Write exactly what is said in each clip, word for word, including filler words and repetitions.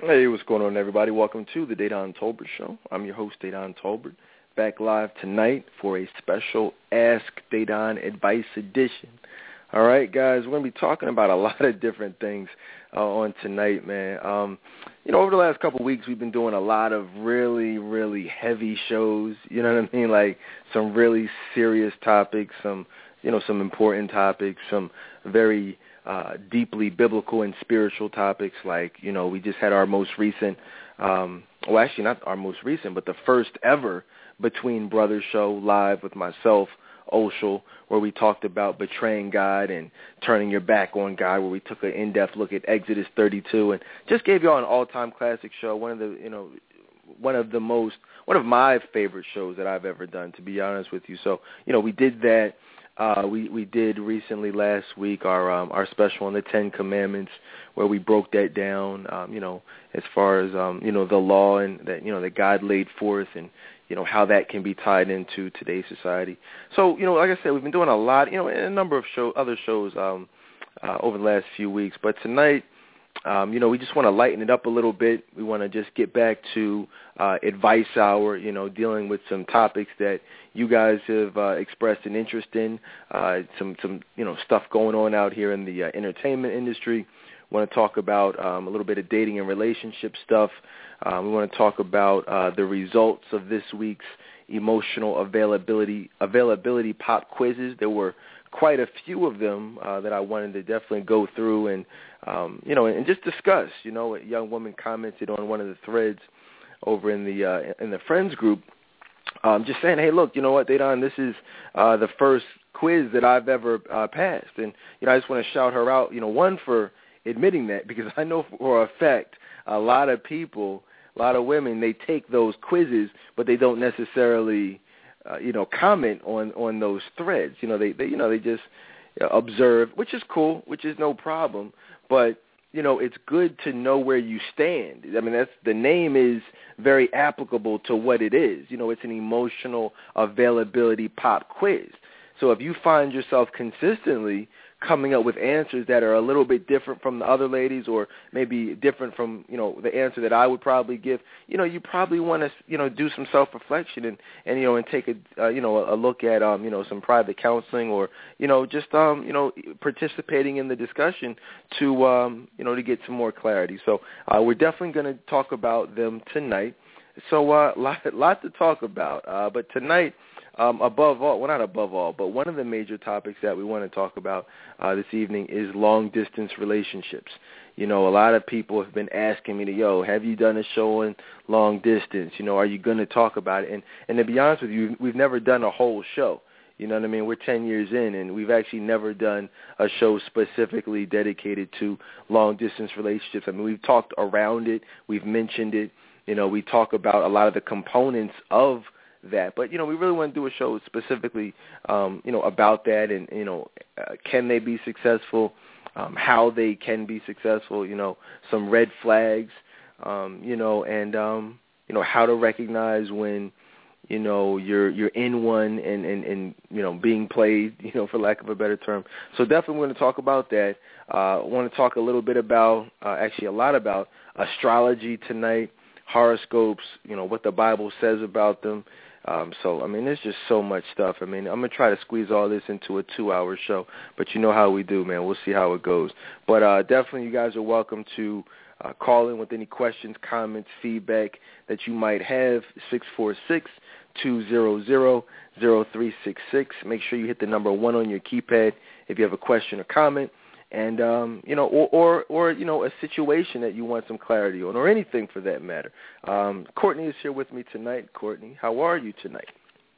Hey, what's going on, everybody? Welcome to the Dedan Tolbert Show. I'm your host, Dedan Tolbert, back live tonight for a special Ask Dedan Advice edition. All right, guys, we're going to be talking about a lot of different things uh, on tonight, man. Um, you know, over the last couple of weeks, we've been doing a lot of really, really heavy shows, you know what I mean, like some really serious topics, some, you know, some important topics, some very Uh, deeply biblical and spiritual topics, like, you know, we just had our most recent, um, well, actually not our most recent, but the first ever Between Brothers show live with myself, Oshel, where we talked about betraying God and turning your back on God, where we took an in-depth look at Exodus thirty-two and just gave y'all an all-time classic show, one of the, you know, one of the most, one of my favorite shows that I've ever done, to be honest with you. So, you know, we did that. Uh, we, we did recently last week our um, our special on the Ten Commandments, where we broke that down, um, you know, as far as, um, you know, the law and that, you know, that God laid forth and, you know, how that can be tied into today's society. So, you know, like I said, we've been doing a lot, you know, a number of show, other shows um, uh, over the last few weeks. But tonight, Um, you know, we just want to lighten it up a little bit. We want to just get back to uh, advice hour, you know, dealing with some topics that you guys have uh, expressed an interest in, uh, some, some, you know, stuff going on out here in the uh, entertainment industry. We want to talk about um, a little bit of dating and relationship stuff. Um, we want to talk about uh, the results of this week's emotional availability availability pop quizzes. There were quite a few of them uh, that I wanted to definitely go through and, um, you know, and just discuss. You know, a young woman commented on one of the threads over in the uh, in the friends group, um, just saying, hey, look, you know what, Dedan, this is uh, the first quiz that I've ever uh, passed. And, you know, I just want to shout her out, you know, one, for admitting that, because I know for a fact a lot of people, a lot of women, they take those quizzes, but they don't necessarily Uh, you know, comment on, on those threads. You know, they, they you know, they just observe, which is cool, which is no problem. But, you know, it's good to know where you stand. I mean, that's, the name is very applicable to what it is. You know, it's an emotional availability pop quiz. So if you find yourself consistently coming up with answers that are a little bit different from the other ladies, or maybe different from, you know, the answer that I would probably give, you know, you probably want to, you know, do some self-reflection and, and you know, and take a, uh, you know, a look at, um, you know, some private counseling, or, you know, just, um, you know, participating in the discussion to, um, you know, to get some more clarity. So uh, we're definitely going to talk about them tonight. So a uh, lot, lot to talk about. Uh, but tonight, Um, above all, well, not above all, but one of the major topics that we want to talk about uh, this evening is long-distance relationships. You know, a lot of people have been asking me, to, yo, have you done a show on long distance? You know, are you going to talk about it? And, and to be honest with you, we've never done a whole show. You know what I mean? We're ten years in, and we've actually never done a show specifically dedicated to long-distance relationships. I mean, we've talked around it. We've mentioned it. You know, we talk about a lot of the components of that, but you know, we really want to do a show specifically, um, you know, about that, and you know, uh, can they be successful? Um, how they can be successful? You know, some red flags, um, you know, and um, you know, how to recognize when, you know, you're you're in one and, and, and you know, being played, you know, for lack of a better term. So definitely we're going to talk about that. Uh, I want to talk a little bit about, uh, actually a lot about astrology tonight, horoscopes, you know, what the Bible says about them. Um, so, I mean, there's just so much stuff. I mean, I'm going to try to squeeze all this into a two-hour show, but you know how we do, man. We'll see how it goes. But uh, definitely you guys are welcome to uh, call in with any questions, comments, feedback that you might have, six four six, two zero zero, zero three six six. Make sure you hit the number one on your keypad if you have a question or comment. And, um, you know, or, or, or, you know, a situation that you want some clarity on, or anything for that matter. Um, Courtney is here with me tonight. Courtney, how are you tonight?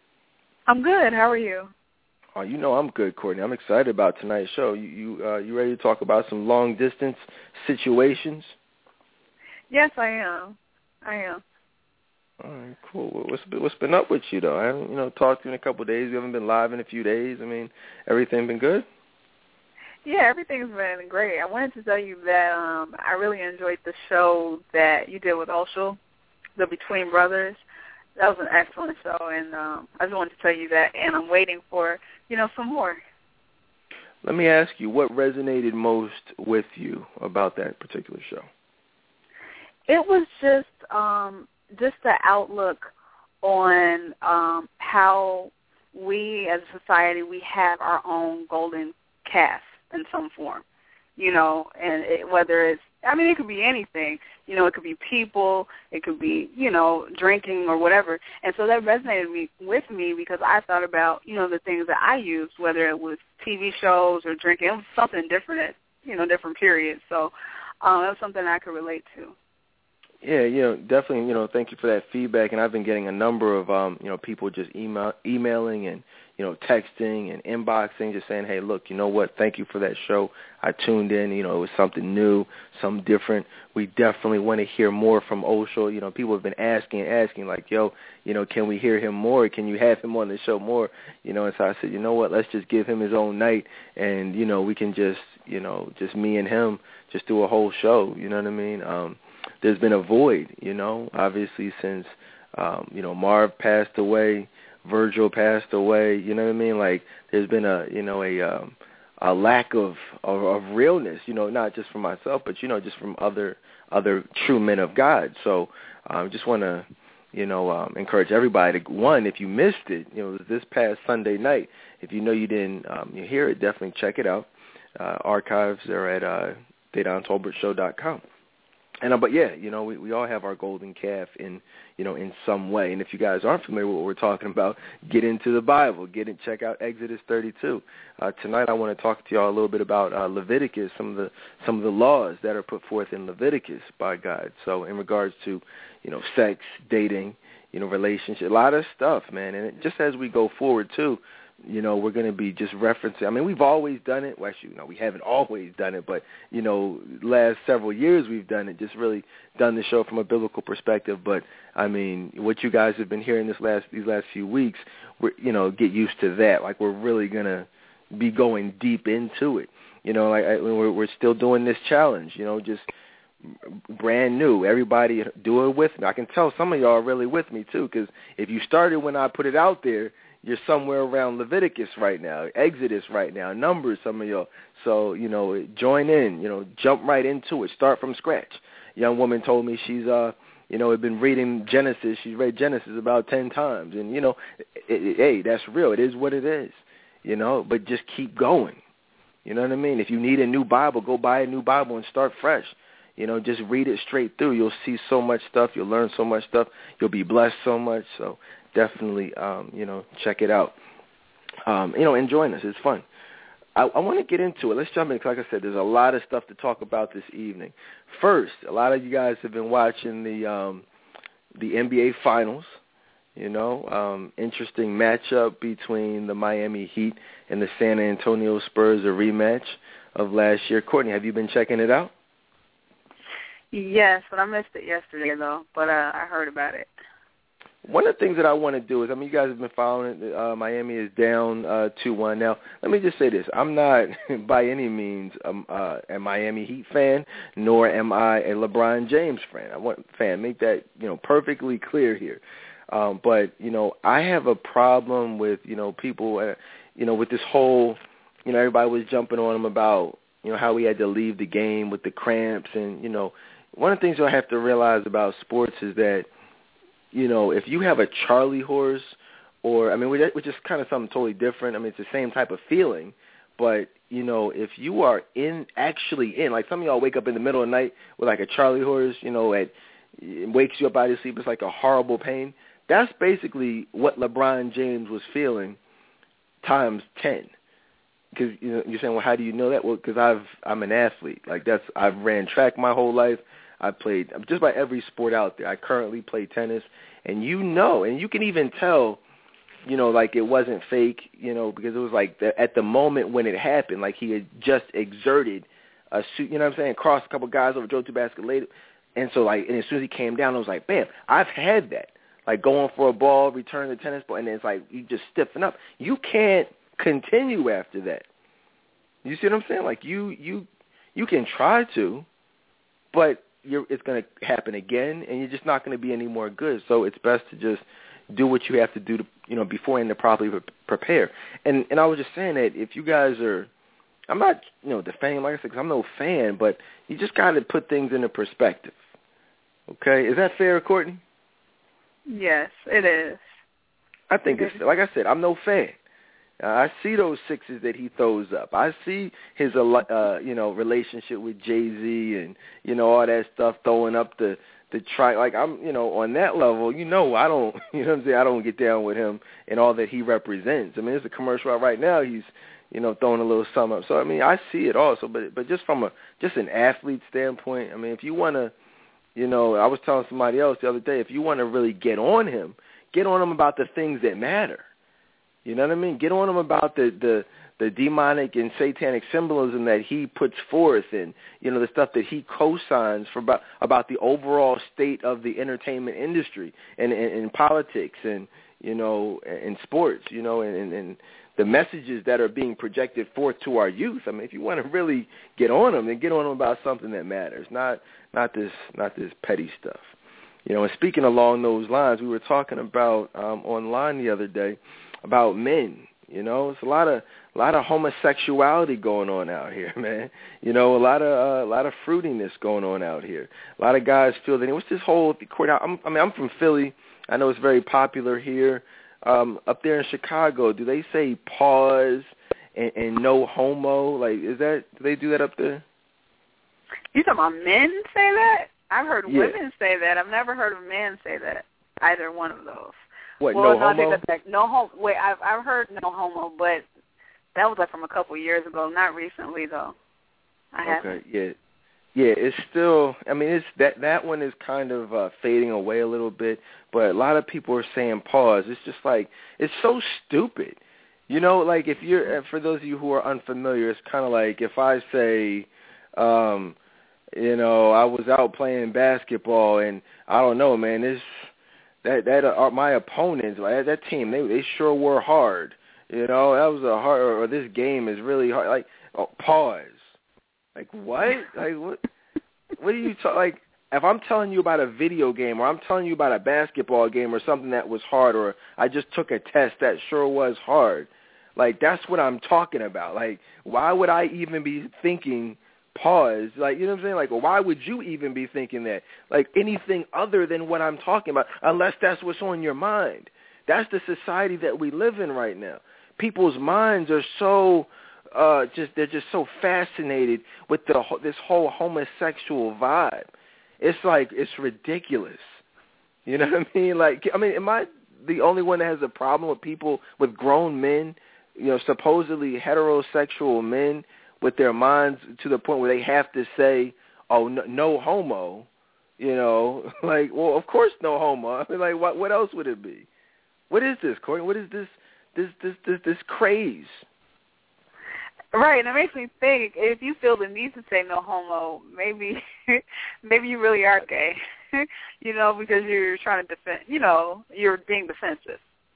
I'm good. How are you? Oh, you know I'm good, Courtney. I'm excited about tonight's show. You you, uh, you ready to talk about some long-distance situations? Yes, I am. I am. All right, cool. What's been, what's been up with you, though? I haven't, you know, talked to you in a couple of days. We haven't been live in a few days. I mean, everything been good? Yeah, everything's been great. I wanted to tell you that um, I really enjoyed the show that you did with Oshel, the Between Brothers. That was an excellent show, and um, I just wanted to tell you that, and I'm waiting for, you know, some more. Let me ask you, what resonated most with you about that particular show? It was just um, just the outlook on um, how we as a society, we have our own golden calf in some form, you know, and it, whether it's, I mean, it could be anything, you know, it could be people, it could be, you know, drinking or whatever. And so that resonated me, with me because I thought about, you know, the things that I used, whether it was T V shows or drinking. It was something different at, you know, different periods. So um, it was something I could relate to. Yeah, you know, definitely, you know, thank you for that feedback. And I've been getting a number of, um, you know, people just email, emailing and, you know, texting and inboxing, just saying, hey, look, you know what, thank you for that show. I tuned in, you know, it was something new, something different. We definitely want to hear more from Oshel. You know, people have been asking and asking, like, yo, you know, can we hear him more? Can you have him on the show more? You know, and so I said, you know what, let's just give him his own night and, you know, we can just, you know, just me and him just do a whole show, you know what I mean? Um, there's been a void, you know, obviously since, um, you know, Marv passed away, Virgil passed away, you know what I mean? Like, there's been a, you know, a um, a lack of, of of realness, you know, not just from myself, but, you know, just from other other true men of God. So I um, just want to, you know, um, encourage everybody to, one, if you missed it, you know, this past Sunday night, if you know you didn't um, you hear it, definitely check it out. Uh, archives are at uh, Dedan Tolbert Show dot com. And uh, but yeah, you know, we, we all have our golden calf in, you know, in some way. And if you guys aren't familiar with what we're talking about, get into the Bible, get in, check out Exodus thirty-two. Uh, tonight, I want to talk to y'all a little bit about uh, Leviticus, some of the some of the laws that are put forth in Leviticus by God. So in regards to, you know, sex, dating, you know, relationship, a lot of stuff, man. And it, just as we go forward too, you know, we're going to be just referencing. I mean, we've always done it. Well, actually, no, we haven't always done it, but, you know, last several years we've done it, just really done the show from a biblical perspective. But, I mean, what you guys have been hearing this last these last few weeks, we're, you know, get used to that. Like, we're really going to be going deep into it. You know, like I, we're, we're still doing this challenge, you know, just brand new. Everybody do it with me. I can tell some of y'all are really with me, too, because if you started when I put it out there, you're somewhere around Leviticus right now, Exodus right now, Numbers, some of y'all. So, you know, join in, you know, jump right into it, start from scratch. A young woman told me she's, uh, you know, had been reading Genesis. She's read Genesis about ten times. And, you know, it, it, hey, that's real. It is what it is, you know, but just keep going. You know what I mean? If you need a new Bible, go buy a new Bible and start fresh. You know, just read it straight through. You'll see so much stuff. You'll learn so much stuff. You'll be blessed so much. So definitely, um, you know, check it out. Um, you know, and join us. It's fun. I, I want to get into it. Let's jump in. Like I said, there's a lot of stuff to talk about this evening. First, a lot of you guys have been watching the um, the N B A Finals. You know, um, interesting matchup between the Miami Heat and the San Antonio Spurs, a rematch of last year. Courtney, have you been checking it out? Yes, but I missed it yesterday, though, but uh, I heard about it. One of the things that I want to do is, I mean, you guys have been following it. Uh, Miami is down uh, two one. Now, let me just say this. I'm not by any means um, uh, a Miami Heat fan, nor am I a LeBron James fan. I want fan make that, you know, perfectly clear here. Um, but, you know, I have a problem with, you know, people, uh, you know, with this whole, you know, everybody was jumping on him about, you know, how he had to leave the game with the cramps. And, you know, one of the things I have to realize about sports is that, you know, if you have a Charlie horse or, I mean, which is kind of something totally different. I mean, it's the same type of feeling. But, you know, if you are in, actually in, like some of y'all wake up in the middle of the night with like a Charlie horse, you know, at, it wakes you up out of your sleep. It's like a horrible pain. That's basically what LeBron James was feeling times ten. Because, you know, you're saying, well, how do you know that? Well, because I've I'm an athlete. Like that's I've ran track my whole life. I played just about every sport out there. I currently play tennis, and you know, and you can even tell, you know, like it wasn't fake, you know, because it was like the, at the moment when it happened, like he had just exerted a suit, you know what I'm saying, crossed a couple guys over, drove to basket later, and so like, and as soon as he came down, I was like, bam, I've had that, like going for a ball, return the tennis ball, and then it's like you just stiffen up. You can't continue after that. You see what I'm saying? Like you, you, you can try to, but You're, it's going to happen again, and you're just not going to be any more good. So it's best to just do what you have to do to, you know, beforehand to properly pre- prepare. And and I was just saying that if you guys are, I'm not, you know, defending, like I said, because I'm no fan, but you just got to put things into perspective. Okay, is that fair, Courtney? Yes, it is. I think it's, like I said, I'm no fan. Uh, I see those sixes that he throws up. I see his, uh, you know, relationship with Jay-Z and, you know, all that stuff, throwing up the, the try. Like, I'm, you know, on that level, you know, I don't, you know what I'm saying, I don't get down with him and all that he represents. I mean, there's a commercial out right now, he's, you know, throwing a little sum up. So, I mean, I see it also, but but just from a, just an athlete standpoint, I mean, if you want to, you know, I was telling somebody else the other day, if you want to really get on him, get on him about the things that matter. You know what I mean? Get on him about the, the, the demonic and satanic symbolism that he puts forth and, you know, the stuff that he co-signs for about, about the overall state of the entertainment industry and, and, and politics and, you know, and sports, you know, and, and, and the messages that are being projected forth to our youth. I mean, if you want to really get on them, then get on them about something that matters, not not this not this petty stuff. You know, and speaking along those lines, we were talking about um, online the other day about men. You know, it's a lot of a lot of homosexuality going on out here, man. You know, a lot of uh, a lot of fruitiness going on out here. A lot of guys feel that. What's this whole court out? I'm, I mean, I'm from Philly. I know it's very popular here. Um, up there in Chicago, do they say pause and, and no homo? Like, is that, do they do that up there? You talking about men say that? I've heard Yeah. women say that. I've never heard of men say that. Either one of those. What, well, no homo? Back. No homo. Wait, I've I've heard no homo, but that was like from a couple of years ago. Not recently though. I okay, haven't. yeah. Yeah, it's still, I mean, it's that that one is kind of uh, fading away a little bit, but a lot of people are saying pause. It's just like, it's so stupid. You know, like if you're, for those of you who are unfamiliar, it's kind of like if I say, um, you know, I was out playing basketball and I don't know, man, this, that, that, uh, my opponents, like, that team, they they sure were hard. You know, that was a hard, or, or this game is really hard. Like, oh, pause. Like, what? Like, what? What are you talking? Like, if I'm telling you about a video game or I'm telling you about a basketball game or something that was hard, or I just took a test that sure was hard, like, that's what I'm talking about. Like, why would I even be thinking pause? Like, you know what I'm saying? Like, why would you even be thinking that? Like, anything other than what I'm talking about, unless that's what's on your mind. That's the society that we live in right now. People's minds are so... Uh, just they're just so fascinated with the this whole homosexual vibe. It's like it's ridiculous. You know what I mean? Like, I mean, am I the only one that has a problem with people, with grown men, you know, supposedly heterosexual men, with their minds to the point where they have to say, "Oh, no, no homo," you know? Like, well, of course, no homo. I mean, like, what what else would it be? What is this, Courtney? What is this this this this this craze? Right, and it makes me think, if you feel the need to say no homo, maybe maybe you really are gay, you know, because you're trying to defend, you know, you're being defensive.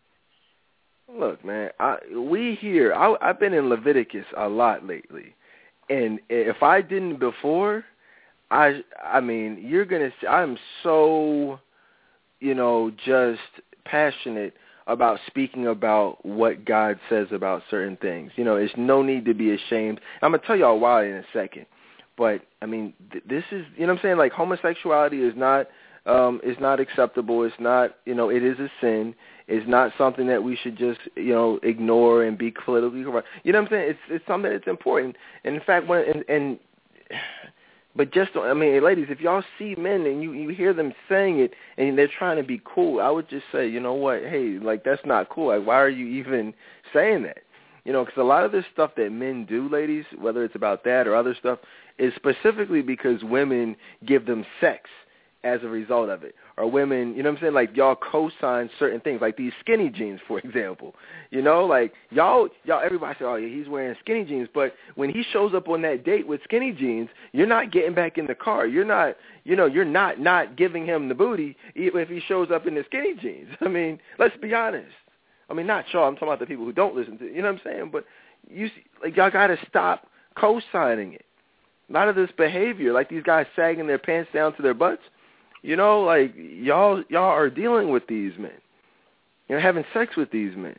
Look, man, I, we here, I, I've been in Leviticus a lot lately, and if I didn't before, I, I mean, you're going to see, I'm so, you know, just passionate about speaking about what God says about certain things. You know, there's no need to be ashamed. I'm going to tell y'all why in a second. But, I mean, th- this is, you know what I'm saying? Like, homosexuality is not um, is not acceptable. It's not, you know, it is a sin. It's not something that we should just, you know, ignore and be politically correct. You know what I'm saying? It's it's something that's important. And, in fact, when, and, and but just, I mean, ladies, if y'all see men and you, you hear them saying it and they're trying to be cool, I would just say, you know what, hey, like, that's not cool. Like, why are you even saying that? You know, because a lot of this stuff that men do, ladies, whether it's about that or other stuff, is specifically because women give them sex as a result of it. Or women, you know what I'm saying, like, y'all co-sign certain things, like these skinny jeans, for example. You know, like, y'all, y'all, everybody say, oh, yeah, he's wearing skinny jeans. But when he shows up on that date with skinny jeans, you're not getting back in the car. You're not, you know, you're not not giving him the booty even if he shows up in the skinny jeans. I mean, let's be honest. I mean, not y'all. I'm talking about the people who don't listen to it. You know what I'm saying? But you see, like, y'all got to stop co-signing it. A lot of this behavior, like these guys sagging their pants down to their butts, you know, like, y'all y'all are dealing with these men. You're having sex with these men.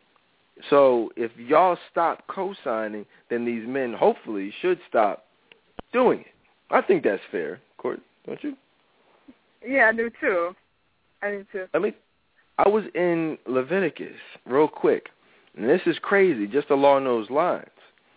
So if y'all stop co-signing, then these men hopefully should stop doing it. I think that's fair, Court, don't you? Yeah, I do too. I do too. I mean, I was in Leviticus real quick, and this is crazy, just along those lines.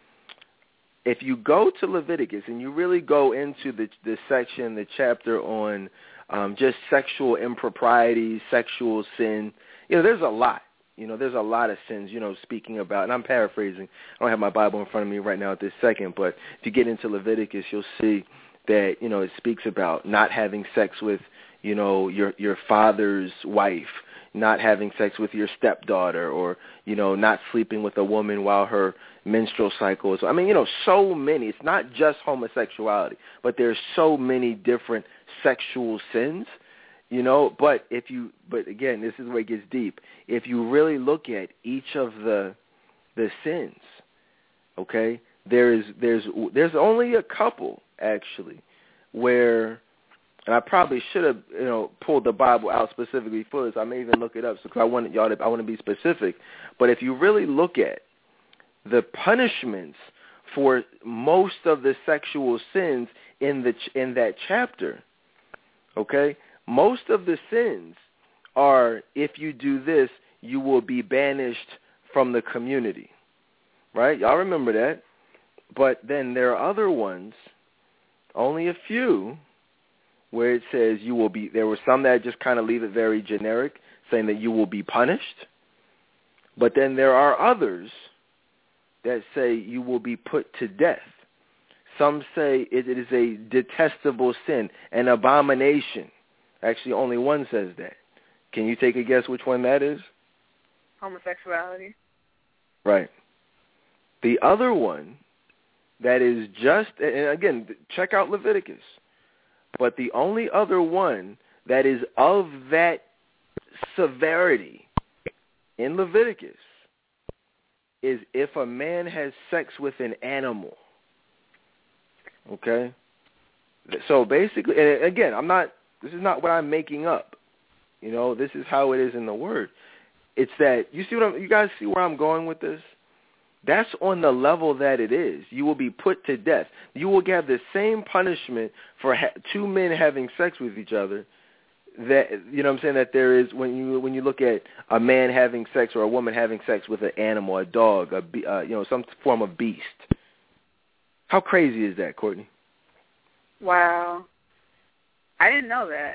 If you go to Leviticus and you really go into the the section, the chapter on um, just sexual improprieties, sexual sin, you know, there's a lot. You know, there's a lot of sins, you know, speaking about, and I'm paraphrasing. I don't have my Bible in front of me right now at this second, but if you get into Leviticus, you'll see that, you know, it speaks about not having sex with, you know, your your father's wife, not having sex with your stepdaughter, or, you know, not sleeping with a woman while her menstrual cycle is. I mean, you know, so many. It's not just homosexuality, but there's so many different sexual sins, you know. But if you, but again, this is where it gets deep. If you really look at each of the the sins, okay, there is there's there's only a couple actually where. And I probably should have, you know, pulled the Bible out specifically for this. I may even look it up because I wanted y'all to. I want to be specific. But if you really look at the punishments for most of the sexual sins in the in that chapter, okay, most of the sins are, if you do this, you will be banished from the community, right? Y'all remember that. But then there are other ones, only a few, where it says you will be, there were some that just kind of leave it very generic, saying that you will be punished. But then there are others that say you will be put to death. Some say it, it is a detestable sin, an abomination. Actually, only one says that. Can you take a guess which one that is? Homosexuality. Right. The other one that is just, and again, check out Leviticus. But the only other one that is of that severity in Leviticus is if a man has sex with an animal. Okay? So basically, and again, I'm not, this is not what I'm making up. You know, this is how it is in the Word. It's that, you see what I'm, you guys see where I'm going with this? That's on the level that it is. You will be put to death. You will get the same punishment for ha- two men having sex with each other that, you know what I'm saying, that there is when you when you look at a man having sex or a woman having sex with an animal, a dog, a be- uh, you know, some form of beast. How crazy is that, Courtney? Wow. I didn't know that.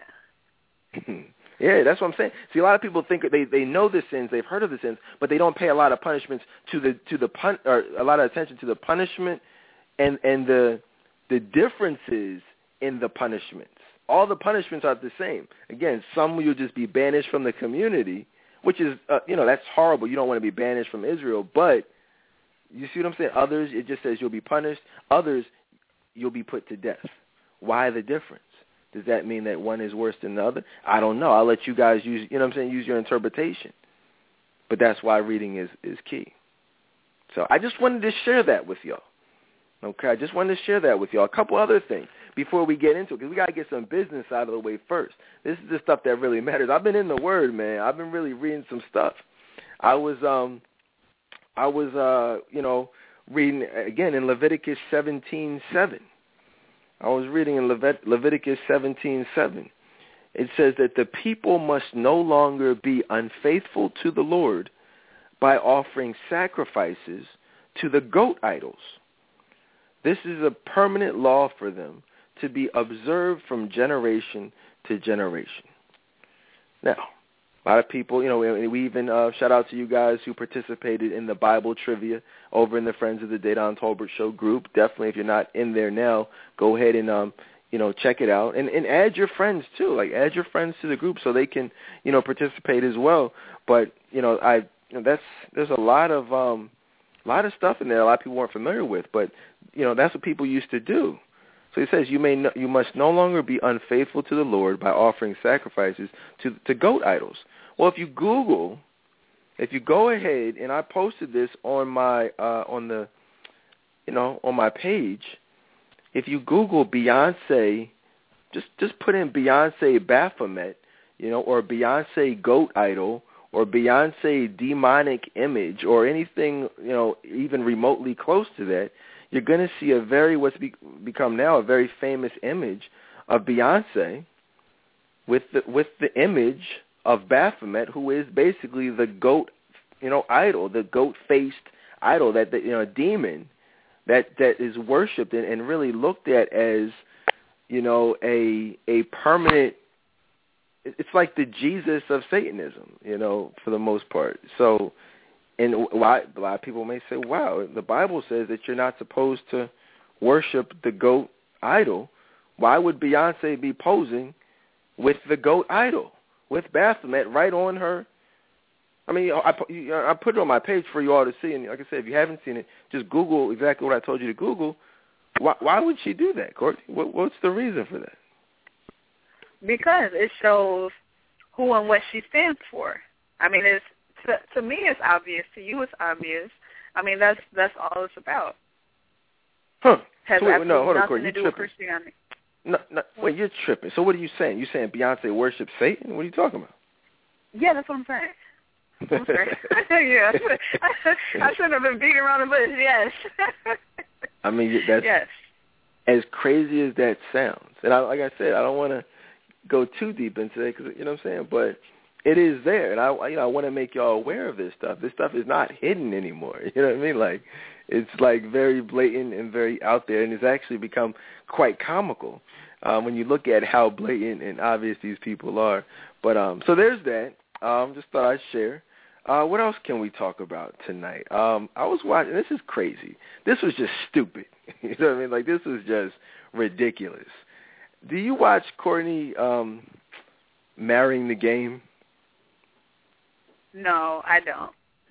Yeah, that's what I'm saying. See, a lot of people think that they, they know the sins, they've heard of the sins, but they don't pay a lot of punishments to the to the pun or a lot of attention to the punishment and and the the differences in the punishments. All the punishments are the same. Again, some you'll just be banished from the community, which is uh, you know, that's horrible. You don't want to be banished from Israel, but you see what I'm saying? Others, it just says you'll be punished. Others, you'll be put to death. Why the difference? Does that mean that one is worse than the other? I don't know. I'll let you guys use, you know what I'm saying, use your interpretation. But that's why reading is, is key. So I just wanted to share that with y'all. Okay, I just wanted to share that with y'all. A couple other things before we get into it, because we got to get some business out of the way first. This is the stuff that really matters. I've been in the Word, man. I've been really reading some stuff. I was, um, I was, uh, you know, reading, again, in Leviticus seventeen seven. I was reading in Levit- Leviticus seventeen seven. It says that the people must no longer be unfaithful to the Lord by offering sacrifices to the goat idols. This is a permanent law for them to be observed from generation to generation. Now, a lot of people, you know, we, we even uh, shout out to you guys who participated in the Bible trivia over in the Friends of the Dedan Tolbert Show group. Definitely, if you're not in there now, go ahead and, um, you know, check it out. And, and add your friends, too. Like, add your friends to the group so they can, you know, participate as well. But, you know, I, you know, that's, there's a lot of, um, a lot of stuff in there a lot of people weren't familiar with. But, you know, that's what people used to do. So it says you may no, you must no longer be unfaithful to the Lord by offering sacrifices to to goat idols. Well, if you Google, if you go ahead, and I posted this on my uh, on the, you know, on my page. If you Google Beyonce, just just put in Beyonce Baphomet, you know, or Beyonce goat idol, or Beyonce demonic image, or anything, you know, even remotely close to that. You're going to see a very, what's be, become now a very famous image of Beyonce, with the with the image of Baphomet, who is basically the goat, you know, idol, the goat-faced idol, that the, you know, demon that that is worshipped and, and really looked at as, you know, a a permanent. It's like the Jesus of Satanism, you know, for the most part. So, and a lot, a lot of people may say, wow, the Bible says that you're not supposed to worship the goat idol. Why would Beyonce be posing with the goat idol, with Baphomet right on her? I mean, I, I put it on my page for you all to see, and like I said, if you haven't seen it, just Google exactly what I told you to Google. Why, why would she do that, Courtney? What, what's the reason for that? Because it shows who and what she stands for. I mean, it's to, to me it's obvious. To you it's obvious. I mean, that's that's all it's about. Huh. Has so wait, absolutely no, hold on, nothing Courtney, to do you're with tripping. Christianity. No, no, wait, you're tripping. So what are you saying? You saying Beyonce worships Satan? What are you talking about? Yeah, that's what I'm saying. I'm sorry. yeah, I shouldn't have been beating around the bush. Yes. I mean, that's yes. As crazy as that sounds. And I, like I said, I don't want to go too deep into it, because, you know what I'm saying? But it is there, and I, you know, I want to make y'all aware of this stuff. This stuff is not hidden anymore. You know what I mean? Like, it's like very blatant and very out there, and it's actually become quite comical um, when you look at how blatant and obvious these people are. But um, so there's that. Um, just thought I'd share. Uh, what else can we talk about tonight? Um, I was watching. This is crazy. This was just stupid. You know what I mean? Like, this was just ridiculous. Do you watch, Courtney, um, Marrying the Game? No, I don't.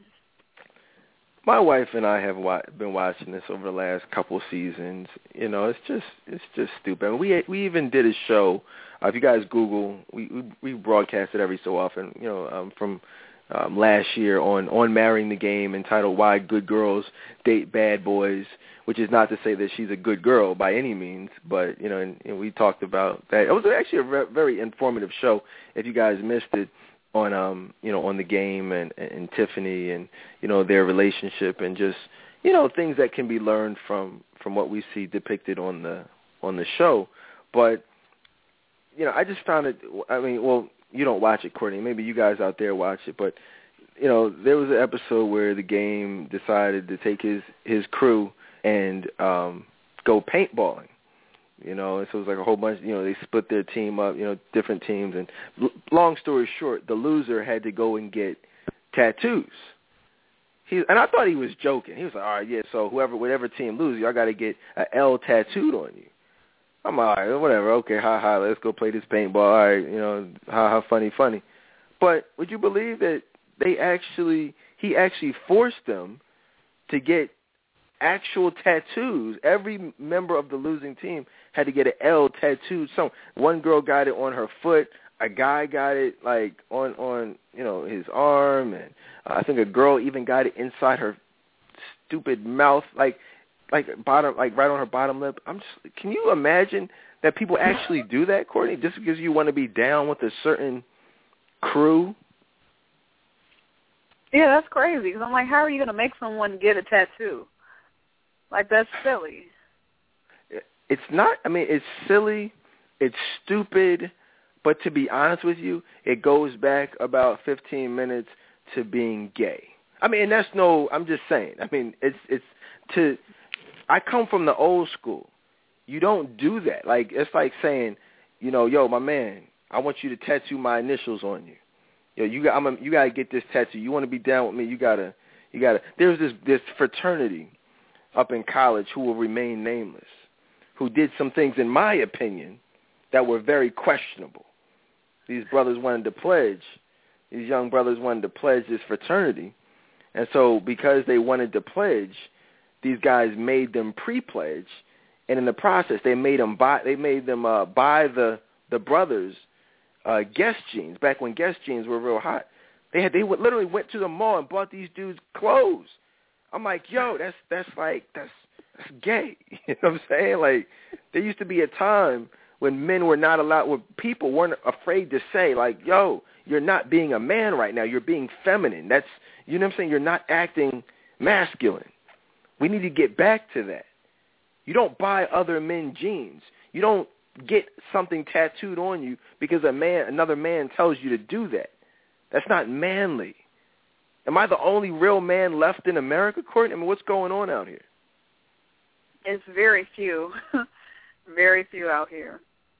My wife and I have wa- been watching this over the last couple seasons. You know, it's just it's just stupid. I mean, we we even did a show. Uh, if you guys Google, we, we we broadcast it every so often. You know, um, from um, last year on on Marrying the Game, entitled "Why Good Girls Date Bad Boys," which is not to say that she's a good girl by any means, but you know, and, and we talked about that. It was actually a re- very informative show. If you guys missed it, on um you know on the game and, and Tiffany and you know their relationship and just you know things that can be learned from from what we see depicted on the on the show. But you know I just found it. I mean, well, you don't watch it, Courtney. Maybe you guys out there watch it, but you know there was an episode where the game decided to take his his crew and um go paintballing. You know, so it was like a whole bunch, you know, they split their team up, you know, different teams. And l- long story short, the loser had to go and get tattoos. He And I thought he was joking. He was like, all right, yeah, so whoever, whatever team loses, y'all got to get an L tattooed on you. I'm all right, whatever, okay, ha ha, let's go play this paintball. All right, you know, ha ha, funny, funny. But would you believe that they actually, he actually forced them to get actual tattoos? Every member of the losing team had to get an L tattooed. So one girl got it on her foot, a guy got it like on on you know his arm, and uh, I think a girl even got it inside her stupid mouth, like like bottom, like right on her bottom lip. I'm just, can you imagine that people actually do that, Courtney, just because you want to be down with a certain crew? Yeah, that's crazy. Because I'm like, how are you going to make someone get a tattoo? Like, that's silly. It's not, I mean, it's silly, it's stupid, but to be honest with you, it goes back about fifteen minutes to being gay. I mean, and that's no, I'm just saying. I mean, it's, it's to, I come from the old school. You don't do that. Like, it's like saying, you know, yo, my man, I want you to tattoo my initials on you. Yo, you got, I'm a, you got to get this tattoo. You want to be down with me, you got to, you got to, there's this, this fraternity up in college who will remain nameless, who did some things, in my opinion, that were very questionable. These brothers wanted to pledge, these young brothers wanted to pledge this fraternity, and so because they wanted to pledge, these guys made them pre-pledge, and in the process, they made them buy, they made them uh, buy the the brothers uh, Guess jeans. Back when Guess jeans were real hot, they had they would, literally went to the mall and bought these dudes clothes. I'm like, yo, that's that's like that's that's gay. You know what I'm saying? Like, there used to be a time when men were not allowed, when people weren't afraid to say, like, yo, you're not being a man right now. You're being feminine. That's, you know what I'm saying? You're not acting masculine. We need to get back to that. You don't buy other men jeans. You don't get something tattooed on you because a man, another man tells you to do that. That's not manly. Am I the only real man left in America, Courtney? I mean, what's going on out here? It's very few, very few out here.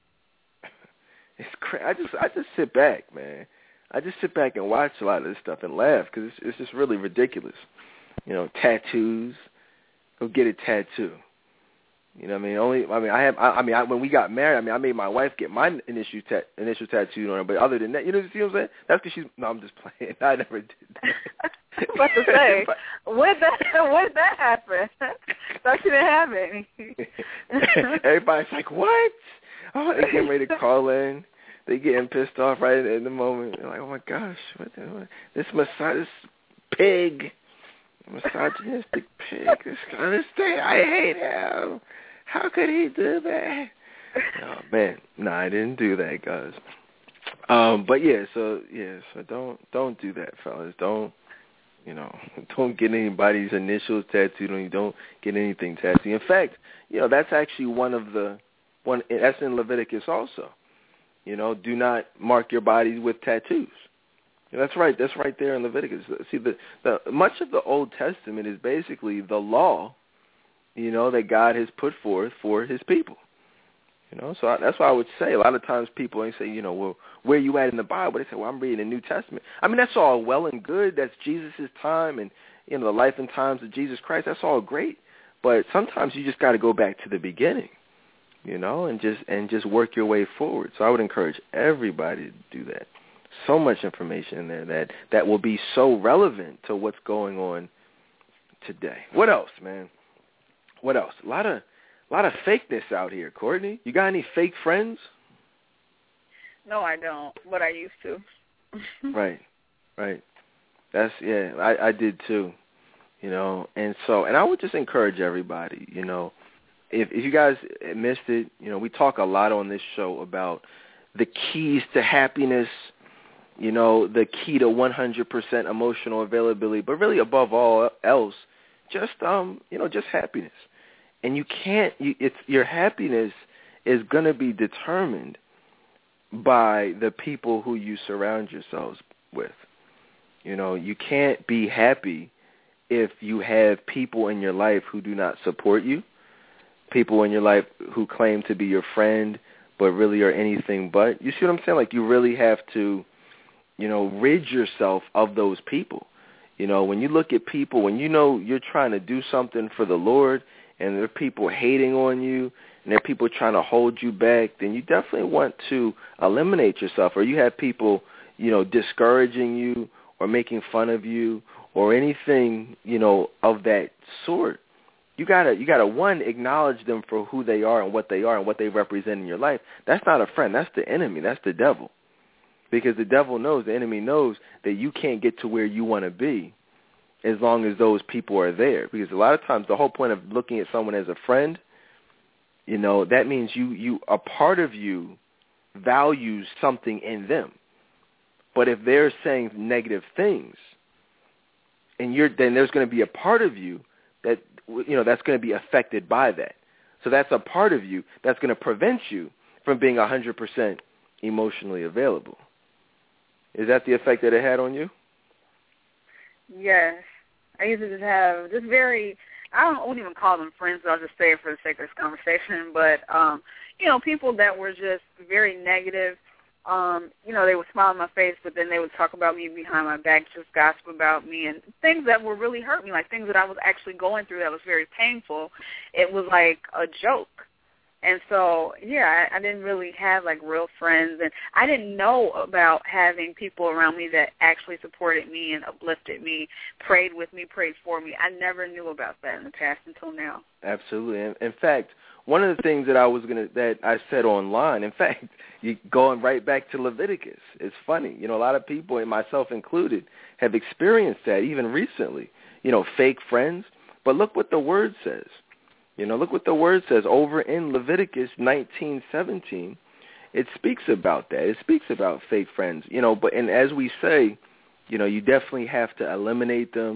It's cra- I just I just sit back, man. I just sit back and watch a lot of this stuff and laugh because it's, it's just really ridiculous. You know, tattoos. Go get a tattoo. You know what I mean? Only I mean I have I, I mean I, when we got married, I mean I made my wife get my initial ta- initial tattooed on her. But other than that, you know, you see what I'm saying? That's because she's. No, I'm just playing. I never did that. I was about to say, when that when did that happen? Thought you didn't have any. Everybody's like, what? Oh, they getting ready to call in. They getting pissed off right in the moment. They're like, oh my gosh, what the, what? This massage, this pig, misogynistic pig. This this thing, I hate him. How could he do that? Oh man, no, I didn't do that, guys. Um, but yeah, so yeah, so don't don't do that, fellas. Don't. You know, don't get anybody's initials tattooed on you. Don't get anything tattooed. In fact, you know, that's actually one of the, one that's in Leviticus also. You know, do not mark your bodies with tattoos. That's right. That's right there in Leviticus. See, the, the much of the Old Testament is basically the law, you know, that God has put forth for his people. You know, so I, that's why I would say a lot of times people they say, you know, well, where you at in the Bible? They say, well, I'm reading the New Testament. I mean, that's all well and good. That's Jesus' time and, you know, the life and times of Jesus Christ. That's all great. But sometimes you just got to go back to the beginning, you know, and just and just work your way forward. So I would encourage everybody to do that. So much information in there that, that will be so relevant to what's going on today. What else, man? What else? A lot of a lot of fakeness out here, Courtney. You got any fake friends? No, I don't, but I used to. Right, right. That's, yeah, I, I did too, you know. And so, and I would just encourage everybody, you know, if, if you guys missed it, you know, we talk a lot on this show about the keys to happiness, you know, the key to one hundred percent emotional availability, but really above all else, just, um, you know, just happiness. And you can't, you, it's, your happiness is going to be determined by the people who you surround yourselves with. You know, you can't be happy if you have people in your life who do not support you, people in your life who claim to be your friend but really are anything but. You see what I'm saying? Like, you really have to, you know, rid yourself of those people. You know, when you look at people, when you know you're trying to do something for the Lord and there are people hating on you and there are people trying to hold you back, then you definitely want to eliminate yourself. Or you have people, you know, discouraging you or making fun of you or anything, you know, of that sort. You gotta, you gotta, one, acknowledge them for who they are and what they are and what they represent in your life. That's not a friend. That's the enemy. That's the devil. Because the devil knows, the enemy knows that you can't get to where you want to be as long as those people are there. Because a lot of times the whole point of looking at someone as a friend, you know, that means you, you a part of you values something in them. But if they're saying negative things, and you're, then there's going to be a part of you that, you know, that's going to be affected by that. So that's a part of you that's going to prevent you from being one hundred percent emotionally available. Is that the effect that it had on you? Yes. I used to just have just very, I don't I wouldn't even call them friends, but I'll just say it for the sake of this conversation. But, um, you know, people that were just very negative. Um, you know, they would smile in my face, but then they would talk about me behind my back, just gossip about me, and things that would really hurt me, like things that I was actually going through that was very painful. It was like a joke. And so, yeah, I, I didn't really have, like, real friends, and I didn't know about having people around me that actually supported me and uplifted me, prayed with me, prayed for me. I never knew about that in the past until now. Absolutely. In, in fact, one of the things that I was gonna that I said online, in fact, you going right back to Leviticus. It's funny, you know, a lot of people, and myself included, have experienced that even recently. You know, fake friends. But look what the word says. You know, look what the word says over in Leviticus nineteen seventeen. It speaks about that. It speaks about fake friends. You know, but and as we say, you know, you definitely have to eliminate them.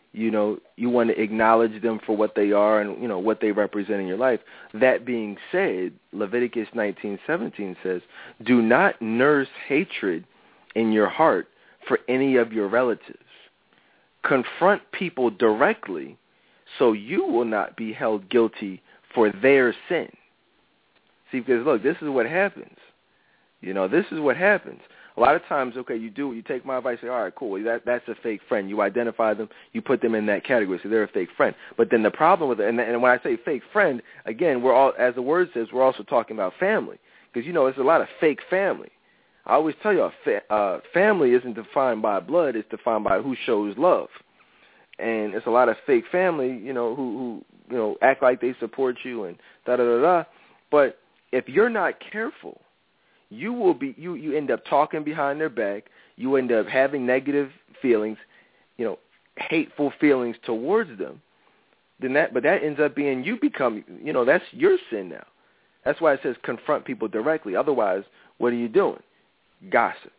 You know, you want to acknowledge them for what they are and, you know, what they represent in your life. That being said, Leviticus nineteen seventeen says, do not nurse hatred in your heart for any of your relatives. Confront people directly so you will not be held guilty for their sin. See, because, look, this is what happens. You know, this is what happens. A lot of times, okay, you do, you take my advice, say, all right, cool, that, that's a fake friend. You identify them, you put them in that category, so they're a fake friend. But then the problem with it, and, and when I say fake friend, again, we're all, as the word says, we're also talking about family. Because, you know, there's a lot of fake family. I always tell you, fa- uh, family isn't defined by blood, it's defined by who shows love. And it's a lot of fake family, you know, who, who you know, act like they support you and da-da-da-da. But if you're not careful, you will be you, you end up talking behind their back. You end up having negative feelings, you know, hateful feelings towards them. Then that, but that ends up being you become, you know, that's your sin now. That's why it says confront people directly. Otherwise, what are you doing? Gossip.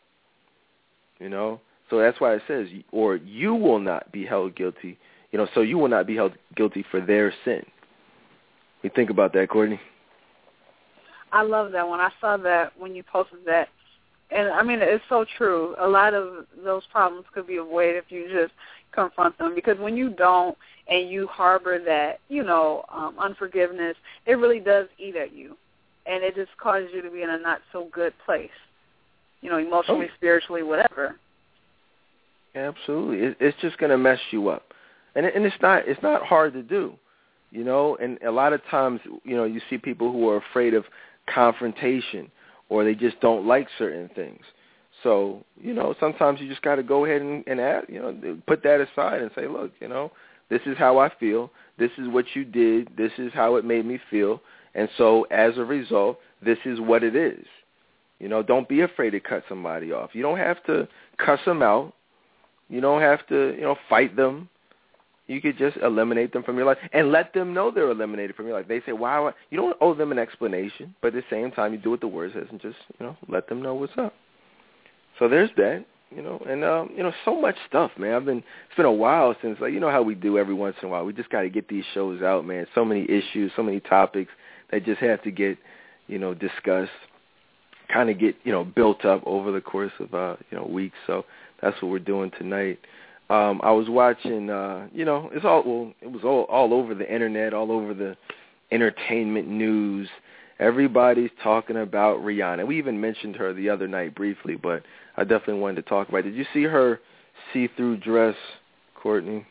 You know, so that's why it says, or you will not be held guilty. You know, so you will not be held guilty for their sin. You think about that, Courtney? I love that one. I saw that when you posted that. And, I mean, it's so true. A lot of those problems could be avoided if you just confront them. Because when you don't and you harbor that, you know, um, unforgiveness, it really does eat at you. And it just causes you to be in a not-so-good place, you know, emotionally, oh. spiritually, whatever. Absolutely. It, it's just going to mess you up. And, it, and it's not it's not hard to do, you know. And a lot of times, you know, you see people who are afraid of confrontation, or they just don't like certain things. So, you know, sometimes you just got to go ahead and, and add, you know, put that aside and say, look, you know, this is how I feel. This is what you did. This is how it made me feel. And so as a result, this is what it is. You know, don't be afraid to cut somebody off. You don't have to cuss them out. You don't have to, you know, fight them. You could just eliminate them from your life and let them know they're eliminated from your life. They say, wow, you don't owe them an explanation, but at the same time, you do what the word says and just, you know, let them know what's up. So there's that, you know, and, um, you know, so much stuff, man. I've been, it's been a while since, like, you know how we do every once in a while. We just got to get these shows out, man. So many issues, so many topics that just have to get, you know, discussed, kind of get, you know, built up over the course of, uh, you know, weeks. So that's what we're doing tonight. Um, I was watching, uh, you know, it's all well, it was all, all over the internet, all over the entertainment news. Everybody's talking about Rihanna. We even mentioned her the other night briefly, but I definitely wanted to talk about it. Did you see her see-through dress, Courtney?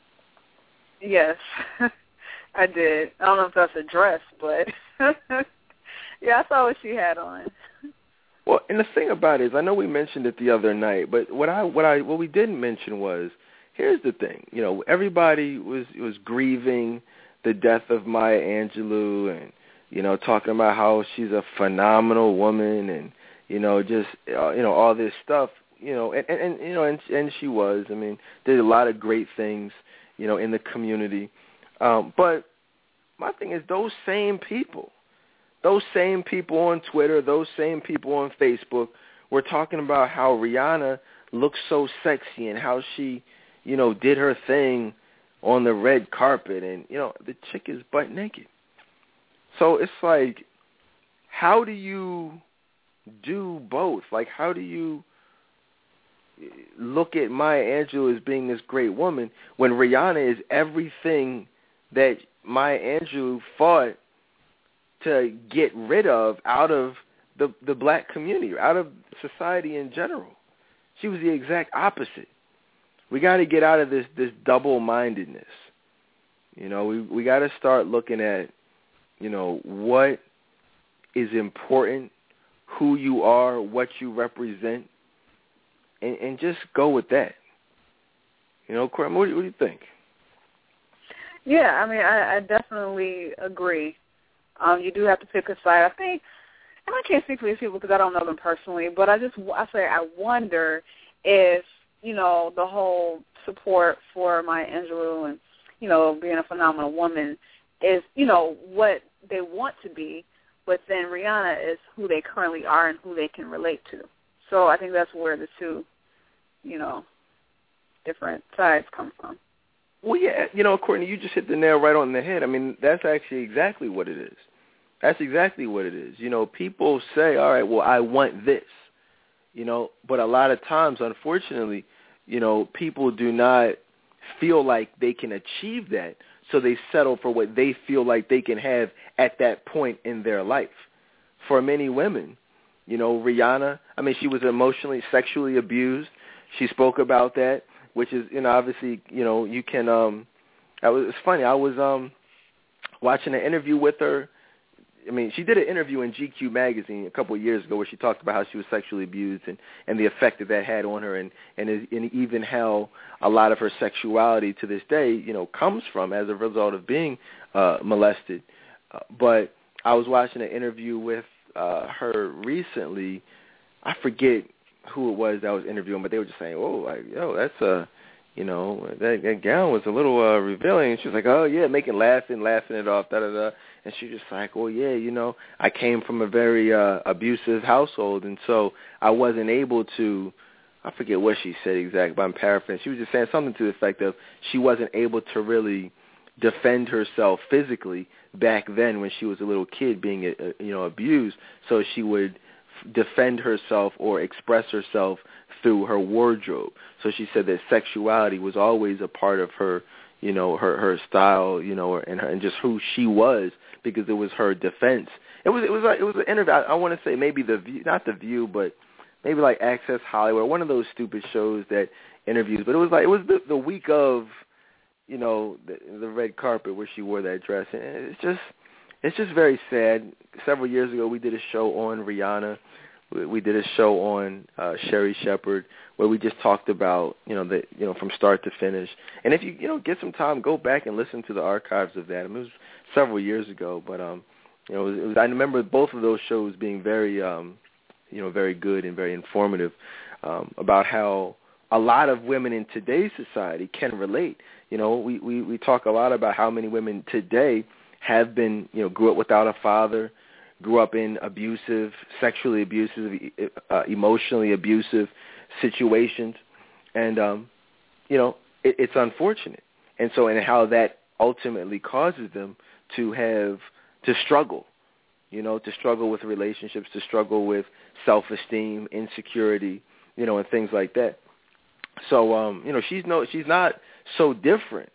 Yes, I did. I don't know if that's a dress, but yeah, I saw what she had on. Well, and the thing about it is, I know we mentioned it the other night, but what I what I what we didn't mention was, here's the thing. You know, everybody was was grieving the death of Maya Angelou, and you know, talking about how she's a phenomenal woman, and you know, just uh, you know, all this stuff. You know, and, and, and you know, and and she was. I mean, did a lot of great things, you know, in the community. Um, but my thing is, those same people. Those same people on Twitter, those same people on Facebook were talking about how Rihanna looks so sexy and how she, you know, did her thing on the red carpet. And, you know, the chick is butt naked. So it's like, how do you do both? Like, how do you look at Maya Angelou as being this great woman when Rihanna is everything that Maya Angelou fought to get rid of out of the the black community, out of society in general? She was the exact opposite. We got to get out of this, this double-mindedness. You know, we we got to start looking at, you know, what is important, who you are, what you represent, and, and just go with that. You know, Courtney, what, what do you think? Yeah, I mean, I, I definitely agree. Um, you do have to pick a side. I think, and I can't speak for these people because I don't know them personally, but I just, I say I wonder if, you know, the whole support for Maya Angelou and, you know, being a phenomenal woman is, you know, what they want to be, but then Rihanna is who they currently are and who they can relate to. So I think that's where the two, you know, different sides come from. Well, yeah, you know, Courtney, you just hit the nail right on the head. I mean, that's actually exactly what it is. That's exactly what it is. You know, people say, all right, well, I want this, you know, but a lot of times, unfortunately, you know, people do not feel like they can achieve that, so they settle for what they feel like they can have at that point in their life. For many women, you know, Rihanna, I mean, she was emotionally, sexually abused. She spoke about that, which is, you know, obviously, you know, you can, um, I was, it's funny, I was um, watching an interview with her. I mean, she did an interview in G Q magazine a couple of years ago where she talked about how she was sexually abused and, and the effect that that had on her, and, and, and even how a lot of her sexuality to this day, you know, comes from as a result of being uh, molested. Uh, but I was watching an interview with uh, her recently. I forget who it was that was interviewing, but they were just saying, oh, like, yo, that's a, you know, that, that gown was a little uh, revealing. And she was like, oh, yeah, making laughing, laughing it off, da-da-da. And she was just like, well, yeah, you know, I came from a very uh, abusive household, and so I wasn't able to, I forget what she said exactly, but I'm paraphrasing. She was just saying something to the effect of she wasn't able to really defend herself physically back then when she was a little kid being, uh, you know, abused, so she would defend herself or express herself through her wardrobe. So she said that sexuality was always a part of her, you know, her, her style, you know, and, her, and just who she was, because it was her defense. It was it was like it was an interview. I, I want to say maybe the View, not the View, but maybe like Access Hollywood, one of those stupid shows that interviews. But it was like it was the, the week of, you know, the, the red carpet where she wore that dress, and it's just it's just very sad. Several years ago, we did a show on Rihanna. We, we did a show on uh, Sherry Shepherd, where we just talked about, you know, the, you know, from start to finish. And if you, you know, get some time, go back and listen to the archives of that. I mean, it was several years ago, but, um, you know, it was, it was, I remember both of those shows being very, um, you know, very good and very informative um, about how a lot of women in today's society can relate. You know, we, we, we talk a lot about how many women today have been, you know, grew up without a father, grew up in abusive, sexually abusive, uh, emotionally abusive situations, and um, you know, it, it's unfortunate. And so, and how that ultimately causes them to have to struggle, you know, to struggle with relationships, to struggle with self-esteem, insecurity, you know, and things like that. So, um, you know, she's no, she's not so different,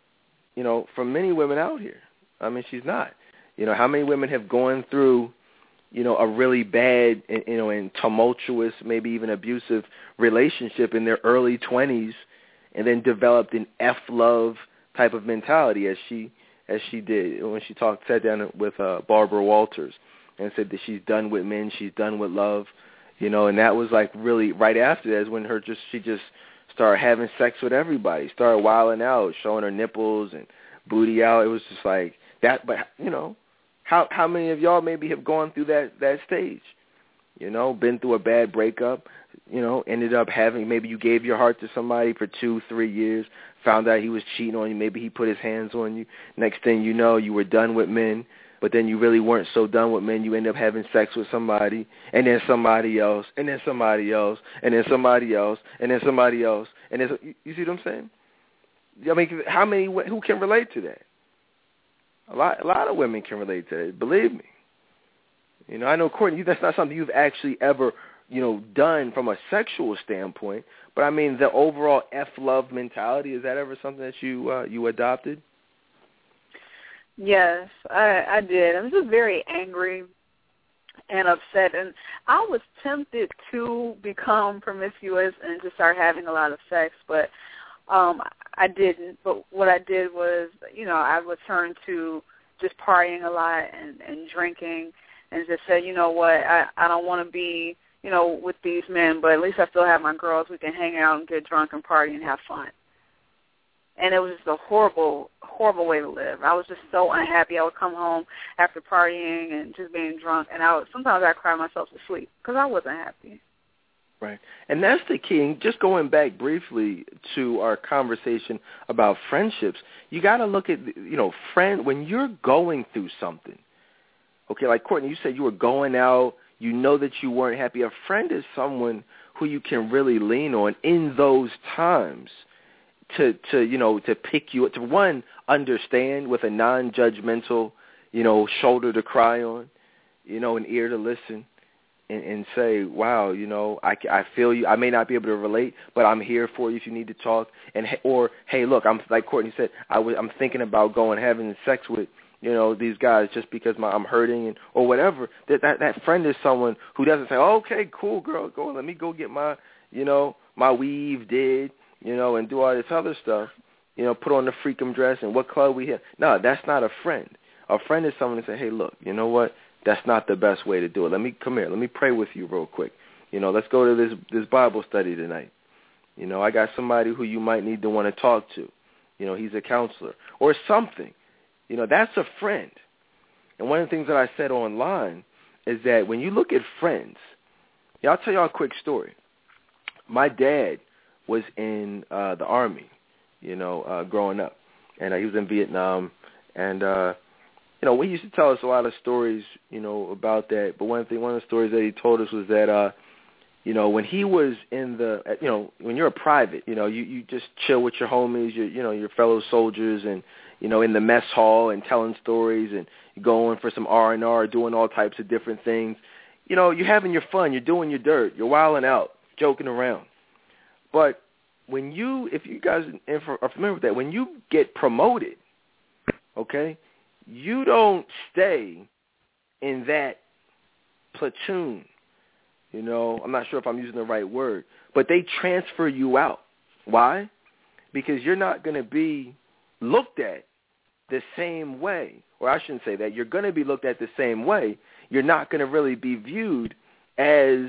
you know, from many women out here. I mean, she's not. You know, how many women have gone through, you know, a really bad, you know, and tumultuous, maybe even abusive relationship in their early twenties, and then developed an F-love type of mentality, as she as she did when she talked, sat down with uh, Barbara Walters and said that she's done with men, she's done with love, you know, and that was like really right after that is when her just she just started having sex with everybody, started wilding out, showing her nipples and booty out. It was just like that, but you know. How how many of y'all maybe have gone through that, that stage, you know, been through a bad breakup, you know, ended up having, maybe you gave your heart to somebody for two, three years, found out he was cheating on you, maybe he put his hands on you. Next thing you know, you were done with men, but then you really weren't so done with men. You end up having sex with somebody, and then somebody else, and then somebody else, and then somebody else, and then somebody else. And then, you, you see what I'm saying? I mean, how many, who can relate to that? A lot, a lot of women can relate to it. Believe me. You know, I know, Courtney, that's not something you've actually ever, you know, done from a sexual standpoint. But I mean, the overall F-love mentality, is that ever something that you uh, you adopted? Yes, I, I did. I was just very angry and upset, and I was tempted to become promiscuous and to start having a lot of sex, but um, I didn't. But what I did was, you know, I returned to just partying a lot and, and drinking, and just said, you know what, I, I don't want to be, you know, with these men, but at least I still have my girls. We can hang out and get drunk and party and have fun. And it was just a horrible, horrible way to live. I was just so unhappy. I would come home after partying and just being drunk, and I would, sometimes I'd cry myself to sleep because I wasn't happy. Right. And that's the key. And just going back briefly to our conversation about friendships, you got to look at, you know, friend, when you're going through something, okay, like Courtney, you said you were going out, you know that you weren't happy. A friend is someone who you can really lean on in those times to, to you know, to pick you, to one, understand with a non-judgmental, you know, shoulder to cry on, you know, an ear to listen, and, and say, wow, you know, I, I feel you. I may not be able to relate, but I'm here for you if you need to talk. And or, hey, look, I'm like Courtney said, I was, I'm thinking about going having sex with, you know, these guys just because my, I'm hurting and or whatever. That, that that friend is someone who doesn't say, oh, okay, cool, girl, go, let me go get my, you know, my weave did, you know, and do all this other stuff, you know, put on the freakum dress and what club we hit. No, that's not a friend. A friend is someone to say, hey, look, you know what? That's not the best way to do it. Let me come here. Let me pray with you real quick. You know, let's go to this this Bible study tonight. You know, I got somebody who you might need to want to talk to. You know, he's a counselor or something. You know, that's a friend. And one of the things that I said online is that when you look at friends, yeah, I'll tell y'all a quick story. My dad was in uh, the Army, you know, uh, growing up, and uh, he was in Vietnam, and uh, you know, he used to tell us a lot of stories, you know, about that. But one thing, one of the stories that he told us was that, uh, you know, when he was in the, you know, when you're a private, you know, you, you just chill with your homies, your, you know, your fellow soldiers, and you know, in the mess hall and telling stories and going for some R and R, doing all types of different things. You know, you're having your fun, you're doing your dirt, you're wilding out, joking around. But when you, if you guys are familiar with that, when you get promoted, okay, you don't stay in that platoon. You know, I'm not sure if I'm using the right word, but they transfer you out. Why? Because you're not going to be looked at the same way, or I shouldn't say that. You're going to be looked at the same way. You're not going to really be viewed as,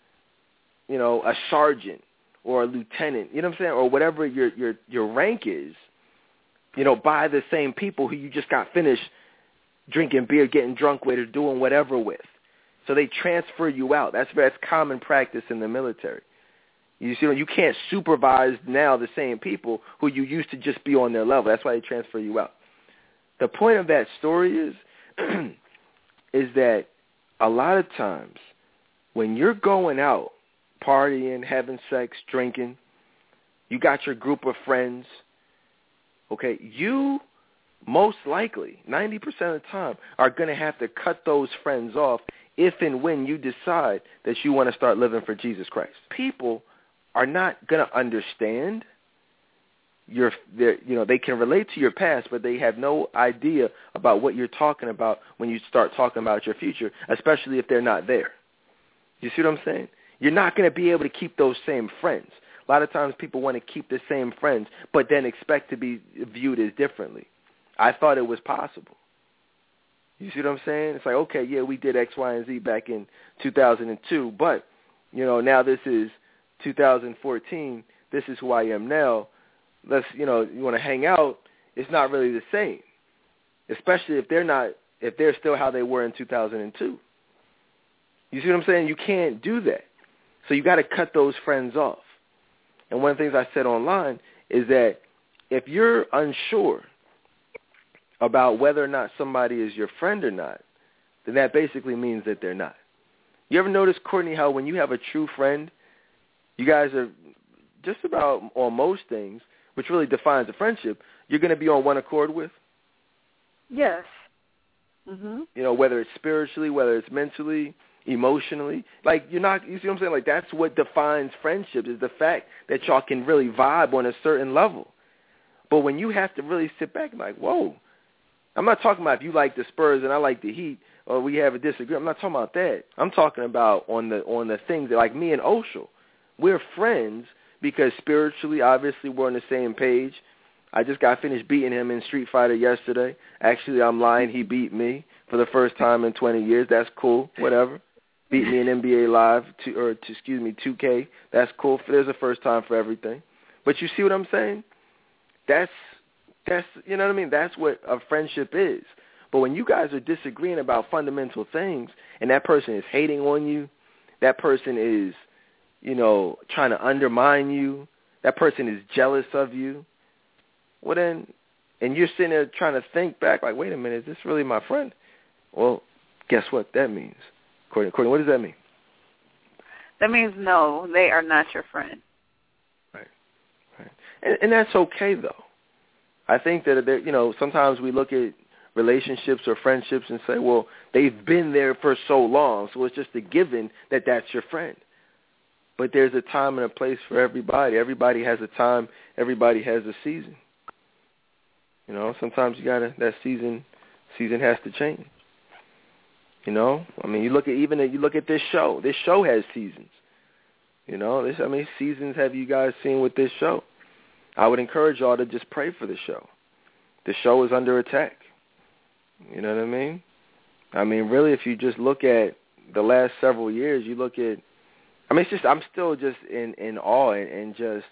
you know, a sergeant or a lieutenant, you know what I'm saying, or whatever your your your rank is, you know, by the same people who you just got finished drinking beer, getting drunk with, or doing whatever with. So they transfer you out. That's that's common practice in the military. You see, you can't supervise now the same people who you used to just be on their level. That's why they transfer you out. The point of that story is, is that a lot of times when you're going out, partying, having sex, drinking, you got your group of friends, okay, you most likely, ninety percent of the time, are going to have to cut those friends off if and when you decide that you want to start living for Jesus Christ. People are not going to understand your, you know, they can relate to your past, but they have no idea about what you're talking about when you start talking about your future, especially if they're not there. You see what I'm saying? You're not going to be able to keep those same friends. A lot of times people want to keep the same friends, but then expect to be viewed as differently. I thought it was possible. You see what I'm saying? It's like, okay, yeah, we did X, Y, and Z back in two thousand two, but, you know, now this is two thousand fourteen. This is who I am now. Let's, you know, you want to hang out. It's not really the same, especially if they're not, if they're still how they were in two thousand two. You see what I'm saying? You can't do that. So you got to cut those friends off. And one of the things I said online is that if you're unsure about whether or not somebody is your friend or not, then that basically means that they're not. You ever notice, Courtney, how when you have a true friend, you guys are just about on most things, which really defines a friendship, you're going to be on one accord with? Yes. Mm-hmm. You know, whether it's spiritually, whether it's mentally, emotionally. Like, you're not, you see what I'm saying? Like, that's what defines friendship, is the fact that y'all can really vibe on a certain level. But when you have to really sit back and like, whoa, I'm not talking about if you like the Spurs and I like the Heat, or we have a disagreement. I'm not talking about that. I'm talking about on the on the things that, like me and Oshel, we're friends because spiritually, obviously, we're on the same page. I just got finished beating him in Street Fighter yesterday. Actually, I'm lying. He beat me for the first time in twenty years. That's cool. Whatever. Beat me in N B A Live, to, or to, excuse me, two K. That's cool. There's a first time for everything. But you see what I'm saying? That's, that's, you know what I mean? That's what a friendship is. But when you guys are disagreeing about fundamental things and that person is hating on you, that person is, you know, trying to undermine you, that person is jealous of you, well then, and you're sitting there trying to think back like, wait a minute, is this really my friend? Well, guess what that means? Courtney, Courtney, what does that mean? That means no, they are not your friend. Right, right. and, and that's okay though. I think that you know sometimes we look at relationships or friendships and say, well, they've been there for so long, so it's just a given that that's your friend. But there's a time and a place for everybody. Everybody has a time. Everybody has a season. You know, sometimes you gotta that season season has to change. You know, I mean, you look at even you look at this show. This show has seasons. You know, this how many seasons have you guys seen with this show? I would encourage y'all to just pray for the show. The show is under attack. You know what I mean? I mean, really, if you just look at the last several years, you look at, I mean, it's just, I'm still just in, in awe and, and just,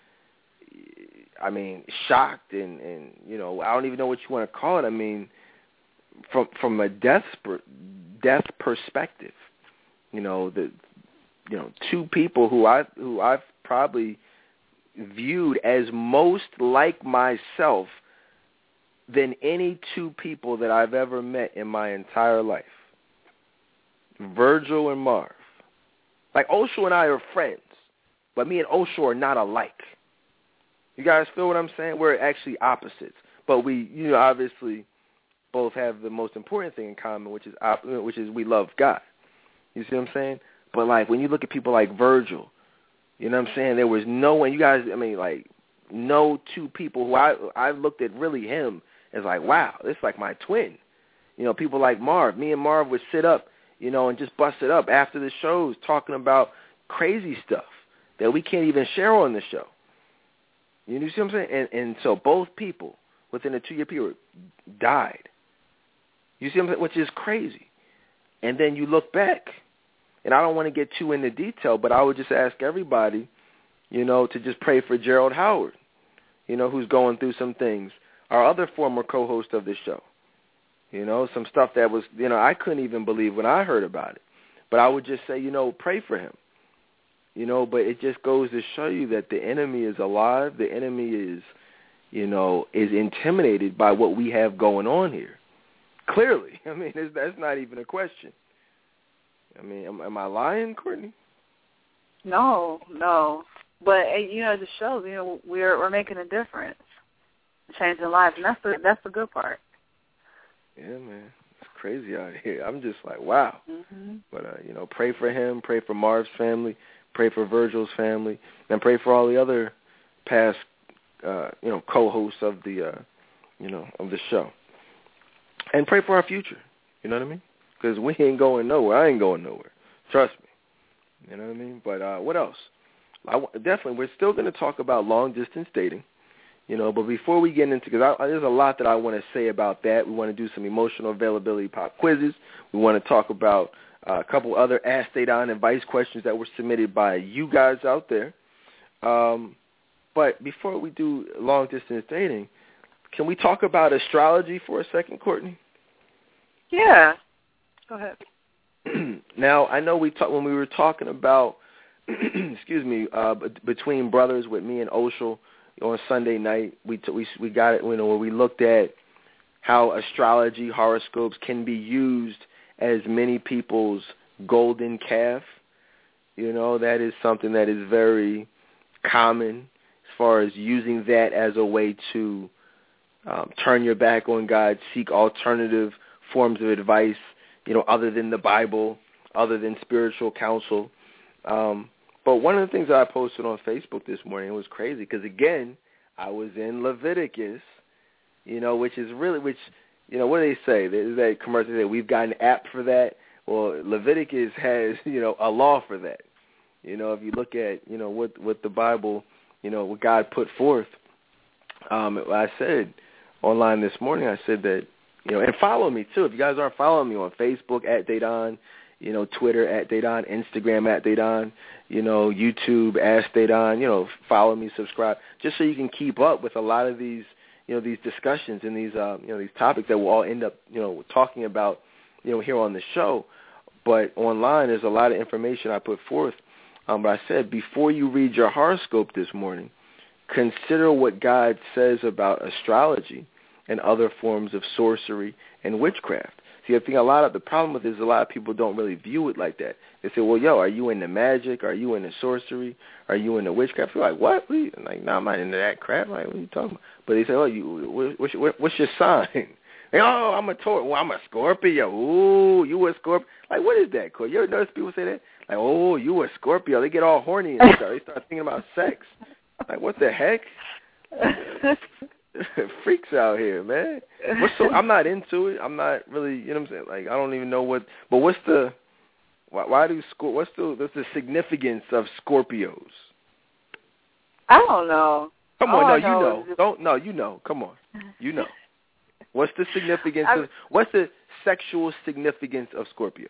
I mean, shocked and, and, you know, I don't even know what you want to call it. I mean, from from a death, death perspective, you know, the, you know, two people who I who I've probably viewed as most like myself than any two people that I've ever met in my entire life. Virgil and Marv. Like, Osho and I are friends, but me and Osho are not alike. You guys feel what I'm saying? We're actually opposites, but we, you know, obviously both have the most important thing in common, which is op- which is we love God. You see what I'm saying? But, like, when you look at people like Virgil, you know what I'm saying? There was no one, you guys, I mean, like, no two people who I I looked at really him as like, wow, this is like my twin. You know, people like Marv. Me and Marv would sit up, you know, and just bust it up after the shows talking about crazy stuff that we can't even share on the show. You know what I'm saying? And, and so both people within a two-year period died. You see what I'm saying? Which is crazy. And then you look back, and I don't want to get too into detail, but I would just ask everybody, you know, to just pray for Gerald Howard, you know, who's going through some things. Our other former co-host of the show, you know, some stuff that was, you know, I couldn't even believe when I heard about it. But I would just say, you know, pray for him. You know, but it just goes to show you that the enemy is alive. The enemy is, you know, is intimidated by what we have going on here. Clearly. I mean, that's not even a question. I mean, am, am I lying, Courtney? No, no. But, you know, it just shows, you know, we're we're making a difference, changing lives, and that's the, that's the good part. Yeah, man. It's crazy out here. I'm just like, wow. Mm-hmm. But, uh, you know, pray for him, pray for Marv's family, pray for Virgil's family, and pray for all the other past, uh, you know, co-hosts of the, uh, you know, of the show. And pray for our future. You know what I mean? Because we ain't going nowhere. I ain't going nowhere. Trust me. You know what I mean? But uh, what else? I, definitely, we're still going to talk about long-distance dating. You know, but before we get into, because there's a lot that I want to say about that. We want to do some emotional availability pop quizzes. We want to talk about uh, a couple other Ask Dedan advice questions that were submitted by you guys out there. Um, but before we do long-distance dating, can we talk about astrology for a second, Courtney? Yeah. Go ahead. Now, I know we talk, when we were talking about, excuse me, uh, b- between brothers with me and Oshel on Sunday night, we t- we we got it. You know, where we looked at how astrology, horoscopes can be used as many people's golden calf. You know, that is something that is very common as far as using that as a way to um, turn your back on God, seek alternative forms of advice, you know, other than the Bible, other than spiritual counsel. Um, but one of the things that I posted on Facebook this morning was crazy because, again, I was in Leviticus, you know, which is really, which, you know, what do they say? There's that commercial that we've got an app for that. Well, Leviticus has, you know, a law for that. You know, if you look at, you know, what, what the Bible, you know, what God put forth, um, I said online this morning, I said that, you know, and follow me, too. If you guys aren't following me on Facebook, at Dedan, you know, Twitter, at Dedan, Instagram, at Dedan, you know, YouTube, Ask Dedan, you know, follow me, subscribe, just so you can keep up with a lot of these, you know, these discussions and these, uh, you know, these topics that we'll all end up, you know, talking about, you know, here on the show. But online, there's a lot of information I put forth. Um, but I said, before you read your horoscope this morning, consider what God says about astrology and other forms of sorcery and witchcraft. See, I think a lot of the problem with it is a lot of people don't really view it like that. They say, well, yo, are you into magic? Are you into sorcery? Are you into witchcraft? You're like, what? what you? I'm like, no, I'm not into that crap. Like, what are you talking about? But they say, oh, you, what's your, what's your sign? They, oh, I'm a Taurus. Well, I'm a Scorpio. Ooh, you a Scorpio? Like, what is that, Corey? You ever notice people say that? Like, oh, you a Scorpio. They get all horny and stuff. They start thinking about sex. Like, what the heck? Freaks out here, man. What's so? I'm not into it. I'm not really, you know what I'm saying? Like, I don't even know what, but what's the, why, why do, what's the, what's the significance of Scorpios? I don't know. Come all on, no, I you know know. Just... Don't, no, you know. Come on. You know. What's the significance of, what's the sexual significance of Scorpios?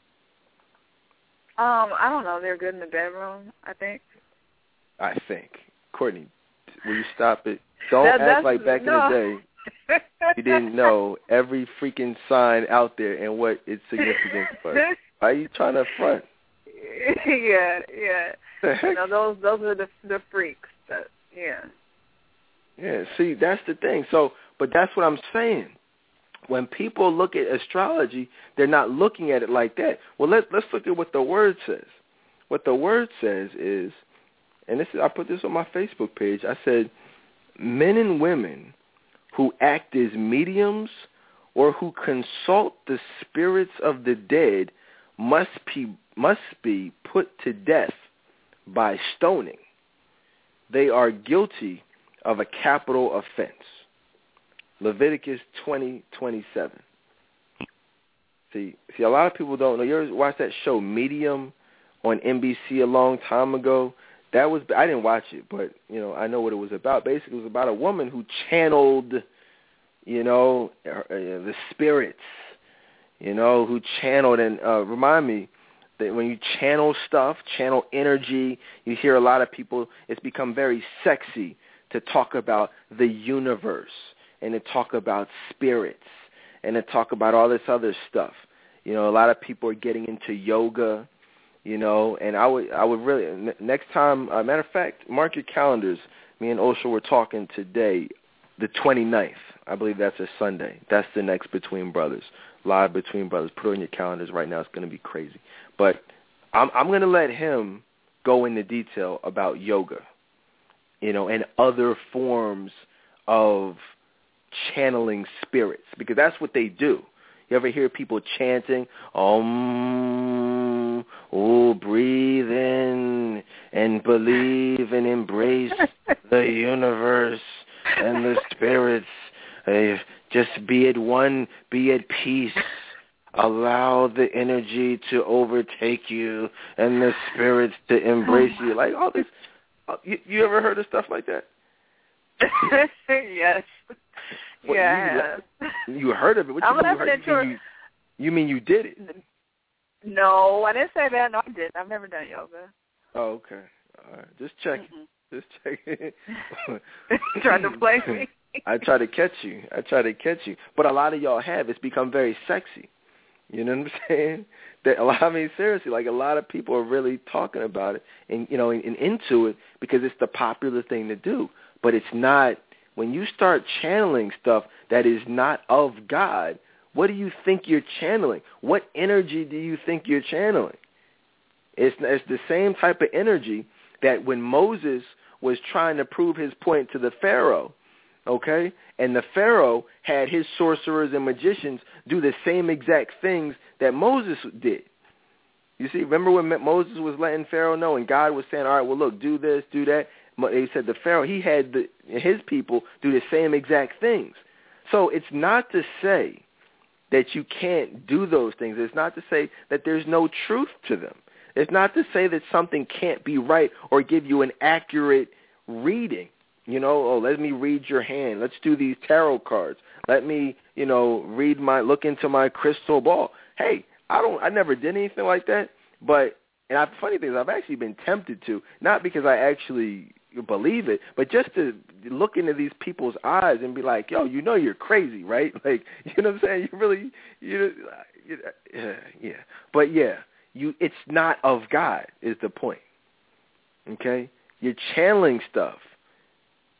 Um, I don't know. They're good in the bedroom, I think. I think. Courtney, will you stop it? Don't that, act like back no. in the day you didn't know every freaking sign out there and what its significance was. Why are you trying to front? Yeah, yeah. You know, those those are the the freaks. That, yeah. Yeah, see, that's the thing. So, but that's what I'm saying. When people look at astrology, they're not looking at it like that. Well, let's let's look at what the word says. What the word says is, and this is, I put this on my Facebook page. I said, men and women who act as mediums or who consult the spirits of the dead must be must be put to death by stoning. They are guilty of a capital offense. Leviticus twenty twenty-seven. See, see, a lot of people don't know. You ever watch that show Medium on N B C a long time ago? That was, I didn't watch it, but, you know, I know what it was about. Basically, it was about a woman who channeled, you know, the spirits, you know, who channeled, and uh, remind me that when you channel stuff, channel energy, you hear a lot of people, it's become very sexy to talk about the universe and to talk about spirits and to talk about all this other stuff. You know, a lot of people are getting into yoga, you know, and I would I would really, next time, uh, matter of fact, mark your calendars. Me and Osho were talking today, the twenty-ninth. I believe that's a Sunday. That's the next Between Brothers, live Between Brothers. Put it on your calendars right now. It's going to be crazy. But I'm, I'm going to let him go into detail about yoga, you know, and other forms of channeling spirits, because that's what they do. You ever hear people chanting, Om, oh, breathe in and believe and embrace the universe and the spirits. Uh, just be at one, be at peace. Allow the energy to overtake you and the spirits to embrace you. Like all this. You, you ever heard of stuff like that? Yes. What, yeah. You, you heard of it? What I'm you, mean you, listening heard, to you, mean you, you mean you did it? No, I didn't say that. No, I didn't. I've never done yoga. Oh, okay. All right. Just check. Mm-hmm. Just check. Trying to play me. I try to catch you. I try to catch you. But a lot of y'all have. It's become very sexy. You know what I'm saying? That a lot, I mean, seriously, like a lot of people are really talking about it and, you know, and, and into it because it's the popular thing to do. But it's not. When you start channeling stuff that is not of God, what do you think you're channeling? What energy do you think you're channeling? It's, it's the same type of energy that when Moses was trying to prove his point to the Pharaoh, okay, and the Pharaoh had his sorcerers and magicians do the same exact things that Moses did. You see, remember when Moses was letting Pharaoh know and God was saying, all right, well, look, do this, do that. They said the Pharaoh, he had the, his people do the same exact things. So it's not to say that you can't do those things. It's not to say that there's no truth to them. It's not to say that something can't be right or give you an accurate reading. You know, oh, let me read your hand. Let's do these tarot cards. Let me, you know, read my, look into my crystal ball. Hey, I don't, I never did anything like that, but, and I, funny thing is I've actually been tempted to, not because I actually believe it, but just to look into these people's eyes and be like, yo, you know you're crazy, right? Like, you know what I'm saying? You really, you, you yeah, yeah. But yeah, you, it's not of God is the point, okay? You're channeling stuff.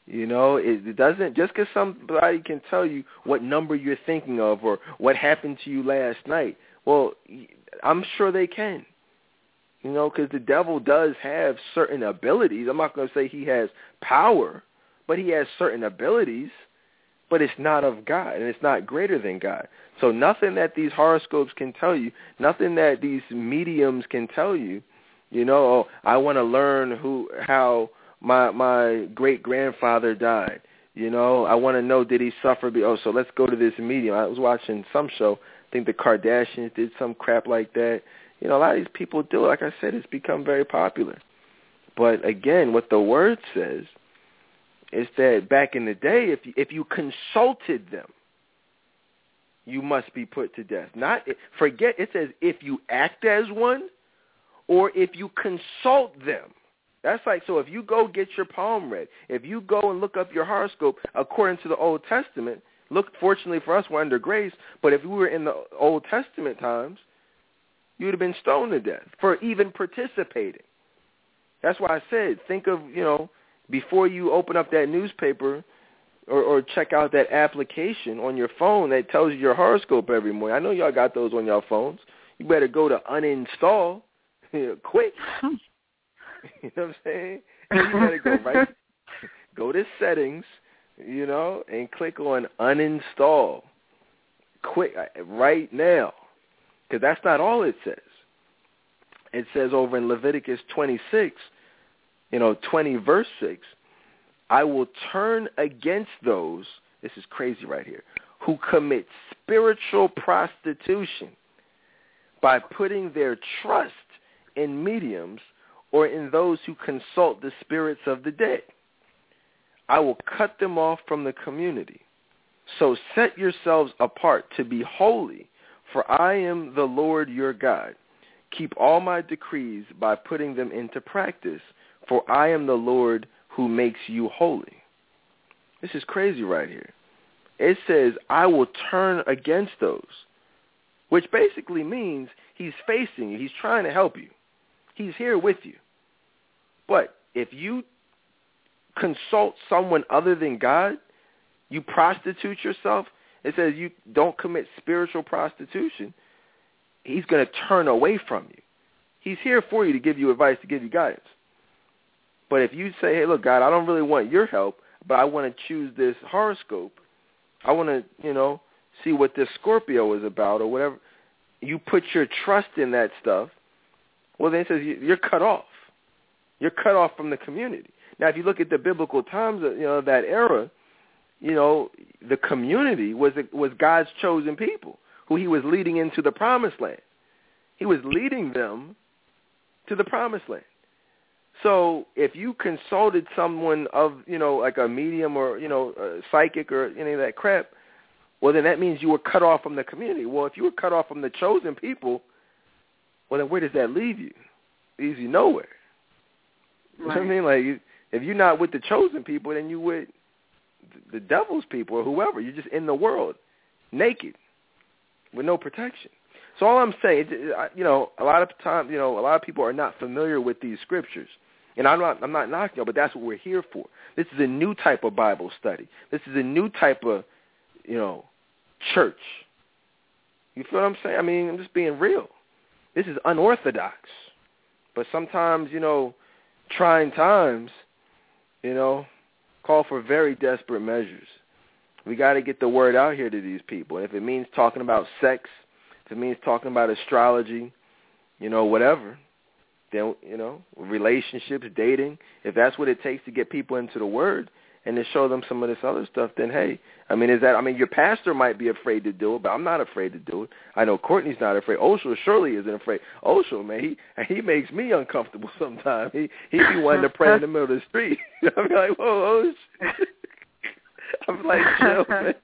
You know, it, it doesn't, just because somebody can tell you what number you're thinking of or what happened to you last night, well, I'm sure they can. You know, because the devil does have certain abilities. I'm not going to say he has power, but he has certain abilities, but it's not of God, and it's not greater than God. So nothing that these horoscopes can tell you, nothing that these mediums can tell you, you know, oh, I want to learn who, how my my great-grandfather died. You know, I want to know, did he suffer? Oh, so let's go to this medium. I was watching some show. I think the Kardashians did some crap like that. You know, a lot of these people do it. Like I said, it's become very popular. But again, what the word says is that back in the day, if you, if you consulted them, you must be put to death. Not forget, it says if you act as one or if you consult them. That's like, so if you go get your palm read, if you go and look up your horoscope according to the Old Testament, look, fortunately for us, we're under grace, but if we were in the Old Testament times, you would have been stoned to death for even participating. That's why I said, think of, you know, before you open up that newspaper or, or check out that application on your phone that tells you your horoscope every morning. I know y'all got those on your phones. You better go to uninstall quick. You know what I'm saying? And you better go right, go to settings, you know, and click on uninstall quick right now. Because that's not all it says. It says over in Leviticus twenty-six, you know, twenty verse six, I will turn against those, this is crazy right here, who commit spiritual prostitution by putting their trust in mediums or in those who consult the spirits of the dead. I will cut them off from the community. So set yourselves apart to be holy, for I am the Lord your God. Keep all my decrees by putting them into practice, for I am the Lord who makes you holy. This is crazy right here. It says, I will turn against those, which basically means he's facing you. He's trying to help you. He's here with you. But if you consult someone other than God, you prostitute yourself, it says you don't commit spiritual prostitution, he's going to turn away from you. He's here for you to give you advice, to give you guidance. But if you say, hey, look, God, I don't really want your help, but I want to choose this horoscope, I want to, you know, see what this Scorpio is about or whatever, you put your trust in that stuff, well, then it says you're cut off. You're cut off from the community. Now, if you look at the biblical times, you know, that era, you know, the community was was God's chosen people who he was leading into the promised land. He was leading them to the promised land. So if you consulted someone of, you know, like a medium or, you know, a psychic or any of that crap, well, then that means you were cut off from the community. Well, if you were cut off from the chosen people, well, then where does that leave you? It leaves you nowhere. You know what I mean? Like, you, if you're not with the chosen people, then you with the devil's people or whoever. You're just in the world, naked, with no protection. So all I'm saying, you know, a lot of times, you know, a lot of people are not familiar with these scriptures. And I'm not, I'm not knocking them, but that's what we're here for. This is a new type of Bible study. This is a new type of, you know, church. You feel what I'm saying? I mean, I'm just being real. This is unorthodox. But sometimes, you know, trying times, you know, call for very desperate measures. We got to get the word out here to these people. If it means talking about sex, if it means talking about astrology, you know, whatever, then, you know, relationships, dating, if that's what it takes to get people into the word and to show them some of this other stuff, then, hey, I mean, is that, I mean, your pastor might be afraid to do it, but I'm not afraid to do it. I know Courtney's not afraid. Osho surely isn't afraid. Osho, man, he he makes me uncomfortable sometimes. He he be wanting to pray in the middle of the street. I'm like, whoa, Osho. I'm like, chill, man.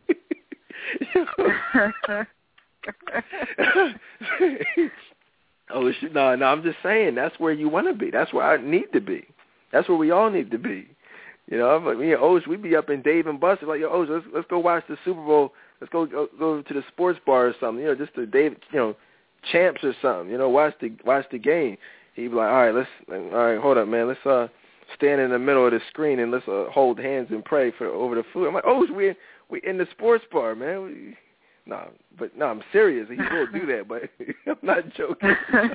Oh, no, no, I'm just saying that's where you want to be. That's where I need to be. That's where we all need to be. You know, I'm like, me and Osh, we'd be up in Dave and Buster's like, yo, Osh, let's let's go watch the Super Bowl. Let's go, go go to the sports bar or something. You know, just the Dave, you know, champs or something. You know, watch the watch the game. He'd be like, all right, let's, all right, hold up, man. Let's uh, stand in the middle of the screen and let's uh, hold hands and pray for over the food. I'm like, oh, we we in the sports bar, man. We, no, but no, I'm serious. He will do that, but I'm not joking.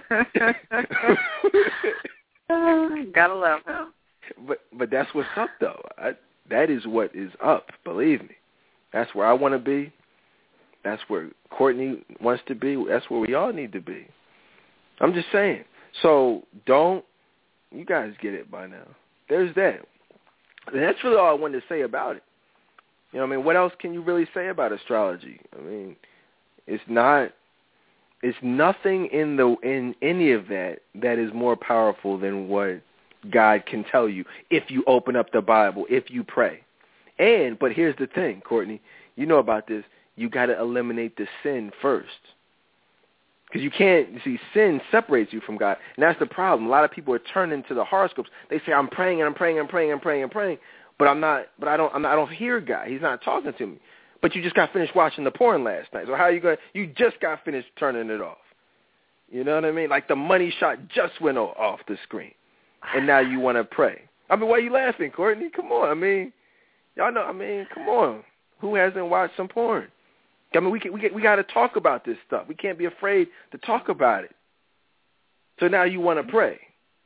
Gotta love him. But but that's what's up, though. I, that is what is up. Believe me, that's where I want to be. That's where Courtney wants to be. That's where we all need to be. I'm just saying. So don't, you guys get it by now. There's that. And that's really all I wanted to say about it. You know what I mean? What else can you really say about astrology? I mean, it's not, it's nothing in the in any of that that is more powerful than what God can tell you if you open up the Bible, if you pray. And, but here's the thing, Courtney, you know about this. You got to eliminate the sin first. Because you can't, you see, sin separates you from God. And that's the problem. A lot of people are turning to the horoscopes. They say, I'm praying and I'm praying and praying and praying and praying, but I'm not, but I don't, I'm not, I don't hear God. He's not talking to me. But you just got finished watching the porn last night. So how are you going to, you just got finished turning it off. You know what I mean? Like the money shot just went off the screen. And now you want to pray. I mean, why are you laughing, Courtney? Come on. I mean, y'all know, I mean, come on. Who hasn't watched some porn? I mean, we can, we can, we got to talk about this stuff. We can't be afraid to talk about it. So now you want to pray.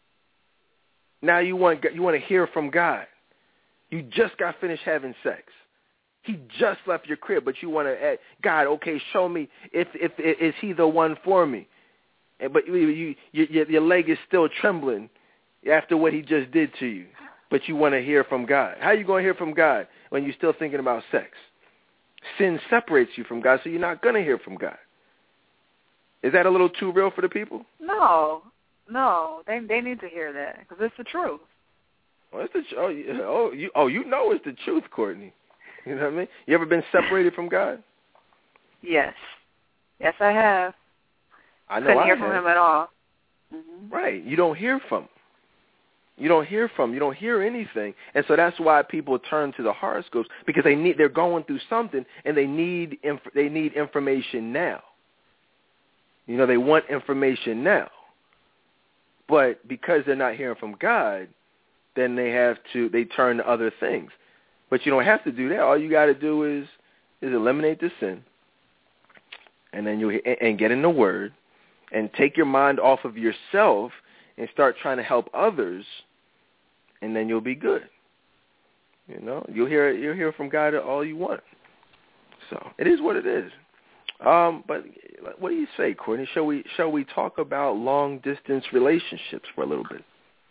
Now you want you want to hear from God. You just got finished having sex. He just left your crib, but you want to add, God, okay, show me if if, if is he the one for me? But you, you, your, your leg is still trembling after what he just did to you. But you want to hear from God. How are you going to hear from God when you're still thinking about sex? Sin separates you from God, so you're not going to hear from God. Is that a little too real for the people? No, no, they they need to hear that because it's the truth. Well, it's the oh, you, oh you oh you know it's the truth, Courtney. You know what I mean? You ever been separated from God? Yes, yes, I have. I know. Couldn't I hear have. from him at all. Mm-hmm. Right, you don't hear from him. You don't hear from, you don't hear anything. And so that's why people turn to the horoscopes, because they need, they're going through something and they need, inf- they need information now. You know, they want information now. But because they're not hearing from God, then they have to, they turn to other things. But you don't have to do that. All you got to do is, is eliminate the sin, and then you and get in the Word and take your mind off of yourself and start trying to help others. And then you'll be good. You know, you'll hear you'll hear from God all you want. So it is what it is. Um, but what do you say, Courtney? Shall we shall we talk about long distance relationships for a little bit?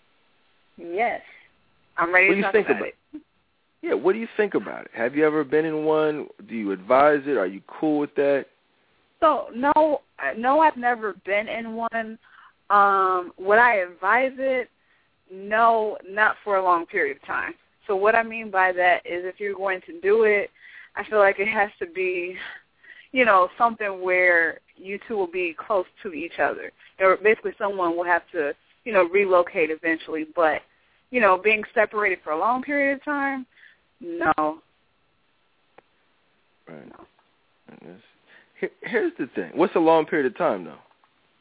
Yes, I'm ready what to do you talk think about, about it. Yeah, what do you think about it? Have you ever been in one? Do you advise it? Are you cool with that? So no, no, I've never been in one. Um, would I advise it? No, not for a long period of time. So what I mean by that is if you're going to do it, I feel like it has to be, you know, something where you two will be close to each other. Or basically someone will have to, you know, relocate eventually. But, you know, being separated for a long period of time, no. Right. No. Here, here's the thing. What's a long period of time, though?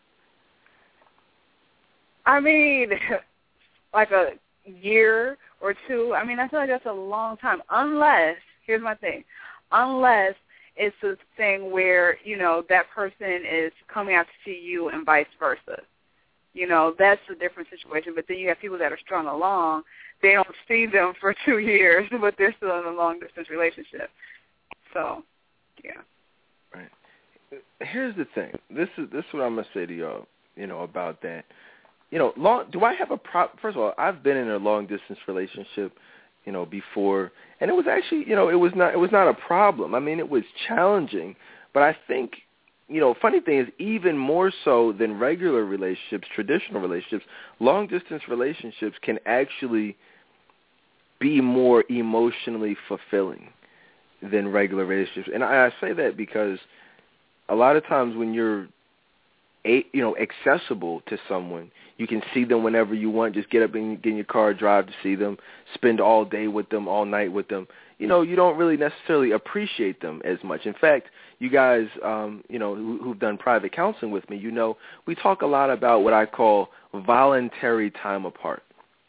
I mean, like a year or two. I mean, I feel like that's a long time. Unless, here's my thing, unless it's a thing where, you know, that person is coming out to see you and vice versa. You know, that's a different situation. But then you have people that are strung along. They don't see them for two years, but they're still in a long-distance relationship. So, yeah. Right. Here's the thing. This is this is what I'm going to say to y'all, you know, about that. You know, long, do I have a pro? First of all, I've been in a long distance relationship, you know, before, and it was actually, you know, it was not, it was not a problem. I mean, it was challenging, but I think, you know, funny thing is, even more so than regular relationships, traditional relationships, long distance relationships can actually be more emotionally fulfilling than regular relationships, and I, I say that because a lot of times when you're A, you know, accessible to someone, you can see them whenever you want. Just get up and get in your car, drive to see them, spend all day with them, all night with them. You know, you don't really necessarily appreciate them as much. In fact, you guys, um, you know, who, who've done private counseling with me, you know, we talk a lot about what I call voluntary time apart.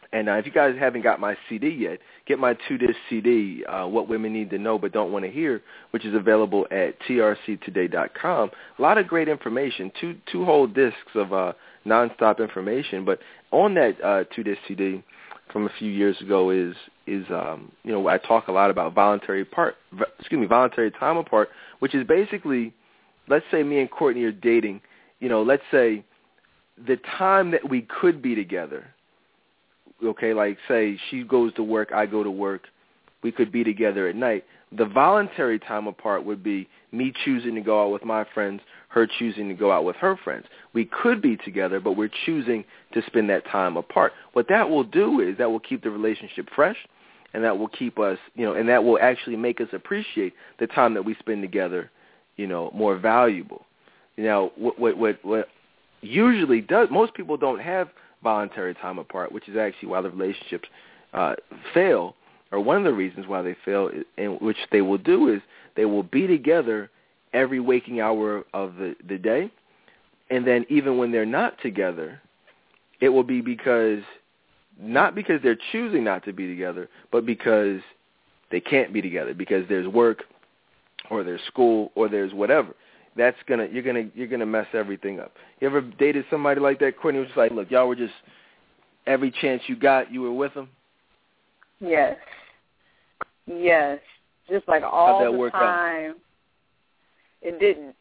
And uh, if you guys haven't got my C D yet, get my two-disc C D, uh, What Women Need to Know But Don't Want to Hear, which is available at T R C today dot com. A lot of great information, two two whole discs of uh, nonstop information. But on that uh, two-disc C D from a few years ago is is um, you know I talk a lot about voluntary part, excuse me, voluntary time apart, which is basically, let's say me and Courtney are dating. You know, let's say the time that we could be together. Okay, like say she goes to work, I go to work, we could be together at night. The voluntary time apart would be me choosing to go out with my friends, her choosing to go out with her friends. We could be together, but we're choosing to spend that time apart. What that will do is that will keep the relationship fresh, and that will keep us, you know, and that will actually make us appreciate the time that we spend together, you know, more valuable. You know, what what what, what usually does, most people don't have voluntary time apart, which is actually why the relationships uh, fail, or one of the reasons why they fail, and which they will do is they will be together every waking hour of the, the day, and then even when they're not together, it will be because, not because they're choosing not to be together, but because they can't be together, because there's work, or there's school, or there's whatever. That's gonna you're gonna you're gonna mess everything up. You ever dated somebody like that, Courtney? Was just like, look, y'all were just every chance you got, you were with them. Yes, yes, just like all How'd that the work time. Out? It didn't.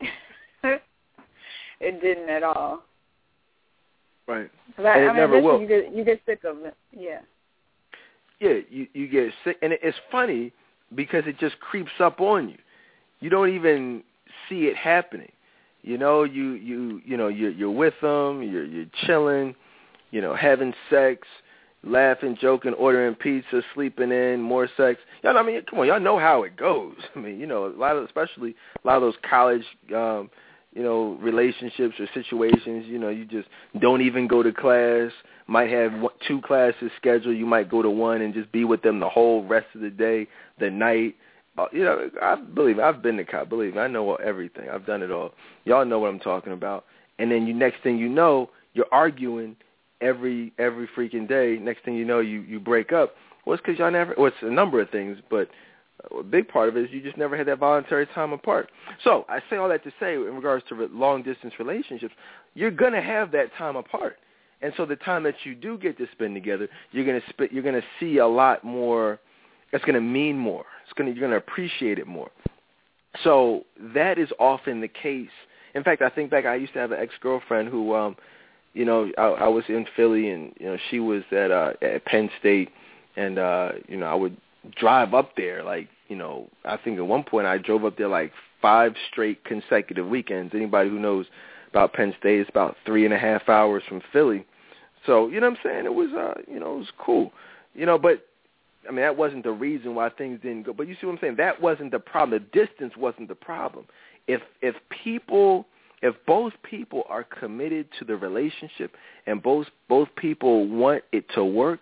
It didn't at all. Right. I, and it I mean, never will. You get you get sick of it. Yeah. Yeah, you you get sick, and it's funny because it just creeps up on you. You don't even see it happening. You know, you you you know you're you're with them, you're you're chilling, you know, having sex, laughing, joking, ordering pizza, sleeping in, more sex. Y'all know, I mean, come on, y'all know how it goes. I mean, you know, a lot of, especially a lot of those college, um, you know, relationships or situations. You know, you just don't even go to class. Might have one, two classes scheduled. You might go to one and just be with them the whole rest of the day, the night. You know, I believe me, I've been to college. Believe me, I know everything. I've done it all. Y'all know what I'm talking about. And then you, next thing you know, you're arguing every every freaking day. Next thing you know, you, you break up. Well, it's because y'all never. Well, it's a number of things, but a big part of it is you just never had that voluntary time apart. So I say all that to say, in regards to long distance relationships, you're gonna have that time apart. And so the time that you do get to spend together, you're gonna sp- you're gonna see a lot more. It's gonna mean more. It's gonna you're gonna appreciate it more. So that is often the case. In fact, I think back, I used to have an ex-girlfriend who, um, you know, I, I was in Philly, and you know, she was at uh, at Penn State, and uh, you know, I would drive up there. Like, you know, I think at one point I drove up there like five straight consecutive weekends. Anybody who knows about Penn State, it's about three and a half hours from Philly. So, you know what I'm saying? It was, uh, you know, it was cool. You know, but I mean, that wasn't the reason why things didn't go. But you see what I'm saying? That wasn't the problem. The distance wasn't the problem. If if people, if both people are committed to the relationship and both both people want it to work,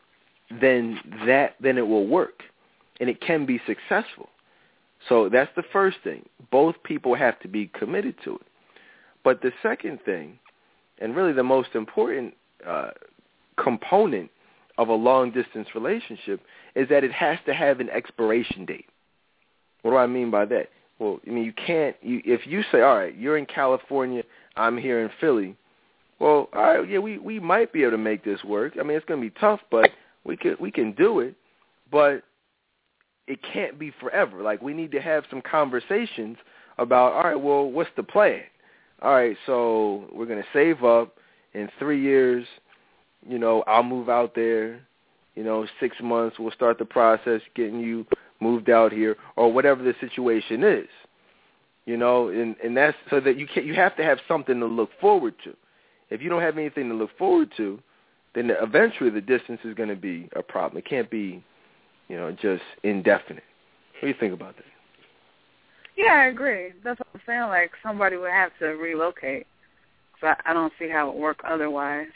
then that then it will work, and it can be successful. So that's the first thing. Both people have to be committed to it. But the second thing, and really the most important uh, component of a long-distance relationship, is that it has to have an expiration date. What do I mean by that? Well, I mean, you can't, you, if you say, all right, you're in California, I'm here in Philly, well, all right, yeah, we, we might be able to make this work. I mean, it's going to be tough, but we can, we can do it, but it can't be forever. Like, we need to have some conversations about, all right, well, what's the plan? All right, so we're going to save up. In three years, you know, I'll move out there. You know, six months, we'll start the process getting you moved out here, or whatever the situation is. You know, and, and that's so that you can you have to have something to look forward to. If you don't have anything to look forward to, then eventually the distance is going to be a problem. It can't be, you know, just indefinite. What do you think about that? Yeah, I agree. That's what I'm saying. Like, somebody would have to relocate. So I, I don't see how it would work otherwise.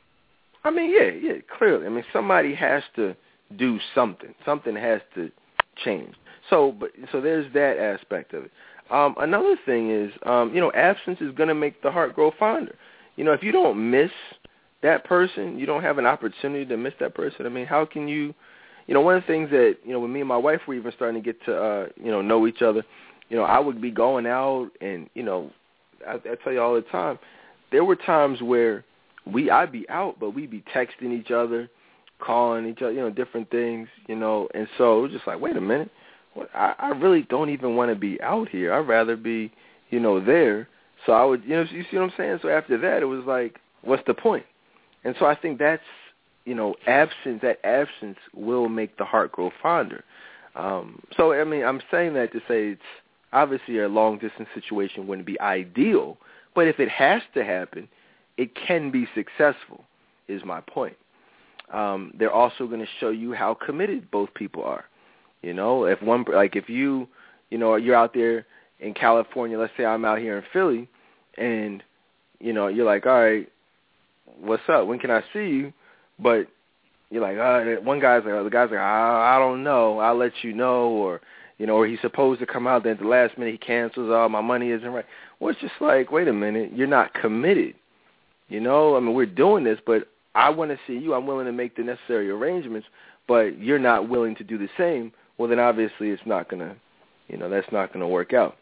I mean, yeah, yeah, clearly. I mean, somebody has to do something. Something has to change. So, but so there's that aspect of it. Um, another thing is, um, you know, absence is going to make the heart grow fonder. You know, if you don't miss that person, you don't have an opportunity to miss that person. I mean, how can you, you know, one of the things that, you know, when me and my wife were even starting to get to, uh, you know, know each other, you know, I would be going out and, you know, I, I tell you all the time, there were times where we, I'd be out, but we'd be texting each other, calling each other, you know, different things, you know, and so it was just like, wait a minute, I, I really don't even want to be out here. I'd rather be, you know, there. So I would, you know, you see what I'm saying? So after that, it was like, what's the point? And so I think that's, you know, absence, that absence will make the heart grow fonder. Um, so, I mean, I'm saying that to say it's obviously a long-distance situation wouldn't be ideal, but if it has to happen, it can be successful, is my point. Um, they're also going to show you how committed both people are. You know, if one, like if you, you know, you're out there in California, let's say I'm out here in Philly, and, you know, you're like, all right, what's up? When can I see you? But you're like, uh, one guy's like, the guy's like, I, I don't know. I'll let you know. Or, you know, or he's supposed to come out, then at the last minute he cancels. Oh, my money isn't right. Well, it's just like, wait a minute. You're not committed. You know, I mean, we're doing this, but I want to see you. I'm willing to make the necessary arrangements, but you're not willing to do the same. Well, then obviously it's not going to, you know, that's not going to work out.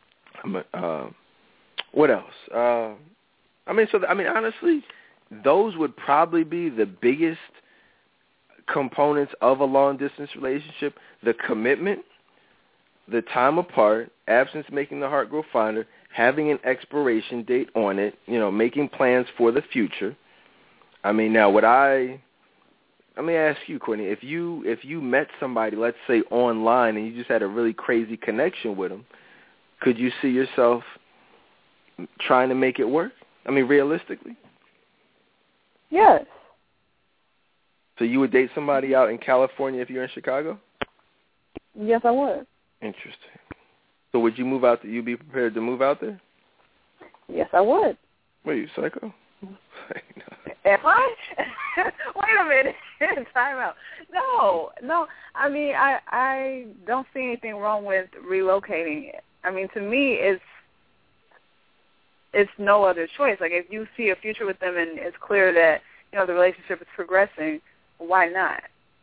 Uh, what else? Uh, I mean, so, I mean, honestly, those would probably be the biggest components of a long-distance relationship: the commitment, the time apart, absence making the heart grow fonder, having an expiration date on it, you know, making plans for the future. I mean, now, would I, let me ask you, Courtney, if you if you met somebody, let's say online, and you just had a really crazy connection with them, could you see yourself trying to make it work? I mean, realistically? Yes. So you would date somebody out in California if you're in Chicago? Yes, I would. Interesting. So would you move out there? You'd be prepared to move out there? Yes, I would. What are you, psycho? Am I? Wait a minute. Time out. No, no. I mean, I I don't see anything wrong with relocating. I mean, to me, it's it's no other choice. Like, if you see a future with them and it's clear that, you know, the relationship is progressing, why not?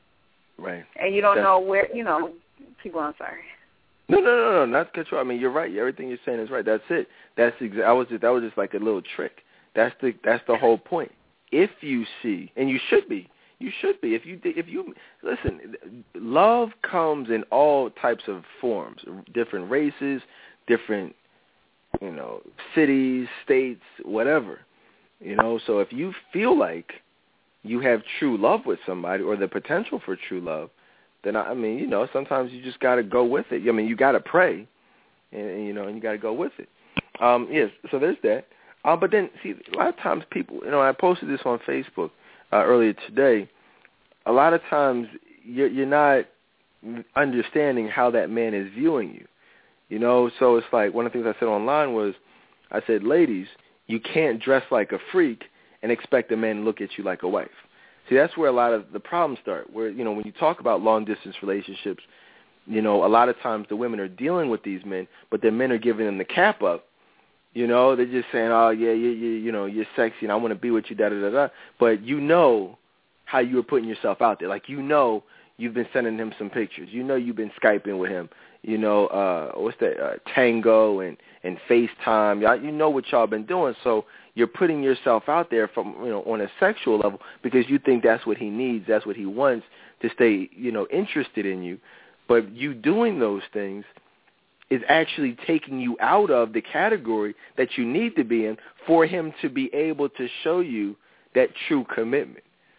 Right. And you don't That's, know where, you know, people, I'm sorry. No, no, no, no, not control. I mean, you're right. Everything you're saying is right. That's it. That's exa- I was just, that was just like a little trick. That's the that's the whole point. If you see, and you should be, you should be. If you if you listen, love comes in all types of forms, different races, different, you know, cities, states, whatever. You know, so if you feel like you have true love with somebody or the potential for true love, then, I mean, you know, sometimes you just got to go with it. I mean, you got to pray, and, and, you know, and you got to go with it. Um, yes, so there's that. Uh, but then, see, a lot of times people, you know, I posted this on Facebook uh, earlier today. A lot of times you're, you're not understanding how that man is viewing you. You know, so it's like one of the things I said online was, I said, ladies, you can't dress like a freak and expect a man to look at you like a wife. See, that's where a lot of the problems start, where, you know, when you talk about long-distance relationships, you know, a lot of times the women are dealing with these men, but the men are giving them the cap up. You know, they're just saying, oh, yeah, you, you, you know, you're sexy and I want to be with you, da-da-da-da. But you know how you were putting yourself out there. Like, you know you've been sending him some pictures. You know you've been Skyping with him. You know, uh, what's that, uh, Tango and, and FaceTime. Y'all, you know what y'all been doing. So you're putting yourself out there from, you know, on a sexual level because you think that's what he needs, that's what he wants to stay, you know, interested in you. But you doing those things is actually taking you out of the category that you need to be in for him to be able to show you that true commitment.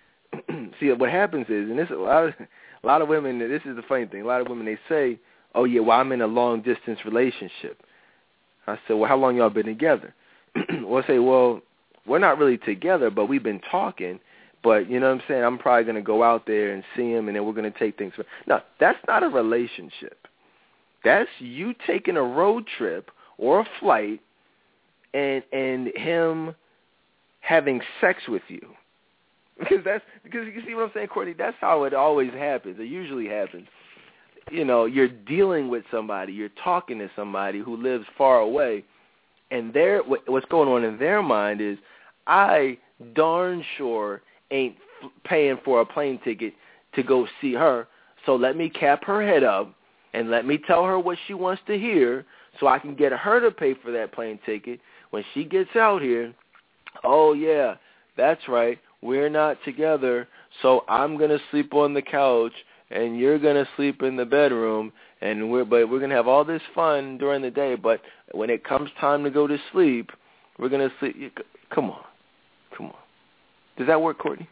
See, what happens is, and this is a lot of, a lot of women, this is the funny thing, a lot of women, they say, oh, yeah, well, I'm in a long-distance relationship. I said, well, how long y'all been together? Well, I say, well, we're not really together, but we've been talking. But, you know what I'm saying, I'm probably going to go out there and see him, and then we're going to take things. No, that's not a relationship. That's you taking a road trip or a flight and and him having sex with you. Because that's because you see what I'm saying, Courtney? That's how it always happens. It usually happens. You know, you're dealing with somebody, you're talking to somebody who lives far away, and their what's going on in their mind is, I darn sure ain't f- paying for a plane ticket to go see her. So let me cap her head up and let me tell her what she wants to hear so I can get her to pay for that plane ticket. When she gets out here, oh, yeah, that's right, we're not together, so I'm going to sleep on the couch and you're going to sleep in the bedroom, and we're but we're going to have all this fun during the day, but when it comes time to go to sleep, we're going to sleep. You, come on. Come on. Does that work, Courtney?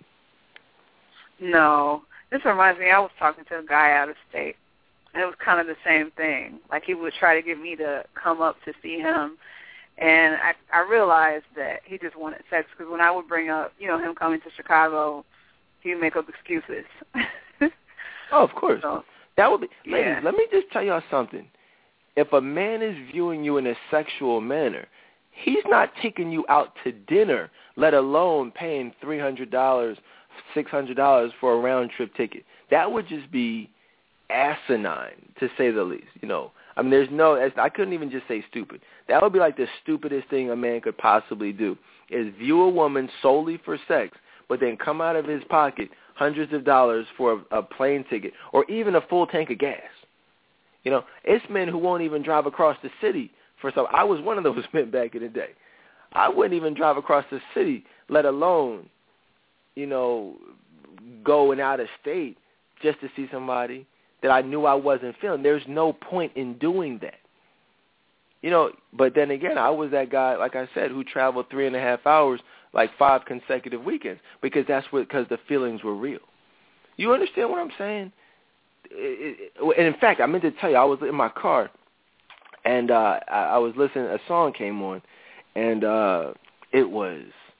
No. This reminds me, I was talking to a guy out of state, and it was kind of the same thing. Like, he would try to get me to come up to see him, and I, I realized that he just wanted sex, because when I would bring up, you know, him coming to Chicago, he would make up excuses. Oh, of course. So, that would be. yeah. Ladies, let me just tell y'all something. If a man is viewing you in a sexual manner, he's not taking you out to dinner, let alone paying three hundred dollars, six hundred dollars for a round-trip ticket. That would just be asinine, to say the least. You know, I mean, there's no, I couldn't even just say stupid. That would be like the stupidest thing a man could possibly do, is view a woman solely for sex, but then come out of his pocket hundreds of dollars for a, a plane ticket or even a full tank of gas. You know, it's men who won't even drive across the city for some. I was one of those men back in the day. I wouldn't even drive across the city, let alone, you know, going out of state just to see somebody that I knew I wasn't feeling. There's no point in doing that. You know, but then again, I was that guy, like I said, who traveled three and a half hours, like five consecutive weekends, because that's what, because the feelings were real. You understand what I'm saying? It, it, and in fact, I meant to tell you, I was in my car, and uh, I, I was listening, a song came on, and uh, it was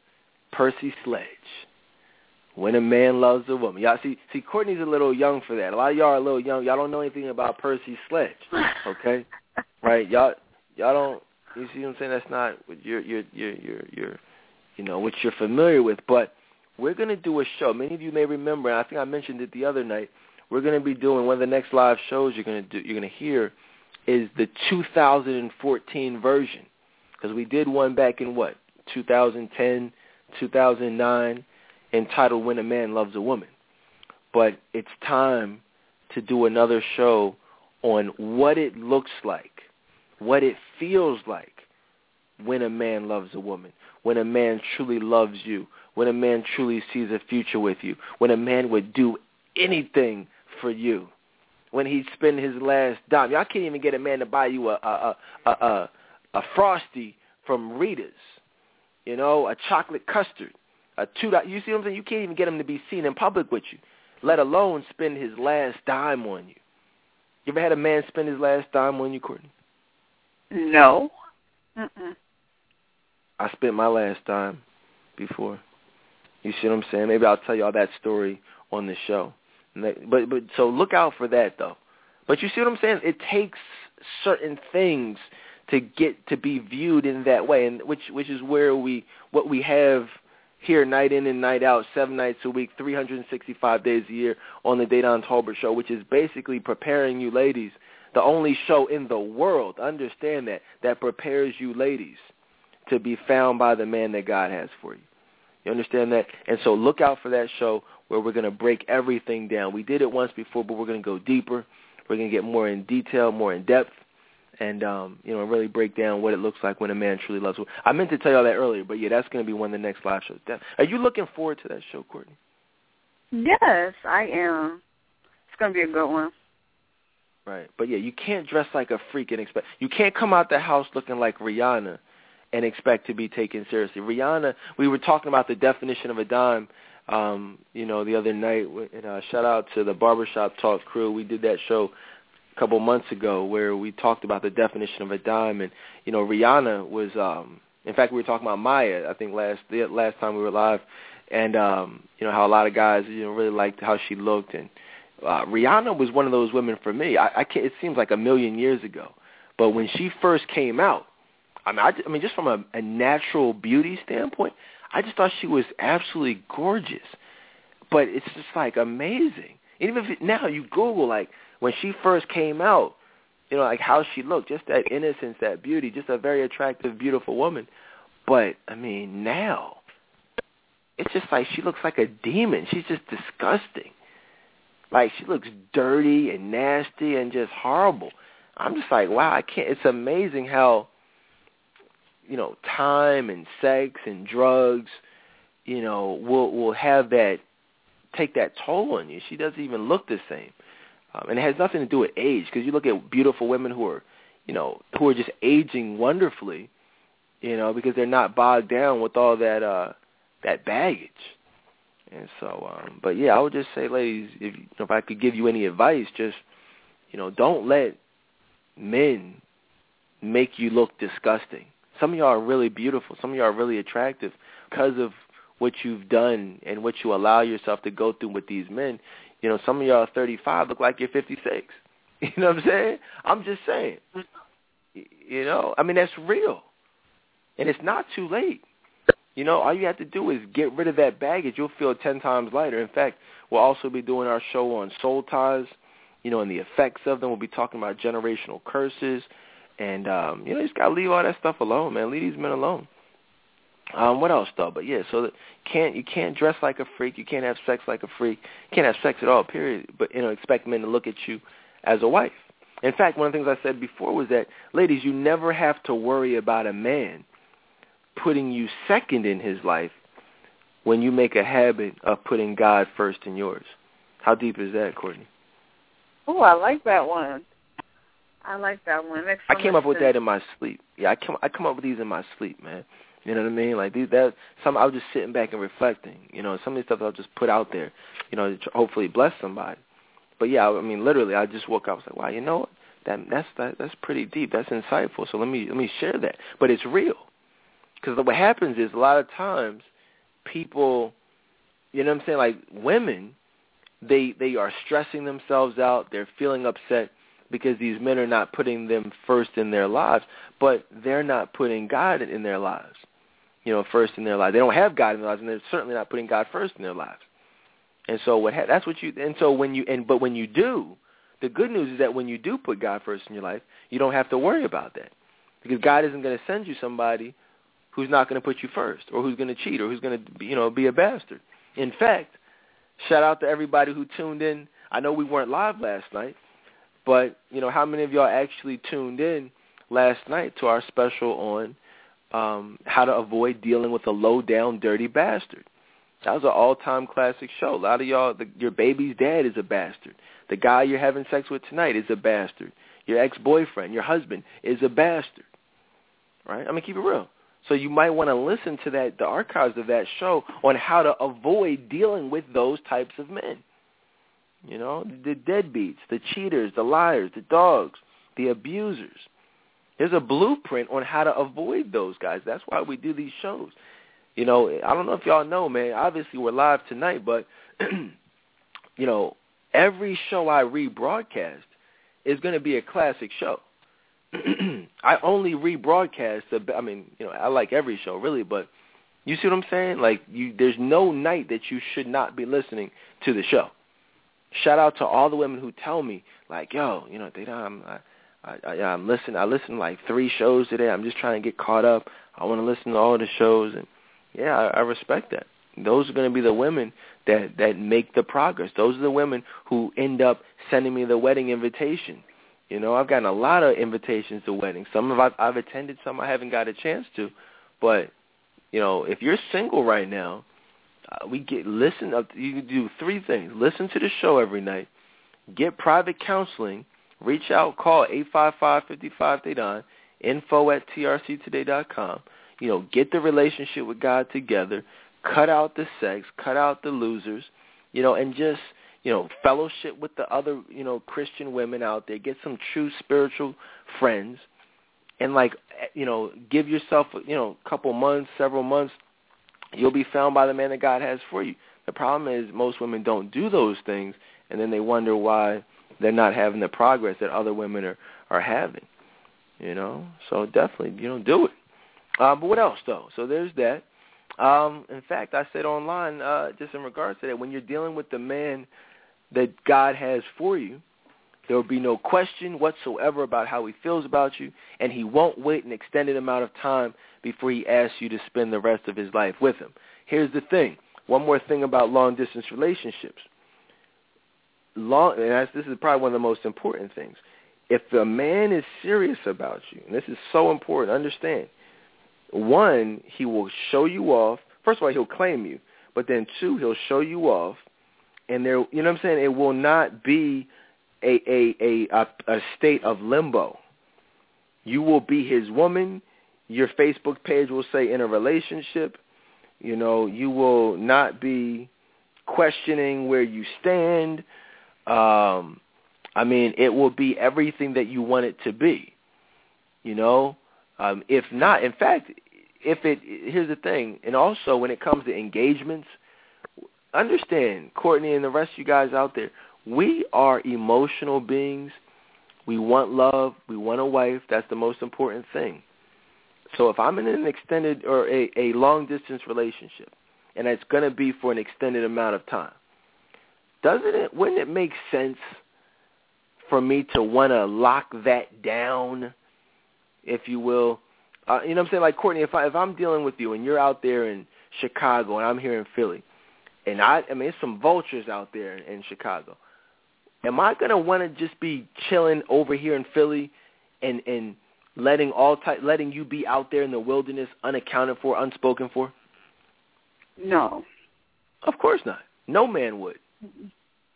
Percy Sledge, When a Man Loves a Woman. Y'all see, see, Courtney's a little young for that. A lot of y'all are a little young. Y'all don't know anything about Percy Sledge, okay? Right? Y'all, y'all don't. You see what I'm saying? That's not what you're, you're, you're, you're, you're, you know, what you're familiar with. But we're gonna do a show. Many of you may remember, and I think I mentioned it the other night. We're gonna be doing one of the next live shows you're gonna do. You're gonna hear is the two thousand fourteen version, because we did one back in what two thousand ten, two thousand nine, entitled "When a Man Loves a Woman." But it's time to do another show on what it looks like, what it feels like when a man loves a woman, when a man truly loves you, when a man truly sees a future with you, when a man would do anything for you, when he'd spend his last dime. Y'all can't even get a man to buy you a a a a, a Frosty from Rita's, you know, a chocolate custard, a two. You see what I'm saying? You can't even get him to be seen in public with you, let alone spend his last dime on you. You ever had a man spend his last dime on you, Courtney? No. Mm-mm. I spent my last dime before. You see what I'm saying? Maybe I'll tell y'all that story on the show. But but so look out for that, though. But you see what I'm saying? It takes certain things to get to be viewed in that way, and which which is where we what we have here night in and night out, seven nights a week, three hundred sixty-five days a year on the Dedan Tolbert Show, which is basically preparing you ladies, the only show in the world, understand that, that prepares you ladies to be found by the man that God has for you. You understand that? And so look out for that show where we're going to break everything down. We did it once before, but we're going to go deeper. We're going to get more in detail, more in depth, and um, you know, really break down what it looks like when a man truly loves you. I meant to tell you all that earlier, but yeah, that's going to be one of the next live shows. Are you looking forward to that show, Courtney? Yes, I am. It's going to be a good one. Right. But yeah, you can't dress like a freak and expect, you can't come out the house looking like Rihanna and expect to be taken seriously. Rihanna, we were talking about the definition of a dime, um, you know, the other night. And, uh, shout out to the Barbershop Talk crew. We did that show a couple months ago where we talked about the definition of a dime. And, you know, Rihanna was, um, in fact, we were talking about Maya, I think, last the last time we were live. And, um, you know, how a lot of guys, you know, really liked how she looked. And uh, Rihanna was one of those women for me. I, I can't, it seems like a million years ago. But when she first came out, I mean, I, I mean, just from a, a natural beauty standpoint, I just thought she was absolutely gorgeous. But it's just, like, amazing. Even if it, now you Google, like, when she first came out, you know, like, how she looked, just that innocence, that beauty, just a very attractive, beautiful woman. But, I mean, now, it's just like she looks like a demon. She's just disgusting. Like, she looks dirty and nasty and just horrible. I'm just like, wow, I can't. It's amazing how, you know, time and sex and drugs, you know, will will have that, take that toll on you. She doesn't even look the same. Um, and it has nothing to do with age, because you look at beautiful women who are, you know, who are just aging wonderfully, you know, because they're not bogged down with all that uh, that baggage. And so, um, but yeah, I would just say, ladies, if you know, if I could give you any advice, just, you know, don't let men make you look disgusting. Some of y'all are really beautiful. Some of y'all are really attractive because of what you've done and what you allow yourself to go through with these men. You know, some of y'all are thirty-five, look like you're fifty-six. You know what I'm saying? I'm just saying. You know, I mean, that's real. And it's not too late. You know, all you have to do is get rid of that baggage. You'll feel ten times lighter. In fact, we'll also be doing our show on soul ties, you know, and the effects of them. We'll be talking about generational curses. And, um, you know, you just got to leave all that stuff alone, man. Leave these men alone. Um, what else, though? But, yeah, so that can't, you can't dress like a freak. You can't have sex like a freak. You can't have sex at all, period. But, you know, expect men to look at you as a wife. In fact, one of the things I said before was that, ladies, you never have to worry about a man putting you second in his life when you make a habit of putting God first in yours. How deep is that, Courtney? Oh, I like that one. I like that one. Makes so I came up with sense. that in my sleep. Yeah, I come I come up with these in my sleep, man. You know what I mean? Like these, that some I was just sitting back and reflecting. You know, some of the stuff I'll just put out there. You know, to hopefully bless somebody. But yeah, I mean, literally, I just woke up. I was like, wow, you know what? That that's that, that's pretty deep. That's insightful. So let me let me share that. But it's real. Because what happens is a lot of times people, you know what I'm saying, like women, they they are stressing themselves out. They're feeling upset because these men are not putting them first in their lives, but they're not putting God in their lives, you know, first in their lives. They don't have God in their lives, and they're certainly not putting God first in their lives. And so what ha- that's what you and so when you and but when you do, the good news is that when you do put God first in your life, you don't have to worry about that, because God isn't going to send you somebody who's not going to put you first, or who's going to cheat, or who's going to, you know, be a bastard. In fact, shout out to everybody who tuned in. I know we weren't live last night, but, you know, how many of y'all actually tuned in last night to our special on um, how to avoid dealing with a low-down, dirty bastard? That was an all-time classic show. A lot of y'all, the, your baby's dad is a bastard. The guy you're having sex with tonight is a bastard. Your ex-boyfriend, your husband, is a bastard. Right? I mean, keep it real. So you might want to listen to that, the archives of that show on how to avoid dealing with those types of men. You know, the deadbeats, the cheaters, the liars, the dogs, the abusers. There's a blueprint on how to avoid those guys. That's why we do these shows. You know, I don't know if y'all know, man. Obviously, we're live tonight, but, you know, every show I rebroadcast is going to be a classic show. I only rebroadcast. The, I mean, you know, I like every show really, but you see what I'm saying? Like, you, there's no night that you should not be listening to the show. Shout out to all the women who tell me, like, yo, you know, they I'm, I, I, I, I'm listening. I listened to like three shows today. I'm just trying to get caught up. I want to listen to all the shows, and yeah, I, I respect that. Those are going to be the women that that make the progress. Those are the women who end up sending me the wedding invitation. You know, I've gotten a lot of invitations to weddings. Some of I've, I've attended, some I haven't got a chance to. But, you know, if you're single right now, uh, we get listen. Uh, you can do three things: listen to the show every night, get private counseling, reach out, call eight five five, five five, T A D O N, info at T R C today dot com. You know, get the relationship with God together, cut out the sex, cut out the losers, you know, and just, you know, fellowship with the other, you know, Christian women out there. Get some true spiritual friends, and, like, you know, give yourself, you know, a couple months, several months, you'll be found by the man that God has for you. The problem is most women don't do those things, and then they wonder why they're not having the progress that other women are, are having, you know. So definitely, you know, do it. Uh, but what else, though? So there's that. Um, in fact, I said online, uh, just in regards to that, when you're dealing with the man that God has for you, There will be no question whatsoever about how he feels about you, and he won't wait an extended amount of time before he asks you to spend the rest of his life with him. Here's the thing. One more thing about long-distance relationships. Long, and that's, this is probably one of the most important things. If the man is serious about you, and this is so important, understand, one, he will show you off. First of all, he'll claim you. But then, two, he'll show you off. And there, you know what I'm saying? It will not be a, a, a, a, a state of limbo. You will be his woman. Your Facebook page will say in a relationship. You know, you will not be questioning where you stand. Um, I mean, it will be everything that you want it to be. You know, um, if not, in fact, if it, here's the thing, and also when it comes to engagements, understand, Courtney and the rest of you guys out there, we are emotional beings. We want love. We want a wife. That's the most important thing. So if I'm in an extended or a, a long-distance relationship, and it's going to be for an extended amount of time, doesn't it, wouldn't it make sense for me to want to lock that down, if you will? Uh, you know what I'm saying? Like, Courtney, if, I, if I'm dealing with you and you're out there in Chicago and I'm here in Philly, and I, I mean, there's some vultures out there in, in Chicago, am I going to want to just be chilling over here in Philly and, and letting all ty- letting you be out there in the wilderness unaccounted for, unspoken for? No. Of course not. No man would. Mm-hmm.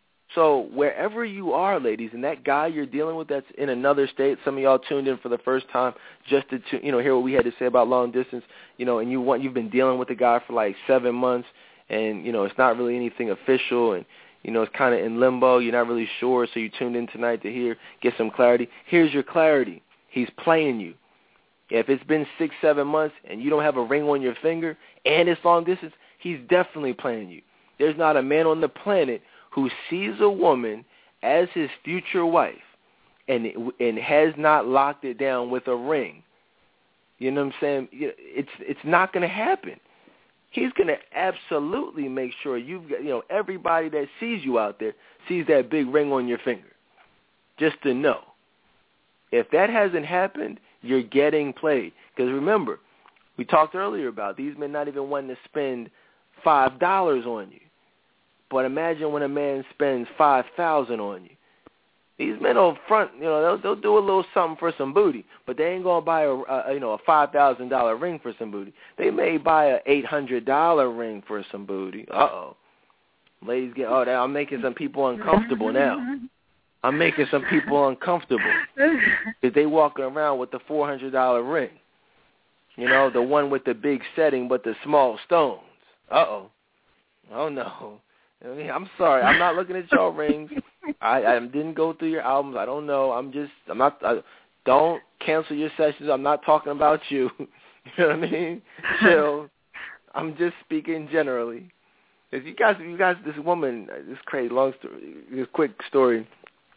So wherever you are, ladies, and that guy you're dealing with that's in another state, some of y'all tuned in for the first time just to, you know, hear what we had to say about long distance, you know, and you want, you've been dealing with the guy for like seven months, and, you know, it's not really anything official, and, you know, it's kind of in limbo. You're not really sure, so you tuned in tonight to hear, get some clarity. Here's your clarity. He's playing you. If it's been six, seven months, and you don't have a ring on your finger, and it's long distance, he's definitely playing you. There's not a man on the planet who sees a woman as his future wife and and has not locked it down with a ring. You know what I'm saying? It's it's not going to happen. He's going to absolutely make sure you've got, you know, everybody that sees you out there sees that big ring on your finger. Just to know. If that hasn't happened, you're getting played. Because remember, we talked earlier about these men not even wanting to spend five dollars on you. But imagine when a man spends five thousand dollars on you. These men on front, you know, they'll, they'll do a little something for some booty, but they ain't gonna buy a, a you know a five thousand dollar ring for some booty. They may buy a eight hundred dollar ring for some booty. Uh oh, ladies get oh, I'm making some people uncomfortable now. I'm making some people uncomfortable because they walking around with the four hundred dollar ring. You know, the one with the big setting but the small stones. Uh oh, oh no. I mean, I'm sorry. I'm not looking at your rings. I, I didn't go through your albums. I don't know. I'm just. I'm not. I, don't cancel your sessions. I'm not talking about you. You know what I mean? Chill. I'm just speaking generally. If you guys, you guys, this woman, this crazy long story, this quick story.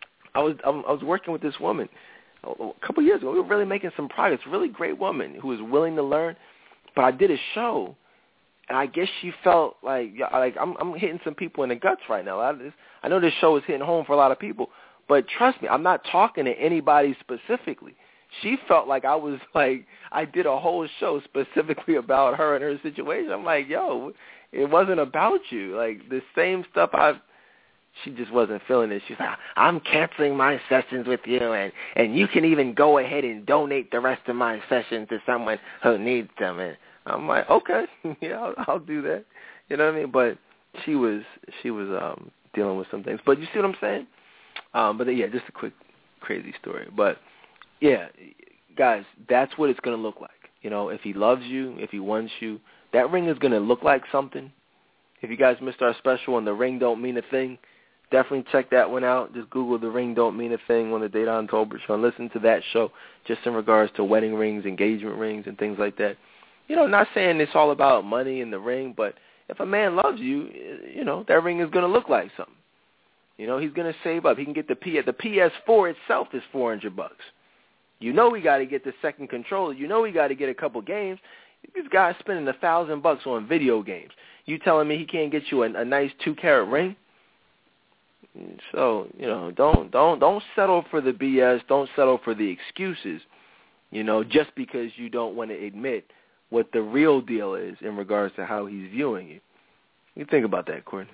I was, I was working with this woman a couple years ago. We were really making some progress. Really great woman who was willing to learn. But I did a show. And I guess she felt like like I'm, I'm hitting some people in the guts right now. I, just, I know this show is hitting home for a lot of people, but trust me, I'm not talking to anybody specifically. She felt like I was like I did a whole show specifically about her and her situation. I'm like, yo, it wasn't about you. Like the same stuff I've. She just wasn't feeling it. She's like, I'm canceling my sessions with you, and and you can even go ahead and donate the rest of my sessions to someone who needs them. And I'm like, okay, yeah, I'll, I'll do that. You know what I mean? But she was she was um, dealing with some things. But you see what I'm saying? Um, but yeah, just a quick crazy story. But yeah, guys, that's what it's gonna look like. You know, if he loves you, if he wants you, that ring is gonna look like something. If you guys missed our special on the ring don't mean a thing, definitely check that one out. Just Google the ring don't mean a thing on the Dedan Tolbert show and listen to that show just in regards to wedding rings, engagement rings, and things like that. You know, not saying it's all about money and the ring, but if a man loves you, you know, that ring is going to look like something. You know, he's going to save up. He can get the P. The P S four itself is four hundred bucks. You know, we got to get the second controller. You know, we got to get a couple games. This guy's spending a thousand bucks on video games. You telling me he can't get you a, a nice two carat ring? So, you know, don't don't don't settle for the B S. Don't settle for the excuses, you know, just because you don't want to admit what the real deal is in regards to how he's viewing you. You think about that, Courtney.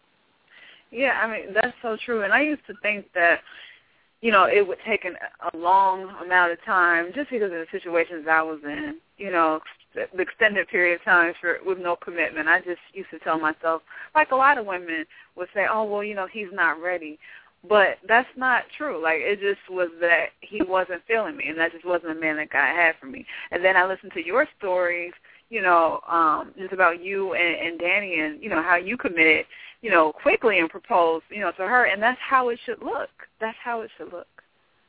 Yeah, I mean, that's so true. And I used to think that, you know, it would take an, a long amount of time just because of the situations I was in, you know, the extended period of time for, with no commitment. I just used to tell myself, like a lot of women would say, oh, well, you know, he's not ready. But that's not true. Like, it just was that he wasn't feeling me, and that just wasn't the man that God had for me. And then I listened to your stories, you know, um, just about you and, and Danny and, you know, how you committed, you know, quickly and proposed, you know, to her. And that's how it should look. That's how it should look.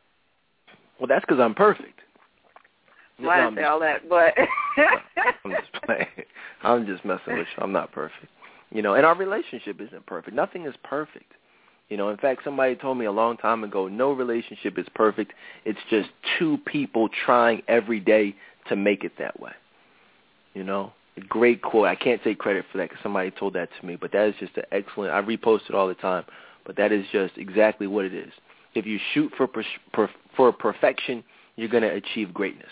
Well, that's because I'm perfect. Well, I didn't say all that, but... I'm just playing. I'm just messing with you. I'm not perfect. You know, and our relationship isn't perfect. Nothing is perfect. You know, in fact, somebody told me a long time ago, no relationship is perfect. It's just two people trying every day to make it that way. You know, a great quote. I can't take credit for that because somebody told that to me, but that is just an excellent, I repost it all the time, but that is just exactly what it is. If you shoot for per, per, for perfection, you're going to achieve greatness.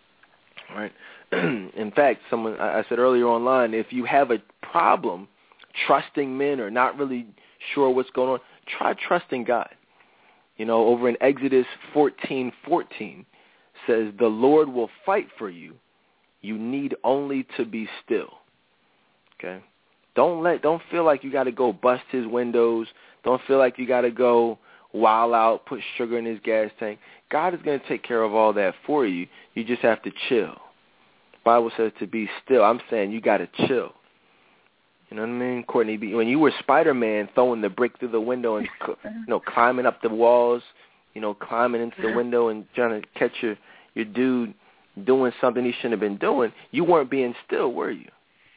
All right. In fact, someone I said earlier online, if you have a problem trusting men or not really sure what's going on, try trusting God. You know, over in Exodus fourteen fourteen says, the Lord will fight for you. You need only to be still. Okay? Don't let don't feel like you got to go bust his windows. Don't feel like you got to go wild out, put sugar in his gas tank. God is going to take care of all that for you. You just have to chill. The Bible says to be still. I'm saying you got to chill. You know what I mean, Courtney? When you were Spider-Man throwing the brick through the window and, you know, climbing up the walls, you know, climbing into the window and trying to catch your, your dude doing something he shouldn't have been doing, you weren't being still, were you?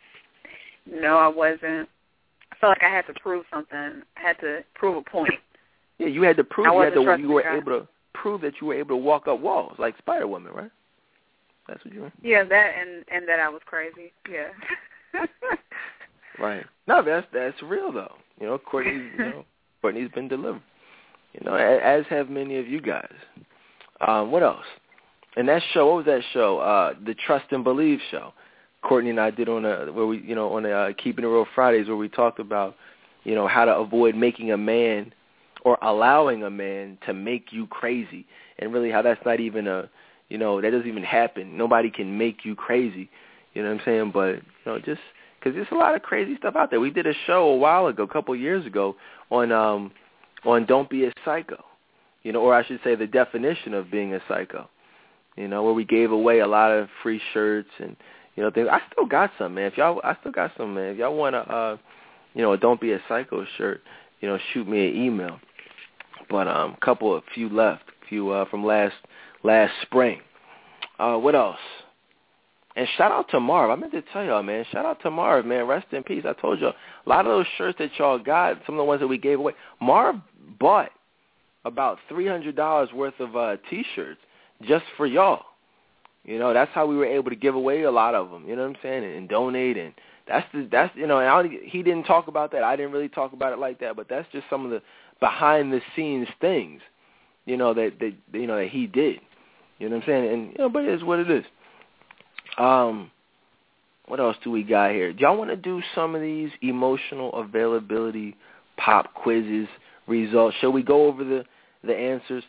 No, I wasn't. I felt like I had to prove something. I had to prove a point. Yeah, you had to prove I you, had to, you were God. able to prove that you were able to walk up walls like Spider-Woman, right? That's what you were. Yeah, that and, and that I was crazy. Yeah. Right. No, that's that's real though. You know, Courtney's you know, Courtney's been delivered. You know, as have many of you guys. Um, what else? And that show, what was that show? Uh, the Trust and Believe show. Courtney and I did on a where we, you know, on a uh, Keeping It Real Fridays, where we talked about, you know, how to avoid making a man or allowing a man to make you crazy, and really how that's not even a, you know, that doesn't even happen. Nobody can make you crazy. You know what I'm saying? But you know, just because there's a lot of crazy stuff out there. We did a show a while ago, a couple of years ago, on um, on Don't Be a Psycho, you know, or I should say the definition of being a psycho. You know, where we gave away a lot of free shirts and, you know, things. I still got some, man. If y'all, I still got some, man. If y'all want a, uh, you know, a Don't Be a Psycho shirt, you know, shoot me an email. But um, a couple, a few left, a few uh, from last last spring. Uh, what else? And shout out to Marv. I meant to tell y'all, man. Shout out to Marv, man. Rest in peace. I told y'all, a lot of those shirts that y'all got, some of the ones that we gave away, Marv bought about three hundred dollars worth of uh, T-shirts just for y'all. You know, that's how we were able to give away a lot of them, you know what I'm saying, and, and donate. And that's, the, that's you know, and I don't, he didn't talk about that. I didn't really talk about it like that, but that's just some of the behind-the-scenes things, you know, that, that, you know, that he did. You know what I'm saying? And, you know, but it is what it is. Um, what else do we got here? Do y'all want to do some of these emotional availability pop quizzes results? Shall we go over the, the answers?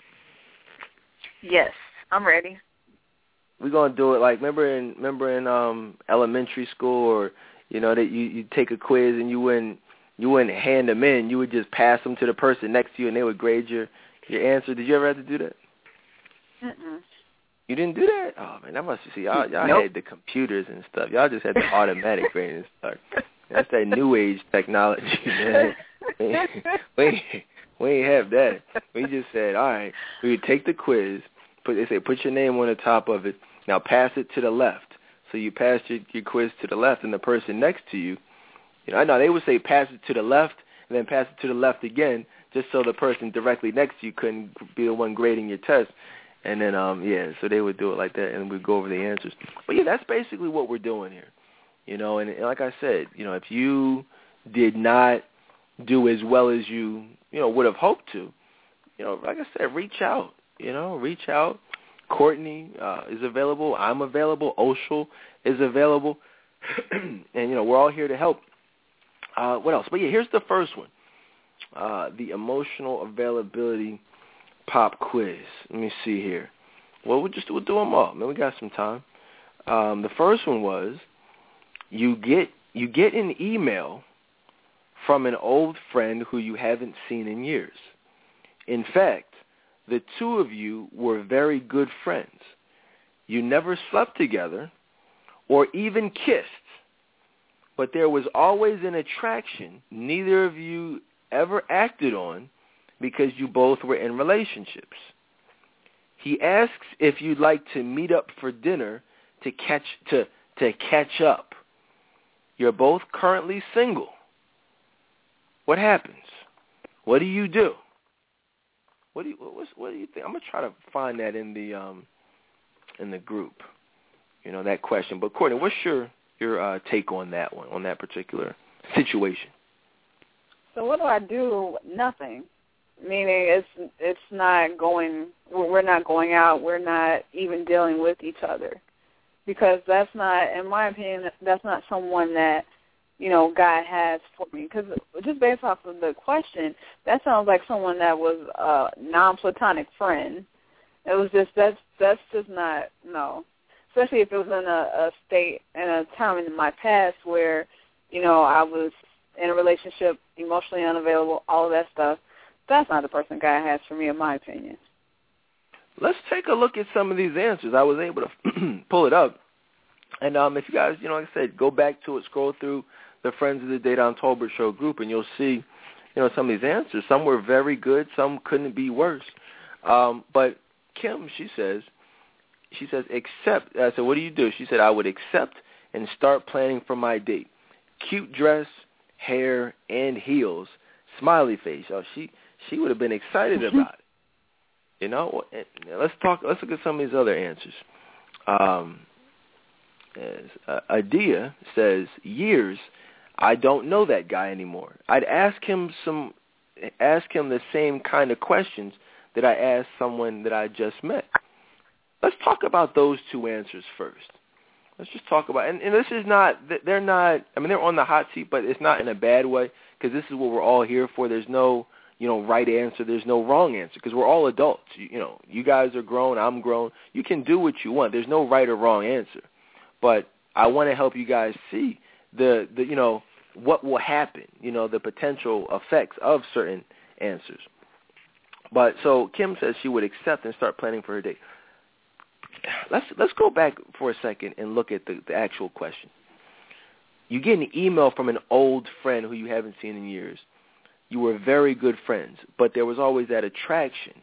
Yes, I'm ready. We're gonna do it like remember in remember in um elementary school, or you know that you you take a quiz and you wouldn't you wouldn't hand them in, you would just pass them to the person next to you and they would grade your your answer. Did you ever have to do that? Mm-mm. You didn't do that? Oh man, that must see y'all y'all nope. had the computers and stuff. Y'all just had the automatic grading stuff. That's that new age technology, man. we, we, we ain't have that. We just said, all right, we would take the quiz. Put they say put your name on the top of it. Now pass it to the left. So you pass your, your quiz to the left, and the person next to you, you know, I know they would say pass it to the left and then pass it to the left again, just so the person directly next to you couldn't be the one grading your test. And then, um, yeah, so they would do it like that, and we'd go over the answers. But yeah, that's basically what we're doing here, you know. And, and like I said, you know, if you did not do as well as you, you know, would have hoped to, you know, like I said, reach out, you know, reach out. Courtney uh, is available. I'm available. Oshel is available. And, you know, we're all here to help. Uh, what else? But, yeah, here's the first one, uh, the emotional availability pop quiz. Let me see here. Well, we'll just we'll do them all. Man, we got some time. Um, the first one was you get you get an email from an old friend who you haven't seen in years. In fact, the two of you were very good friends. You never slept together or even kissed, but there was always an attraction neither of you ever acted on because you both were in relationships. He asks if you'd like to meet up for dinner to catch to to catch up. You're both currently single. What happens? What do you do? What do you what, what do you think? I'm gonna try to find that in the um in the group. You know, that question. But Courtney, what's your your uh, take on that one, on that particular situation? So what do I do? Nothing. Meaning it's it's not going. We're not going out. We're not even dealing with each other, because that's not, in my opinion, that's not someone that, you know, God has for me. Because just based off of the question, that sounds like someone that was a non-platonic friend. It was just that's that's just not no. Especially if it was in a, a state and a time in my past where, you know, I was in a relationship, emotionally unavailable, all of that stuff. That's not the person God has for me, in my opinion. Let's take a look at some of these answers. I was able to pull it up. And um, if you guys, you know, like I said, go back to it, scroll through the Friends of the Dedan Tolbert Show group, and you'll see, you know, some of these answers. Some were very good. Some couldn't be worse. Um, but Kim, she says, she says, accept. I said, what do you do? She said, I would accept and start planning for my date. Cute dress, hair, and heels. Smiley face. Oh, she she would have been excited about it. You know, let's talk. Let's look at some of these other answers. Um, as, uh, Adia says, years. I don't know that guy anymore. I'd ask him some, ask him the same kind of questions that I asked someone that I just met. Let's talk about those two answers first. Let's just talk about, and, and this is not, they're not, I mean, they're on the hot seat, but it's not in a bad way, because this is what we're all here for. There's no, you know, right answer. There's no wrong answer, because we're all adults. You, you know, you guys are grown. I'm grown. You can do what you want. There's no right or wrong answer. But I want to help you guys see the, the, you know, what will happen, you know, the potential effects of certain answers. But so Kim says she would accept and start planning for her date. Let's let's go back for a second and look at the, the actual question. You get an email from an old friend who you haven't seen in years. You were very good friends, but there was always that attraction.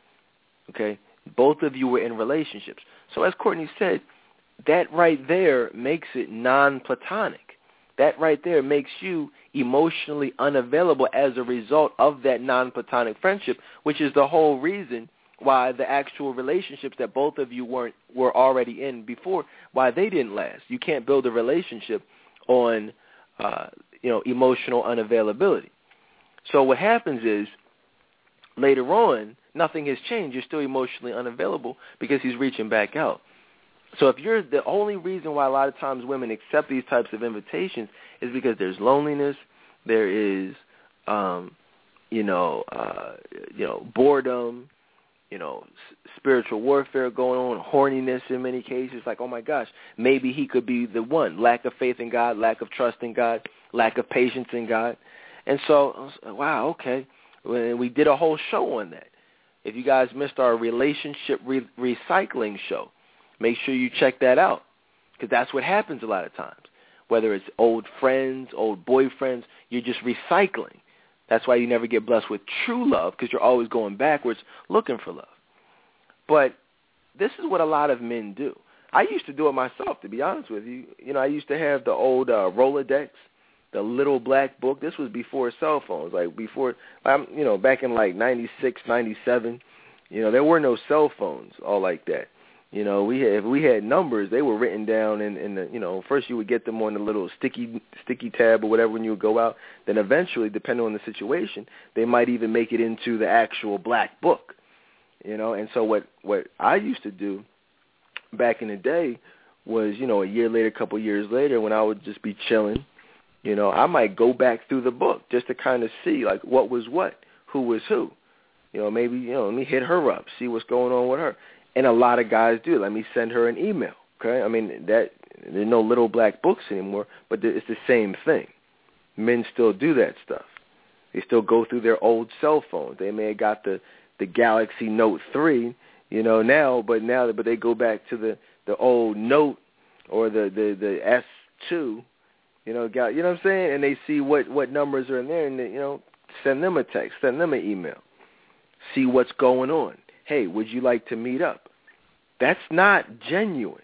Okay? Both of you were in relationships. So as Courtney said, that right there makes it non-platonic. That right there makes you emotionally unavailable as a result of that non-platonic friendship, which is the whole reason why the actual relationships that both of you weren't were already in before, why they didn't last. You can't build a relationship on, uh, you know, emotional unavailability. So what happens is, later on, nothing has changed. You're still emotionally unavailable because he's reaching back out. So if you're the only reason why a lot of times women accept these types of invitations is because there's loneliness, there is, um, you know, uh, you know, boredom, you know, s- spiritual warfare going on, horniness in many cases. Like, oh my gosh, maybe he could be the one. Lack of faith in God, lack of trust in God, lack of patience in God. And so, I was like, wow, okay. And we did a whole show on that. If you guys missed our relationship re- recycling show, make sure you check that out, because that's what happens a lot of times. Whether it's old friends, old boyfriends, you're just recycling. That's why you never get blessed with true love, because you're always going backwards looking for love. But this is what a lot of men do. I used to do it myself, to be honest with you. You know, I used to have the old uh, Rolodex, the little black book. This was before cell phones, like before, um, you know, back in like ninety-six, ninety-seven. You know, there were no cell phones all like that. You know, we had, if we had numbers, they were written down in, in the, you know, first you would get them on the little sticky sticky tab or whatever when you would go out. Then eventually, depending on the situation, they might even make it into the actual black book. You know, and so what, what I used to do back in the day was, you know, a year later, a couple of years later, when I would just be chilling, you know, I might go back through the book just to kind of see, like, what was what, who was who. You know, maybe, you know, let me hit her up, see what's going on with her. And a lot of guys do. Let me send her an email, okay? I mean, that there's no little black books anymore, but it's the same thing. Men still do that stuff. They still go through their old cell phones. They may have got the, the Galaxy Note three, you know, now, but now but they go back to the, the old Note or the, the, the S two, you know, got, you know what I'm saying? And they see what, what numbers are in there and, they, you know, send them a text, send them an email, see what's going on. Hey, would you like to meet up? That's not genuine,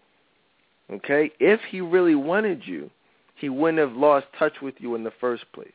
okay? If he really wanted you, he wouldn't have lost touch with you in the first place.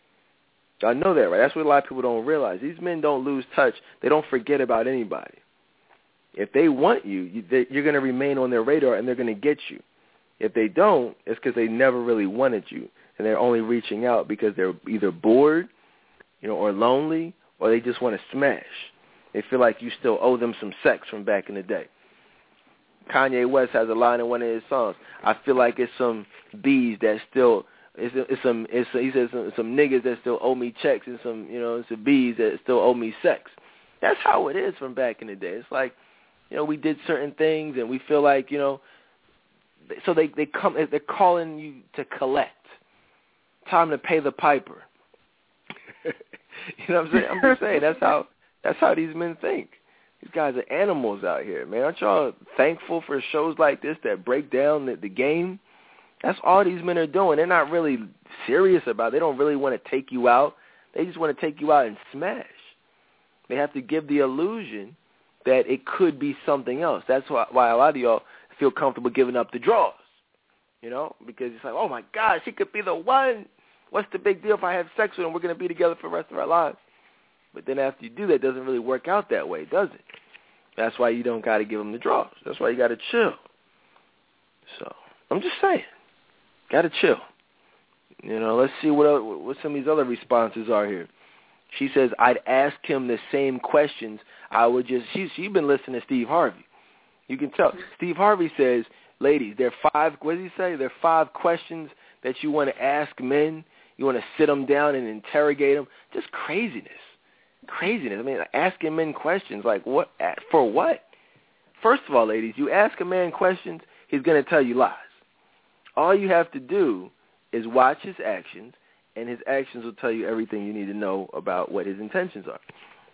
I know that, right? That's what a lot of people don't realize. These men don't lose touch. They don't forget about anybody. If they want you, you they, you're going to remain on their radar, and they're going to get you. If they don't, it's because they never really wanted you, and they're only reaching out because they're either bored, you know, or lonely, or they just want to smash. They feel like you still owe them some sex from back in the day. Kanye West has a line in one of his songs. I feel like it's some bees that still, it's, it's some, it's, he says some, some niggas that still owe me checks and some, you know, some bees that still owe me sex. That's how it is from back in the day. It's like, you know, we did certain things and we feel like, you know, so they, they come, they're calling you to collect. Time to pay the piper. You know what I'm saying? I'm just saying, that's how, That's how these men think. These guys are animals out here, man. Aren't y'all thankful for shows like this that break down the, the game? That's all these men are doing. They're not really serious about it. They don't really want to take you out. They just want to take you out and smash. They have to give the illusion that it could be something else. That's why, why a lot of y'all feel comfortable giving up the draws, you know, because it's like, oh, my God, she could be the one. What's the big deal if I have sex with him? We're going to be together for the rest of our lives. But then after you do that, it doesn't really work out that way, does it? That's why you don't got to give them the draws. That's why you got to chill. So I'm just saying, got to chill. You know, let's see what other, what some of these other responses are here. She says, I'd ask him the same questions. I would just, she's she been listening to Steve Harvey. You can tell. Steve Harvey says, ladies, there are five, what does he say? There are five questions that you want to ask men. You want to sit them down and interrogate them. Just craziness. Craziness. I mean, asking men questions like what for what? First of all, ladies, you ask a man questions, he's going to tell you lies. All you have to do is watch his actions, and his actions will tell you everything you need to know about what his intentions are.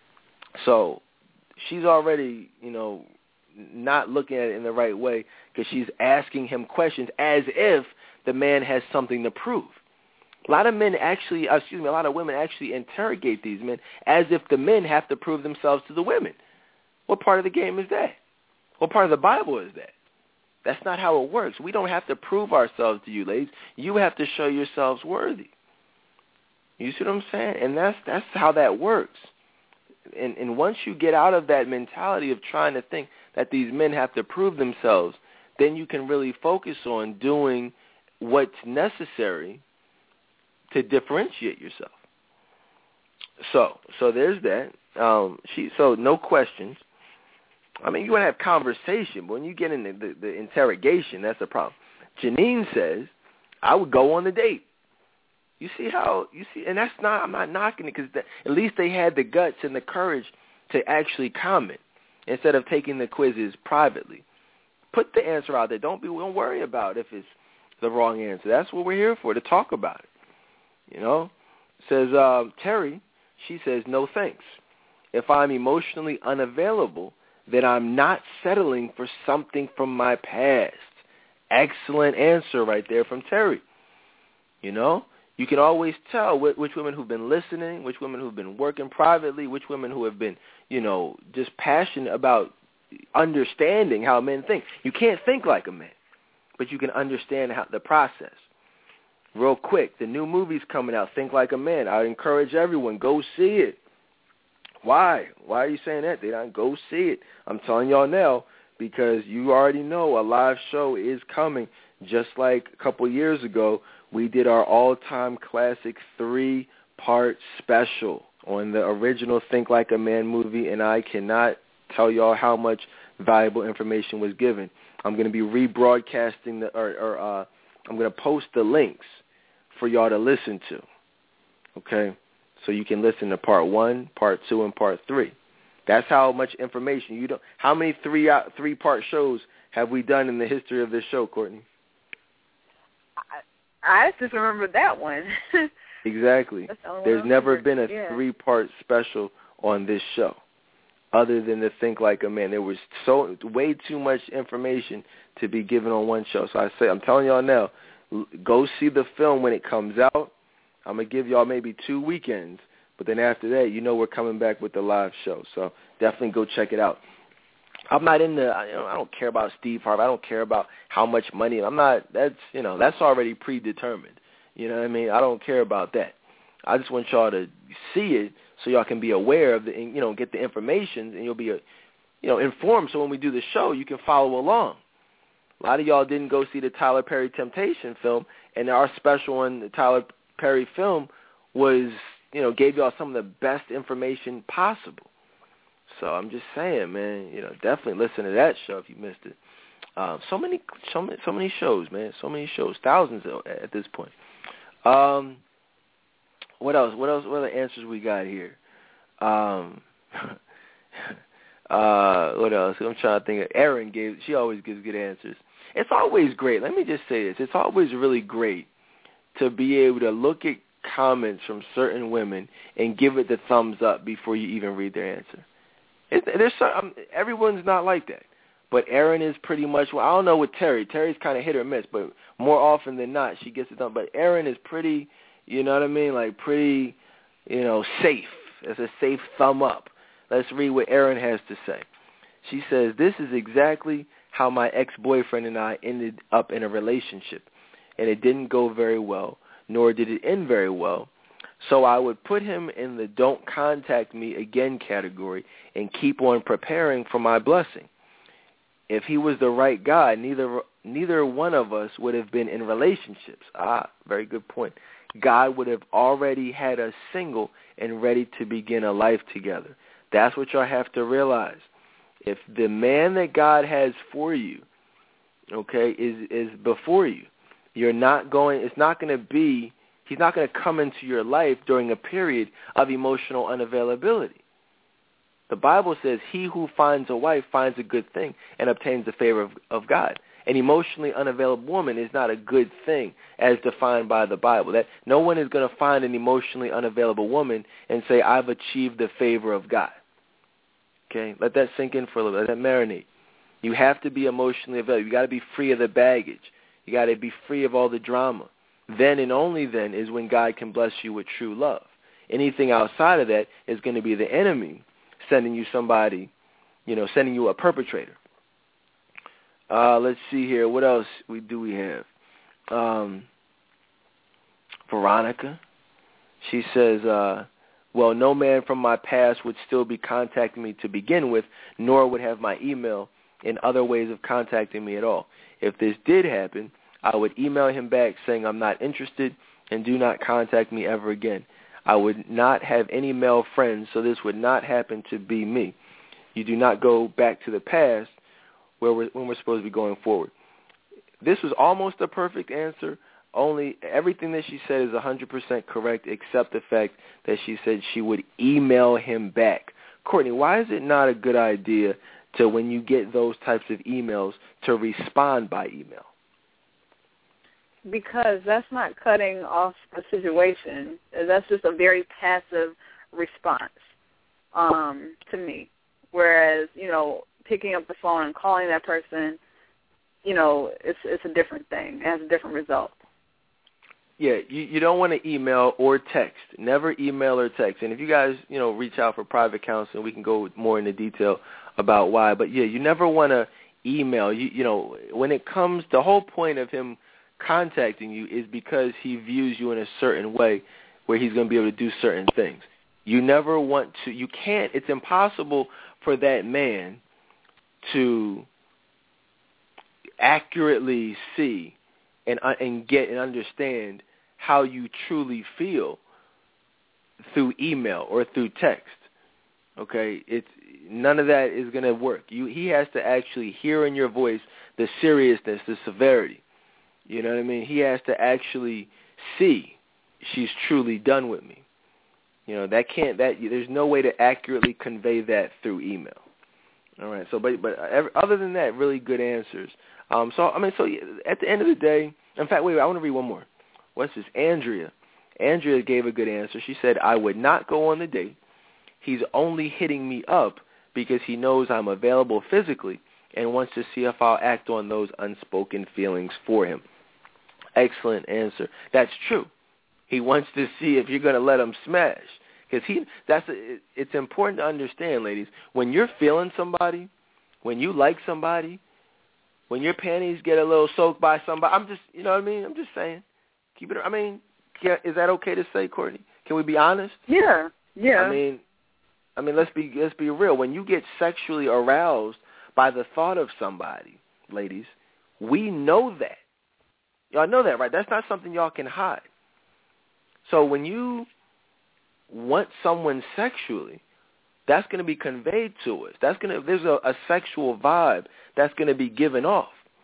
So she's already, you know, not looking at it in the right way because she's asking him questions as if the man has something to prove. A lot of men actually, uh, excuse me, a lot of women actually interrogate these men as if the men have to prove themselves to the women. What part of the game is that? What part of the Bible is that? That's not how it works. We don't have to prove ourselves to you, ladies. You have to show yourselves worthy. You see what I'm saying? And that's that's how that works. And, and once you get out of that mentality of trying to think that these men have to prove themselves, then you can really focus on doing what's necessary to differentiate yourself. So, so there's that. Um, she, so no questions. I mean, you want to have conversation, but when you get into the, the interrogation, that's the problem. Janine says, I would go on the date. You see how, you see, and that's not, I'm not knocking it, because at least they had the guts and the courage to actually comment instead of taking the quizzes privately. Put the answer out there. Don't be, don't worry about if it's the wrong answer. That's what we're here for, to talk about it. You know, says um, Terry, she says, no thanks. If I'm emotionally unavailable, then I'm not settling for something from my past. Excellent answer right there from Terry. You know, you can always tell which, which women who've been listening, which women who've been working privately, which women who have been, you know, just passionate about understanding how men think. You can't think like a man, but you can understand how the process. Real quick, the new movie's coming out, Think Like a Man. I encourage everyone, go see it. Why? Why are you saying that? They don't go see it. I'm telling y'all now, because you already know a live show is coming. Just like a couple years ago, we did our all-time classic three-part special on the original Think Like a Man movie, and I cannot tell y'all how much valuable information was given. I'm going to be rebroadcasting, the, or, or uh, I'm going to post the links for y'all to listen to, okay? So you can listen to part one, part two, and part three. That's how much information you don't. How many three uh, three part shows have we done in the history of this show, Courtney? I, I just remember that one. Exactly. The There's never been a yeah. three part special on this show, other than the Think Like a Man. There was so way too much information to be given on one show. So I say, I'm telling y'all now, go see the film when it comes out. I'm gonna give y'all maybe two weekends. But then after that, you know we're coming back with the live show. So definitely go check it out. I'm not in the, you know, I don't care about Steve Harvey. I don't care about how much money. I'm not, that's, you know, that's already predetermined. You know what I mean? I don't care about that. I just want y'all to see it so y'all can be aware of the, you know, get the information, and you'll be, you know, informed. So when we do the show, you can follow along. A lot of y'all didn't go see the Tyler Perry Temptation film, and our special on the Tyler Perry film was, you know, gave y'all some of the best information possible. So I'm just saying, man, you know, definitely listen to that show if you missed it. Um, so many, so many, so many shows, man. So many shows, thousands at this point. Um, what else? What else? What other answers we got here? Um, uh, what else? I'm trying to think. Of, Erin gave. She always gives good answers. It's always great. Let me just say this. It's always really great to be able to look at comments from certain women and give it the thumbs up before you even read their answer. It, there's some, um, everyone's not like that, but Erin is pretty much. Well, I don't know with Terry. Terry's kind of hit or miss, but more often than not, she gets it done. But Erin is pretty, you know what I mean, like pretty, you know, safe. It's a safe thumb up. Let's read what Erin has to say. She says, "This is exactly how my ex-boyfriend and I ended up in a relationship, and it didn't go very well. Nor did it end very well. So I would put him in the don't contact me again category and keep on preparing for my blessing. If he was the right guy, neither neither one of us would have been in relationships." Ah, very good point. God would have already had us single and ready to begin a life together. That's what y'all have to realize. If the man that God has for you, okay, is is before you, You're not going, it's not going to be, he's not going to come into your life during a period of emotional unavailability. The Bible says, he who finds a wife finds a good thing and obtains the favor of, of God. An emotionally unavailable woman is not a good thing as defined by the Bible. That no one is going to find an emotionally unavailable woman and say, I've achieved the favor of God. Okay, let that sink in for a little bit. Let that marinate. You have to be emotionally available. You got to be free of the baggage. You got to be free of all the drama. Then and only then is when God can bless you with true love. Anything outside of that is going to be the enemy sending you somebody, you know, sending you a perpetrator. Uh, let's see here. What else we do we have? Um, Veronica. She says, uh, well, no man from my past would still be contacting me to begin with, nor would have my email and other ways of contacting me at all. If this did happen, I would email him back saying I'm not interested and do not contact me ever again. I would not have any male friends, so this would not happen to be me. You do not go back to the past where we're, when we're supposed to be going forward. This was almost a perfect answer. Only everything that she said is one hundred percent correct except the fact that she said she would email him back. Courtney, why is it not a good idea to, when you get those types of emails, to respond by email? Because that's not cutting off the situation. That's just a very passive response um, to me. Whereas, you know, picking up the phone and calling that person, you know, it's it's a different thing. It has a different result. Yeah, you, you don't want to email or text. Never email or text. And if you guys, you know, reach out for private counseling, we can go more into detail about why. But, yeah, you never want to email. You, you know, when it comes, the whole point of him contacting you is because he views you in a certain way where he's going to be able to do certain things. You never want to, you can't, it's impossible for that man to accurately see and uh, and get and understand how you truly feel through email or through text. Okay, it's none of that is going to work. You he has to actually hear in your voice the seriousness, the severity. You know what I mean? He has to actually see she's truly done with me. You know, that can't that there's no way to accurately convey that through email. All right. So, but but other than that, really good answers. Um. So I mean, so at the end of the day, in fact, wait, wait I want to read one more. What's this? Andrea. Andrea gave a good answer. She said, "I would not go on the date. He's only hitting me up because he knows I'm available physically and wants to see if I'll act on those unspoken feelings for him." Excellent answer. That's true. He wants to see if you're going to let him smash. Because he, that's a, it's important to understand, ladies, when you're feeling somebody, when you like somebody, when your panties get a little soaked by somebody, I'm just, you know what I mean? I'm just saying. Keep it, I mean, can, is that okay to say, Courtney? Can we be honest? Yeah, yeah. I mean, I mean, let's be let's be real. When you get sexually aroused by the thought of somebody, ladies, we know that. Y'all know that, right? That's not something y'all can hide. So when you want someone sexually, that's going to be conveyed to us. That's going to there's a, a sexual vibe that's going to be given off.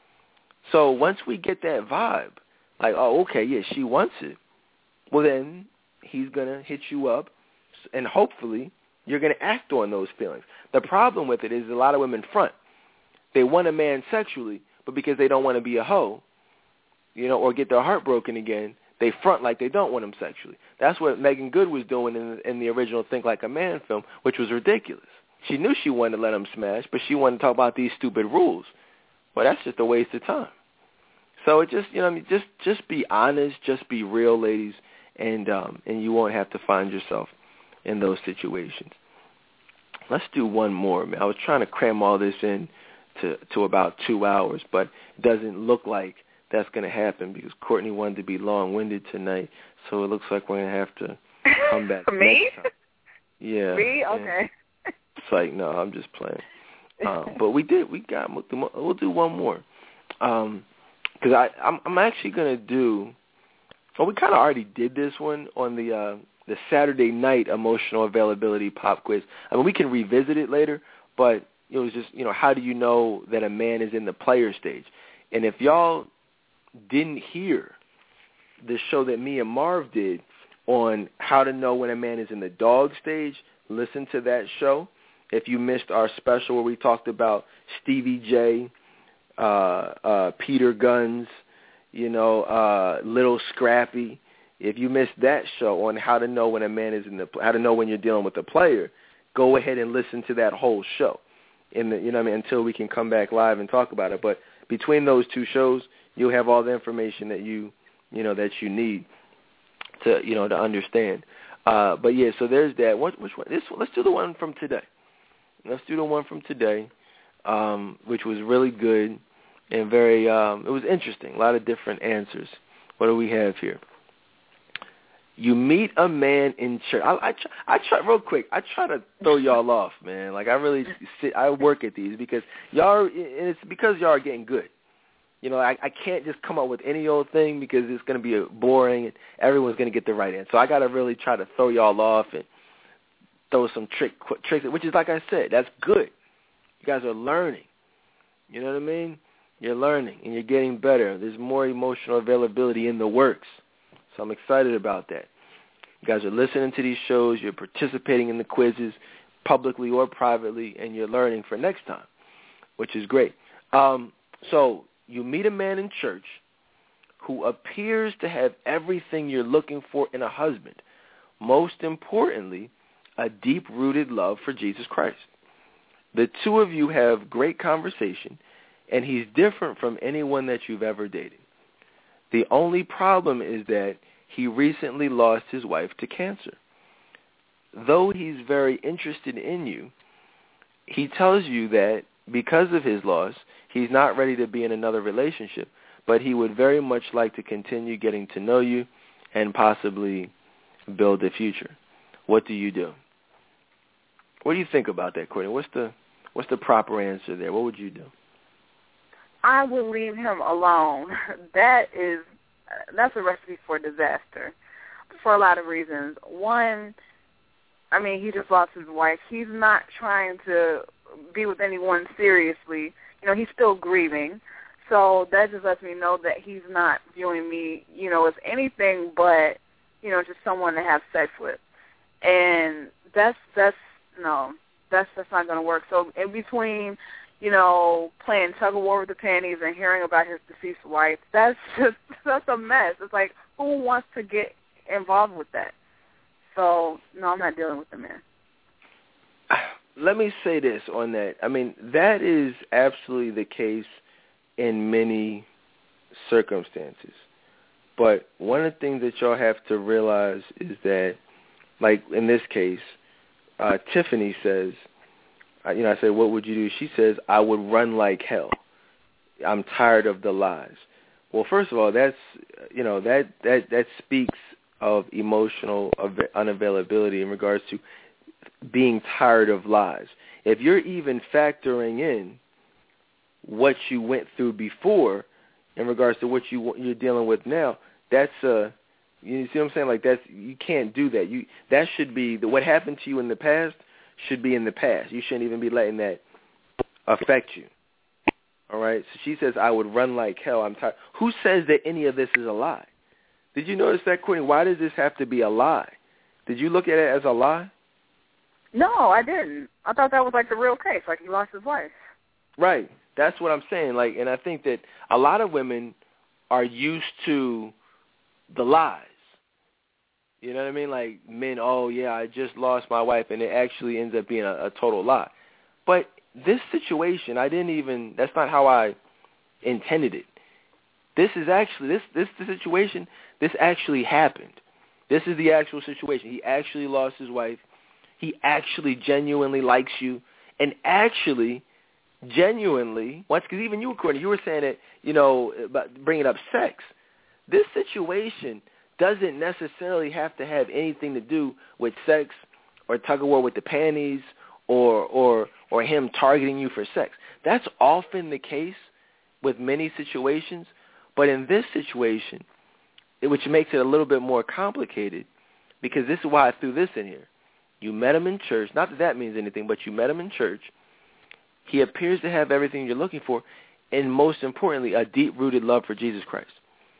So once we get that vibe, like, oh, okay, yeah, she wants it. Well, then he's going to hit you up, and hopefully you're going to act on those feelings. The problem with it is a lot of women front. They want a man sexually, but because they don't want to be a hoe, you know, or get their heart broken again, they front like they don't want him sexually. That's what Megan Good was doing in, in the original Think Like a Man film, which was ridiculous. She knew she wanted to let him smash, but she wanted to talk about these stupid rules. Well, that's just a waste of time. So it just, you know, I mean, just just be honest, just be real, ladies, and um, and you won't have to find yourself in those situations. Let's do one more, man. I was trying to cram all this in to to about two hours, but it doesn't look like that's going to happen because Courtney wanted to be long-winded tonight, so it looks like we're going to have to come back Me? next time. Yeah. Me? Okay. It's like, no, I'm just playing. Um, but we did. We got. We'll do, we'll do one more. Um, because I I'm, I'm actually going to do. Well, we kind of already did this one on the uh, the Saturday night emotional availability pop quiz. I mean, we can revisit it later, but it was just, you know, how do you know that a man is in the player stage? And if y'all didn't hear the show that me and Marv did on how to know when a man is in the dog stage, listen to that show. If you missed our special where we talked about Stevie J, uh, uh, Peter Guns, you know, uh, Little Scrappy, if you missed that show on how to know when a man is in the, how to know when you're dealing with a player, go ahead and listen to that whole show. In the, you know what I mean, until we can come back live and talk about it. But between those two shows, you'll have all the information that you, you know, that you need to, you know, to understand. Uh, but yeah, so there's that. What, which one? This one, let's do the one from today. Let's do the one from today, um, which was really good and very. Um, it was interesting. A lot of different answers. What do we have here? You meet a man in church. I, I, try, I try real quick. I try to throw y'all off, man. Like I really sit. I work at these because y'all. And it's because y'all are getting good. You know, I, I can't just come up with any old thing because it's going to be boring and everyone's going to get the right answer. So I got to really try to throw y'all off and throw some trick tricks, which is, like I said, that's good. You guys are learning. You know what I mean? You're learning and you're getting better. There's more emotional availability in the works. So I'm excited about that. You guys are listening to these shows. You're participating in the quizzes publicly or privately, and you're learning for next time, which is great. Um, so you meet a man in church who appears to have everything you're looking for in a husband. Most importantly, a deep-rooted love for Jesus Christ. The two of you have great conversation, and he's different from anyone that you've ever dated. The only problem is that he recently lost his wife to cancer. Though he's very interested in you, he tells you that because of his loss, he's not ready to be in another relationship, but he would very much like to continue getting to know you and possibly build a future. What do you do? What do you think about that, Courtney? What's the what's the proper answer there? What would you do? I would leave him alone. That is, that's a recipe for disaster for a lot of reasons. One, I mean, he just lost his wife. He's not trying to be with anyone seriously. You know, he's still grieving. So that just lets me know that he's not viewing me, you know, as anything but, you know, just someone to have sex with. And that's, that's, no, that's, that's not going to work. So in between, you know, playing tug-of-war with the panties and hearing about his deceased wife, that's just, that's a mess. It's like, who wants to get involved with that? So, no, I'm not dealing with the man. Let me say this on that. I mean, that is absolutely the case in many circumstances. But one of the things that y'all have to realize is that, like in this case, uh, Tiffany says, uh, you know, I said, what would you do? She says, I would run like hell. I'm tired of the lies. Well, first of all, that's, you know, that, that, that speaks of emotional unavailability in regards to being tired of lies. If you're even factoring in what you went through before in regards to what you, you're dealing with now, that's uh, you see what I'm saying? Like that's, you can't do that. You that should be the, what happened to you in the past should be in the past. You shouldn't even be letting that affect you. All right. So she says, I would run like hell. I'm tired. Who says that any of this is a lie? Did you notice that, Courtney? Why does this have to be a lie? Did you look at it as a lie? No, I didn't. I thought that was like the real case, like he lost his wife. Right. That's what I'm saying. Like, and I think that a lot of women are used to the lies. You know what I mean? Like men, oh yeah, I just lost my wife, and it actually ends up being a, a total lie. But this situation, I didn't even. That's not how I intended it. This is actually this this the situation. This actually happened. This is the actual situation. He actually lost his wife. He actually genuinely likes you, and actually, genuinely, once because even you, Courtney, you were saying that, you know, about bringing up sex. This situation doesn't necessarily have to have anything to do with sex or tug of war with the panties or or or him targeting you for sex. That's often the case with many situations, but in this situation, it, which makes it a little bit more complicated, because this is why I threw this in here. You met him in church. Not that that means anything, but you met him in church. He appears to have everything you're looking for, and most importantly, a deep-rooted love for Jesus Christ.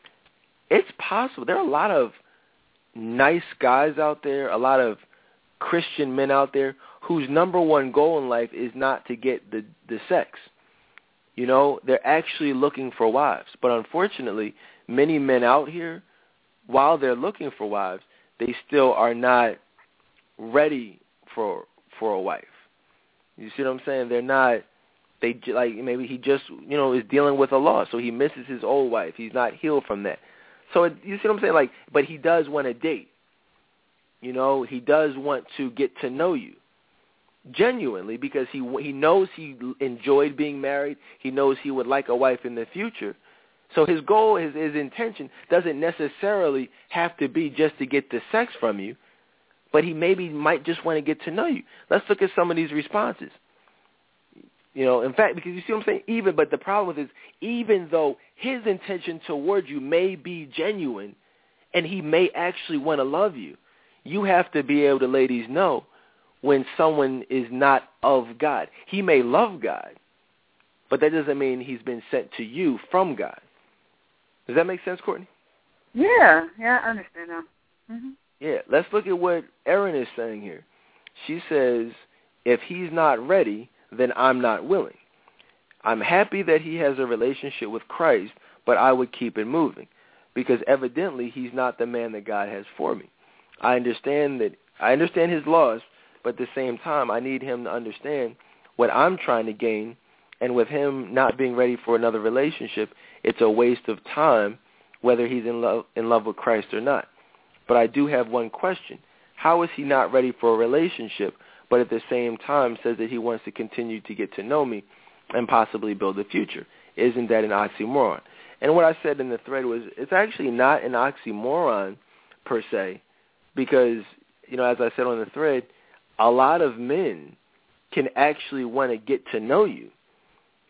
It's possible. There are a lot of nice guys out there, a lot of Christian men out there whose number one goal in life is not to get the, the sex. You know, they're actually looking for wives. But unfortunately, many men out here, while they're looking for wives, they still are not ready for for a wife. You see what I'm saying? They're not, they like maybe he just, you know, is dealing with a loss, so he misses his old wife. He's not healed from that. So it, you see what I'm saying? Like, but he does want to date. You know, he does want to get to know you genuinely, because he he knows he enjoyed being married. He knows he would like a wife in the future. So his goal, his his intention doesn't necessarily have to be just to get the sex from you, but he maybe might just want to get to know you. Let's look at some of these responses. You know, in fact, because you see what I'm saying? Even, but the problem with it is, even though his intention towards you may be genuine and he may actually want to love you, you have to be able to, ladies, know when someone is not of God. He may love God, but that doesn't mean he's been sent to you from God. Does that make sense, Courtney? Yeah, yeah, I understand now. Mm-hmm. Yeah, let's look at what Erin is saying here. She says, if he's not ready, then I'm not willing. I'm happy that he has a relationship with Christ, but I would keep it moving, because evidently he's not the man that God has for me. I understand that I understand his loss, but at the same time, I need him to understand what I'm trying to gain, and with him not being ready for another relationship, it's a waste of time whether he's in love in love with Christ or not. But I do have one question. How is he not ready for a relationship, but at the same time says that he wants to continue to get to know me and possibly build a future? Isn't that an oxymoron? And what I said in the thread was, it's actually not an oxymoron per se, because, you know, as I said on the thread, a lot of men can actually want to get to know you,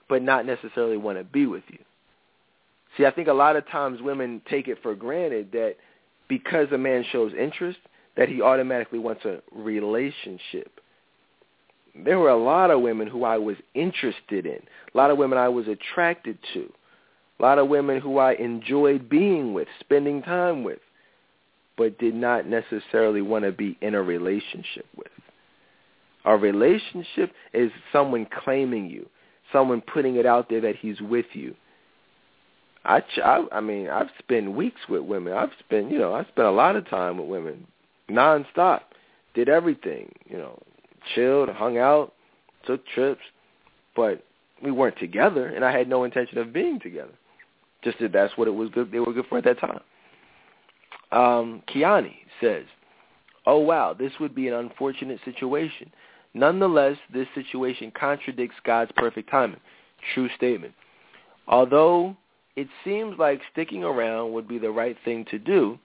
but not necessarily want to be with you. See, I think a lot of times women take it for granted that because a man shows interest, that he automatically wants a relationship. There were a lot of women who I was interested in, a lot of women I was attracted to, a lot of women who I enjoyed being with, spending time with, but did not necessarily want to be in a relationship with. A relationship is someone claiming you, someone putting it out there that he's with you. I, I, I mean, I've spent weeks with women. I've spent, you know, I spent a lot of time with women, nonstop, did everything, you know, chilled, hung out, took trips, but we weren't together, and I had no intention of being together. Just that that's what it was good. They were good for at that time. Um, Kiani says, "Oh wow, this would be an unfortunate situation. Nonetheless, this situation contradicts God's perfect timing." True statement. Although it seems like sticking around would be the right thing to do,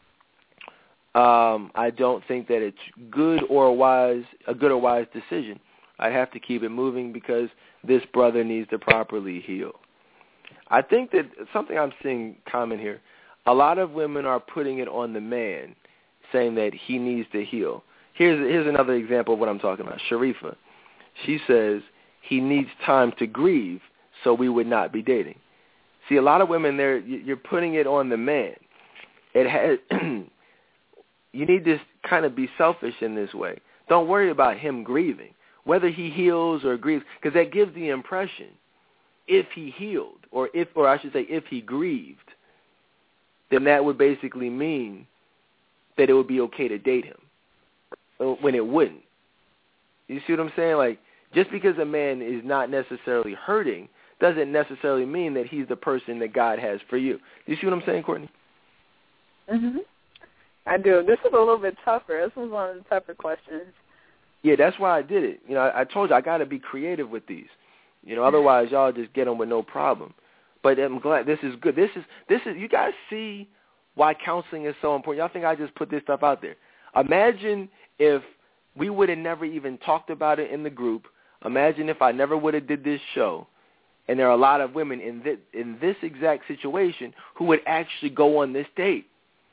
um, I don't think that it's good or wise, a good or wise decision. I have to keep it moving because this brother needs to properly heal. I think that something I'm seeing common here, a lot of women are putting it on the man, saying that he needs to heal. Here's here's another example of what I'm talking about. Sharifa, she says he needs time to grieve, so we would not be dating. See, a lot of women, they're you're putting it on the man. It has you need to kind of be selfish in this way. Don't worry about him grieving, whether he heals or grieves, because that gives the impression if he healed, or if, or I should say, if he grieved, then that would basically mean that it would be okay to date him, when it wouldn't. You see what I'm saying? Like, just because a man is not necessarily hurting doesn't necessarily mean that he's the person that God has for you. Do you see what I'm saying, Courtney? Mhm. I do. This is a little bit tougher. This was one of the tougher questions. Yeah, that's why I did it. You know, I, I told you I got to be creative with these. You know, otherwise y'all just get them with no problem. But I'm glad this is good. This is this is you guys see why counseling is so important. Y'all think I just put this stuff out there? Imagine if we would have never even talked about it in the group. Imagine if I never would have did this show, and there are a lot of women in this, in this exact situation who would actually go on this date.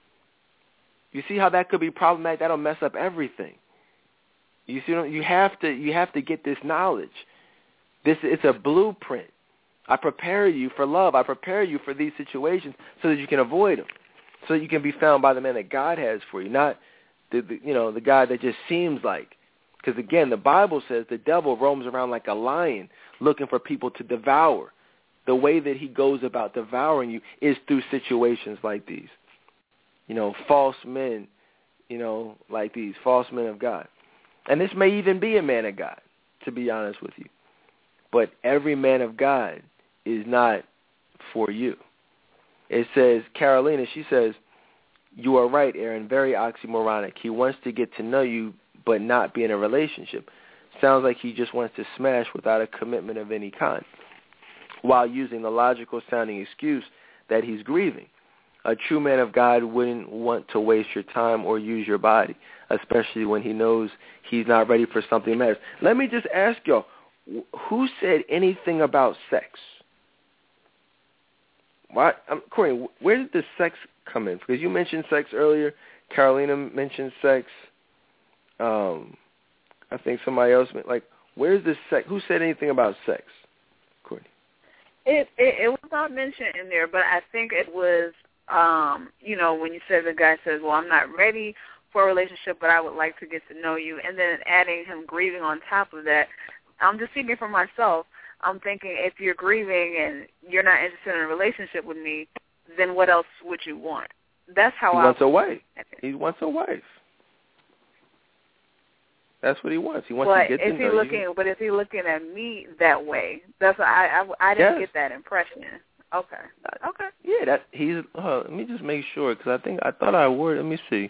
You see how that could be problematic? That'll mess up everything. You see, you have to you have to get this knowledge. This it's a blueprint. I prepare you for love. I prepare you for these situations so that you can avoid them, so that you can be found by the man that God has for you, not the, the you know the guy that just seems like. Because again, the Bible says the devil roams around like a lion, looking for people to devour. The way that he goes about devouring you is through situations like these. You know, false men, you know, like these, false men of God. And this may even be a man of God, to be honest with you. But every man of God is not for you. It says, Carolina, she says, you are right, Aaron, very oxymoronic. He wants to get to know you but not be in a relationship. Sounds like he just wants to smash without a commitment of any kind, while using the logical-sounding excuse that he's grieving. A true man of God wouldn't want to waste your time or use your body, especially when he knows he's not ready for something that matters. Let me just ask y'all, who said anything about sex? Why, um, Corey, where did the sex come in? Because you mentioned sex earlier. Carolina mentioned sex. Um, I think somebody else, like, where's the sex? Who said anything about sex, Courtney? It, it it was not mentioned in there, but I think it was, um, you know, when you said the guy says, well, I'm not ready for a relationship, but I would like to get to know you, and then adding him grieving on top of that. I'm just speaking for myself. I'm thinking if you're grieving and you're not interested in a relationship with me, then what else would you want? That's how he I wants a wife. He wants a wife. That's what he wants. He wants but to get is to he know looking, you. But is he looking at me that way? That's what I, I, I didn't yes. get that impression. Okay. Okay. Yeah, that he's. Uh, let me just make sure because I think I thought I word. Let me see.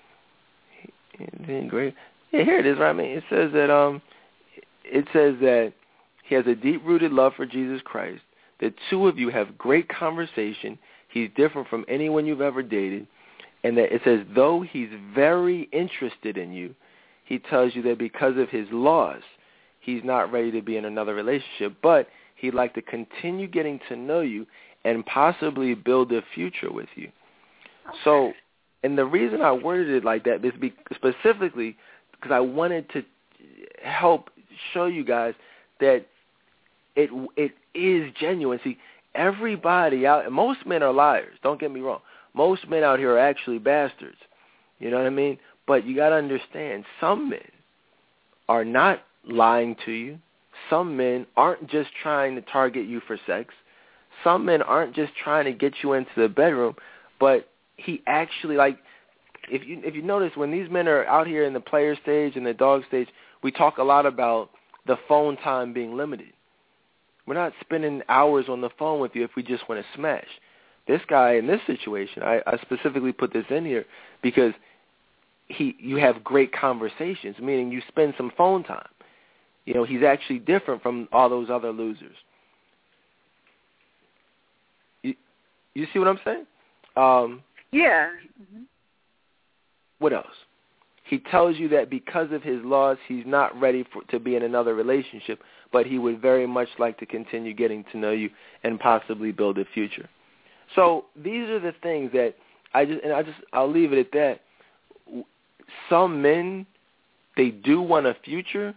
Great. Yeah, here it is. Right. I mean, it says that um, it says that he has a deep-rooted love for Jesus Christ. The two of you have great conversation. He's different from anyone you've ever dated, and that it says though he's very interested in you, he tells you that because of his loss, he's not ready to be in another relationship, but He'd like to continue getting to know you and possibly build a future with you. Okay. So, and the reason I worded it like that is be specifically because I wanted to help show you guys that it it is genuine. See, everybody out, most men are liars. Don't get me wrong. Most men out here are actually bastards. You know what I mean? But you got to understand, some men are not lying to you. Some men aren't just trying to target you for sex. Some men aren't just trying to get you into the bedroom, but he actually, like, if you if you notice, when these men are out here in the player stage and the dog stage, we talk a lot about the phone time being limited. We're not spending hours on the phone with you if we just want to smash. This guy in this situation, I, I specifically put this in here because he you have great conversations, meaning you spend some phone time. You know, he's actually different from all those other losers. You, you see what I'm saying? Um, yeah. Mm-hmm. What else? He tells you that because of his laws, he's not ready for, to be in another relationship, but he would very much like to continue getting to know you and possibly build a future. So these are the things that I just, and I just, I'll leave it at that. Some men, they do want a future,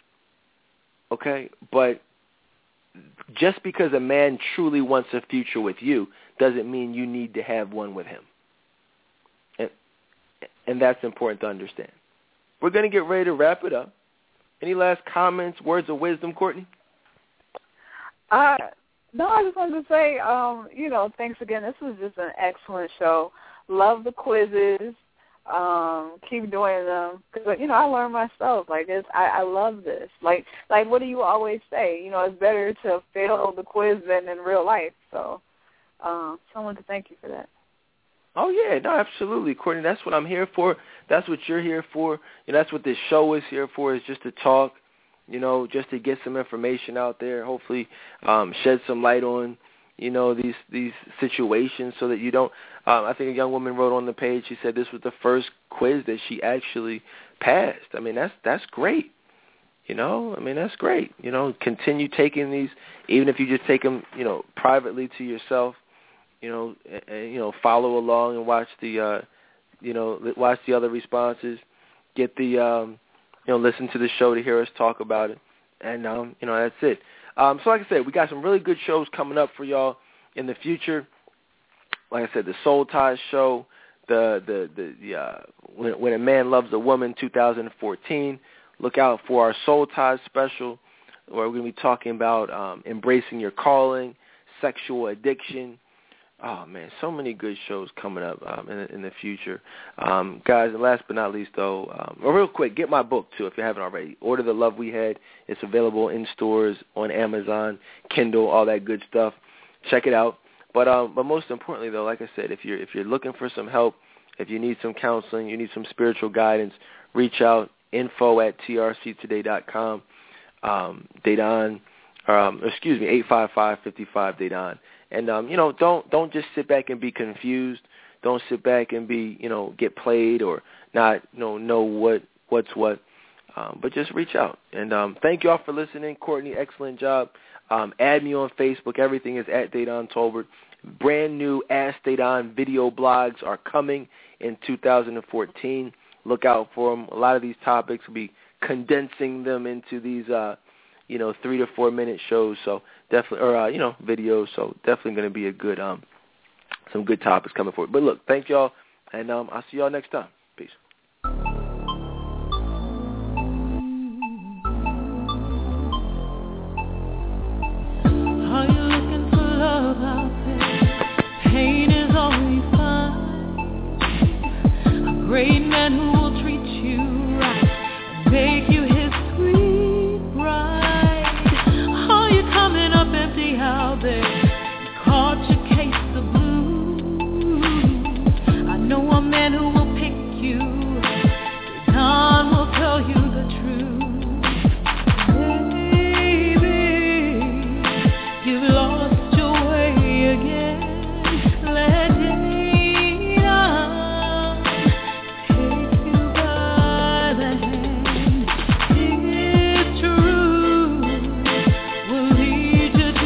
okay, but just because a man truly wants a future with you doesn't mean you need to have one with him. And, and that's important to understand. We're going to get ready to wrap it up. Any last comments, words of wisdom, Courtney? Uh, no, I just wanted to say, um, you know, thanks again. This was just an excellent show. Love the quizzes. Um, keep doing them because you know I learn myself. Like this, I, I love this. Like, like what do you always say? You know, it's better to fail the quiz than in real life. So, um, so I want to thank you for that. Oh yeah, no, absolutely, Courtney. That's what I'm here for. That's what you're here for. You know, that's what this show is here for. Is just to talk. You know, just to get some information out there. Hopefully, um, shed some light on. You know, these these situations so that you don't, um, I think a young woman wrote on the page, she said this was the first quiz that she actually passed. I mean, that's that's great. You know, I mean, that's great. You know, continue taking these, even if you just take them, you know, privately to yourself, you know, and, you know, follow along and watch the, uh, you know, watch the other responses, get the, um, you know, listen to the show to hear us talk about it. And, um, you know, that's it. Um, so like I said, we got some really good shows coming up for y'all in the future. Like I said, the Soul Ties show, the the the, the uh, when, when a Man Loves a Woman, two thousand fourteen. Look out for our Soul Ties special, where we're going to be talking about um, embracing your calling, sexual addiction. Oh man, so many good shows coming up um, in, in the future, um, guys. And last but not least, though, um, well, real quick, get my book too if you haven't already. Order the Love We Had. It's available in stores, on Amazon, Kindle, all that good stuff. Check it out. But um, but most importantly, though, like I said, if you're if you're looking for some help, if you need some counseling, you need some spiritual guidance, reach out. Info at t r c today dot com. Um, Dedan, um, excuse me, eight five five, five five, Dedan. And, um, you know, don't don't just sit back and be confused. Don't sit back and be, you know, get played or not, you know, know what, what's what. Um, but just reach out. And um, thank you all for listening. Courtney, excellent job. Um, add me on Facebook. Everything is at Dedan Tolbert. Brand new Ask Dedan video blogs are coming in two thousand fourteen. Look out for them. A lot of these topics will be condensing them into these, uh, you know, three to four minute shows. So definitely, or uh, you know, videos. So definitely going to be a good, um, some good topics coming forward. But look, thank y'all, and um, I'll see y'all next time. Peace. Are you looking for love out there? Pain is all you find. A great man who will treat you right and make you his sweet bride. Are you coming up empty out there? You caught your case of blues. I know a man who will pick you. Don will tell you the truth. Baby, you've lost your way again. Let Lead you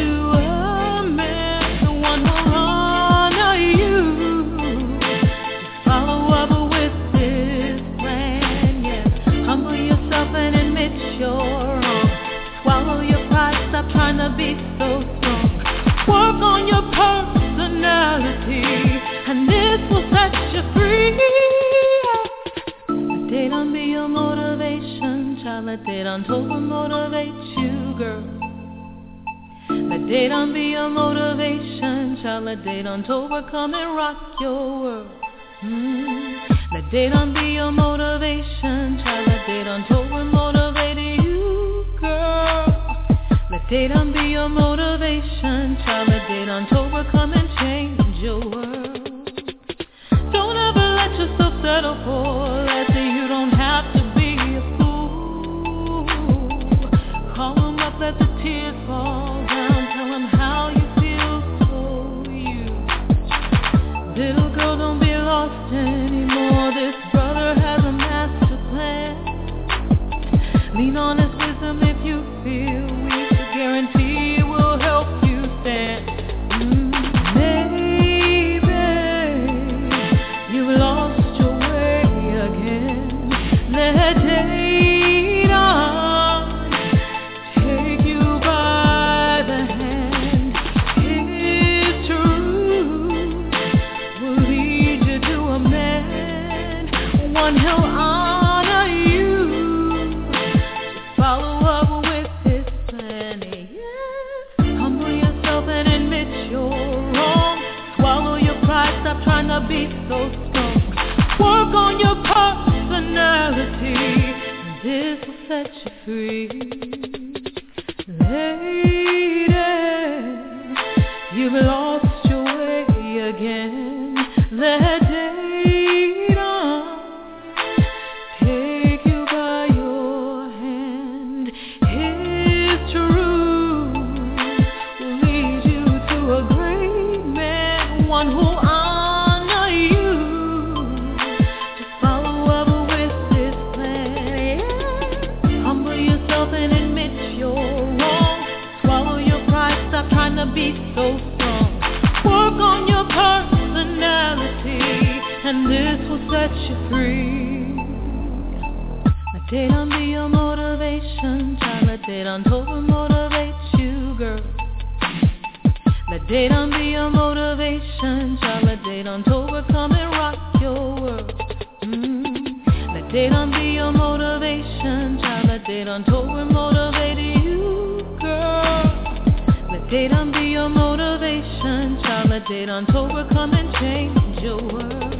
child. Let Dayton-October motivate you, girl. Let Dayton be your motivation, child. Let Dayton-October come and rock your world. Mm. Let Dayton be your motivation, child. Let Dayton-October motivate you, girl. Let Dayton be your motivation, child. Let Dayton-October come and change your world. Don't ever let yourself settle for less. You don't have to be a fool. Call them up, let the tears fall down. Tell them how you feel so used. Little girl, don't be lost anymore. This brother has a master plan. Lean on his wisdom if you feel weak. I guarantee it will help you stand. Mm, baby, you've lost your way again. Let Dayton take you by the hand. His truth will lead you to a man, one he'll honor you. Just follow up with his plan. Yeah. Humble yourself and admit you're wrong. Swallow your pride, stop trying to be so strong. Work on your personality, and this will set you free. Lady, you've lost your way again. Let Dayton take you by your hand. His truth will lead you to a great man, one who honor you. Just follow up with his plan. Yeah. Humble yourself and admit you're wrong. Swallow your pride, stop trying to be so strong. Work on your personality, and this will set you free. Let Dayton be your motivation, child. Let Dayton-October motivate you, girl. Let Dayton be your motivation, child. Let Dayton-October come and rock your world. Mm. Let Dayton be your motivation, child. Let Dayton-October motivate you, girl. Let Dayton be your motivation, child. Let Dayton-October come and change your world.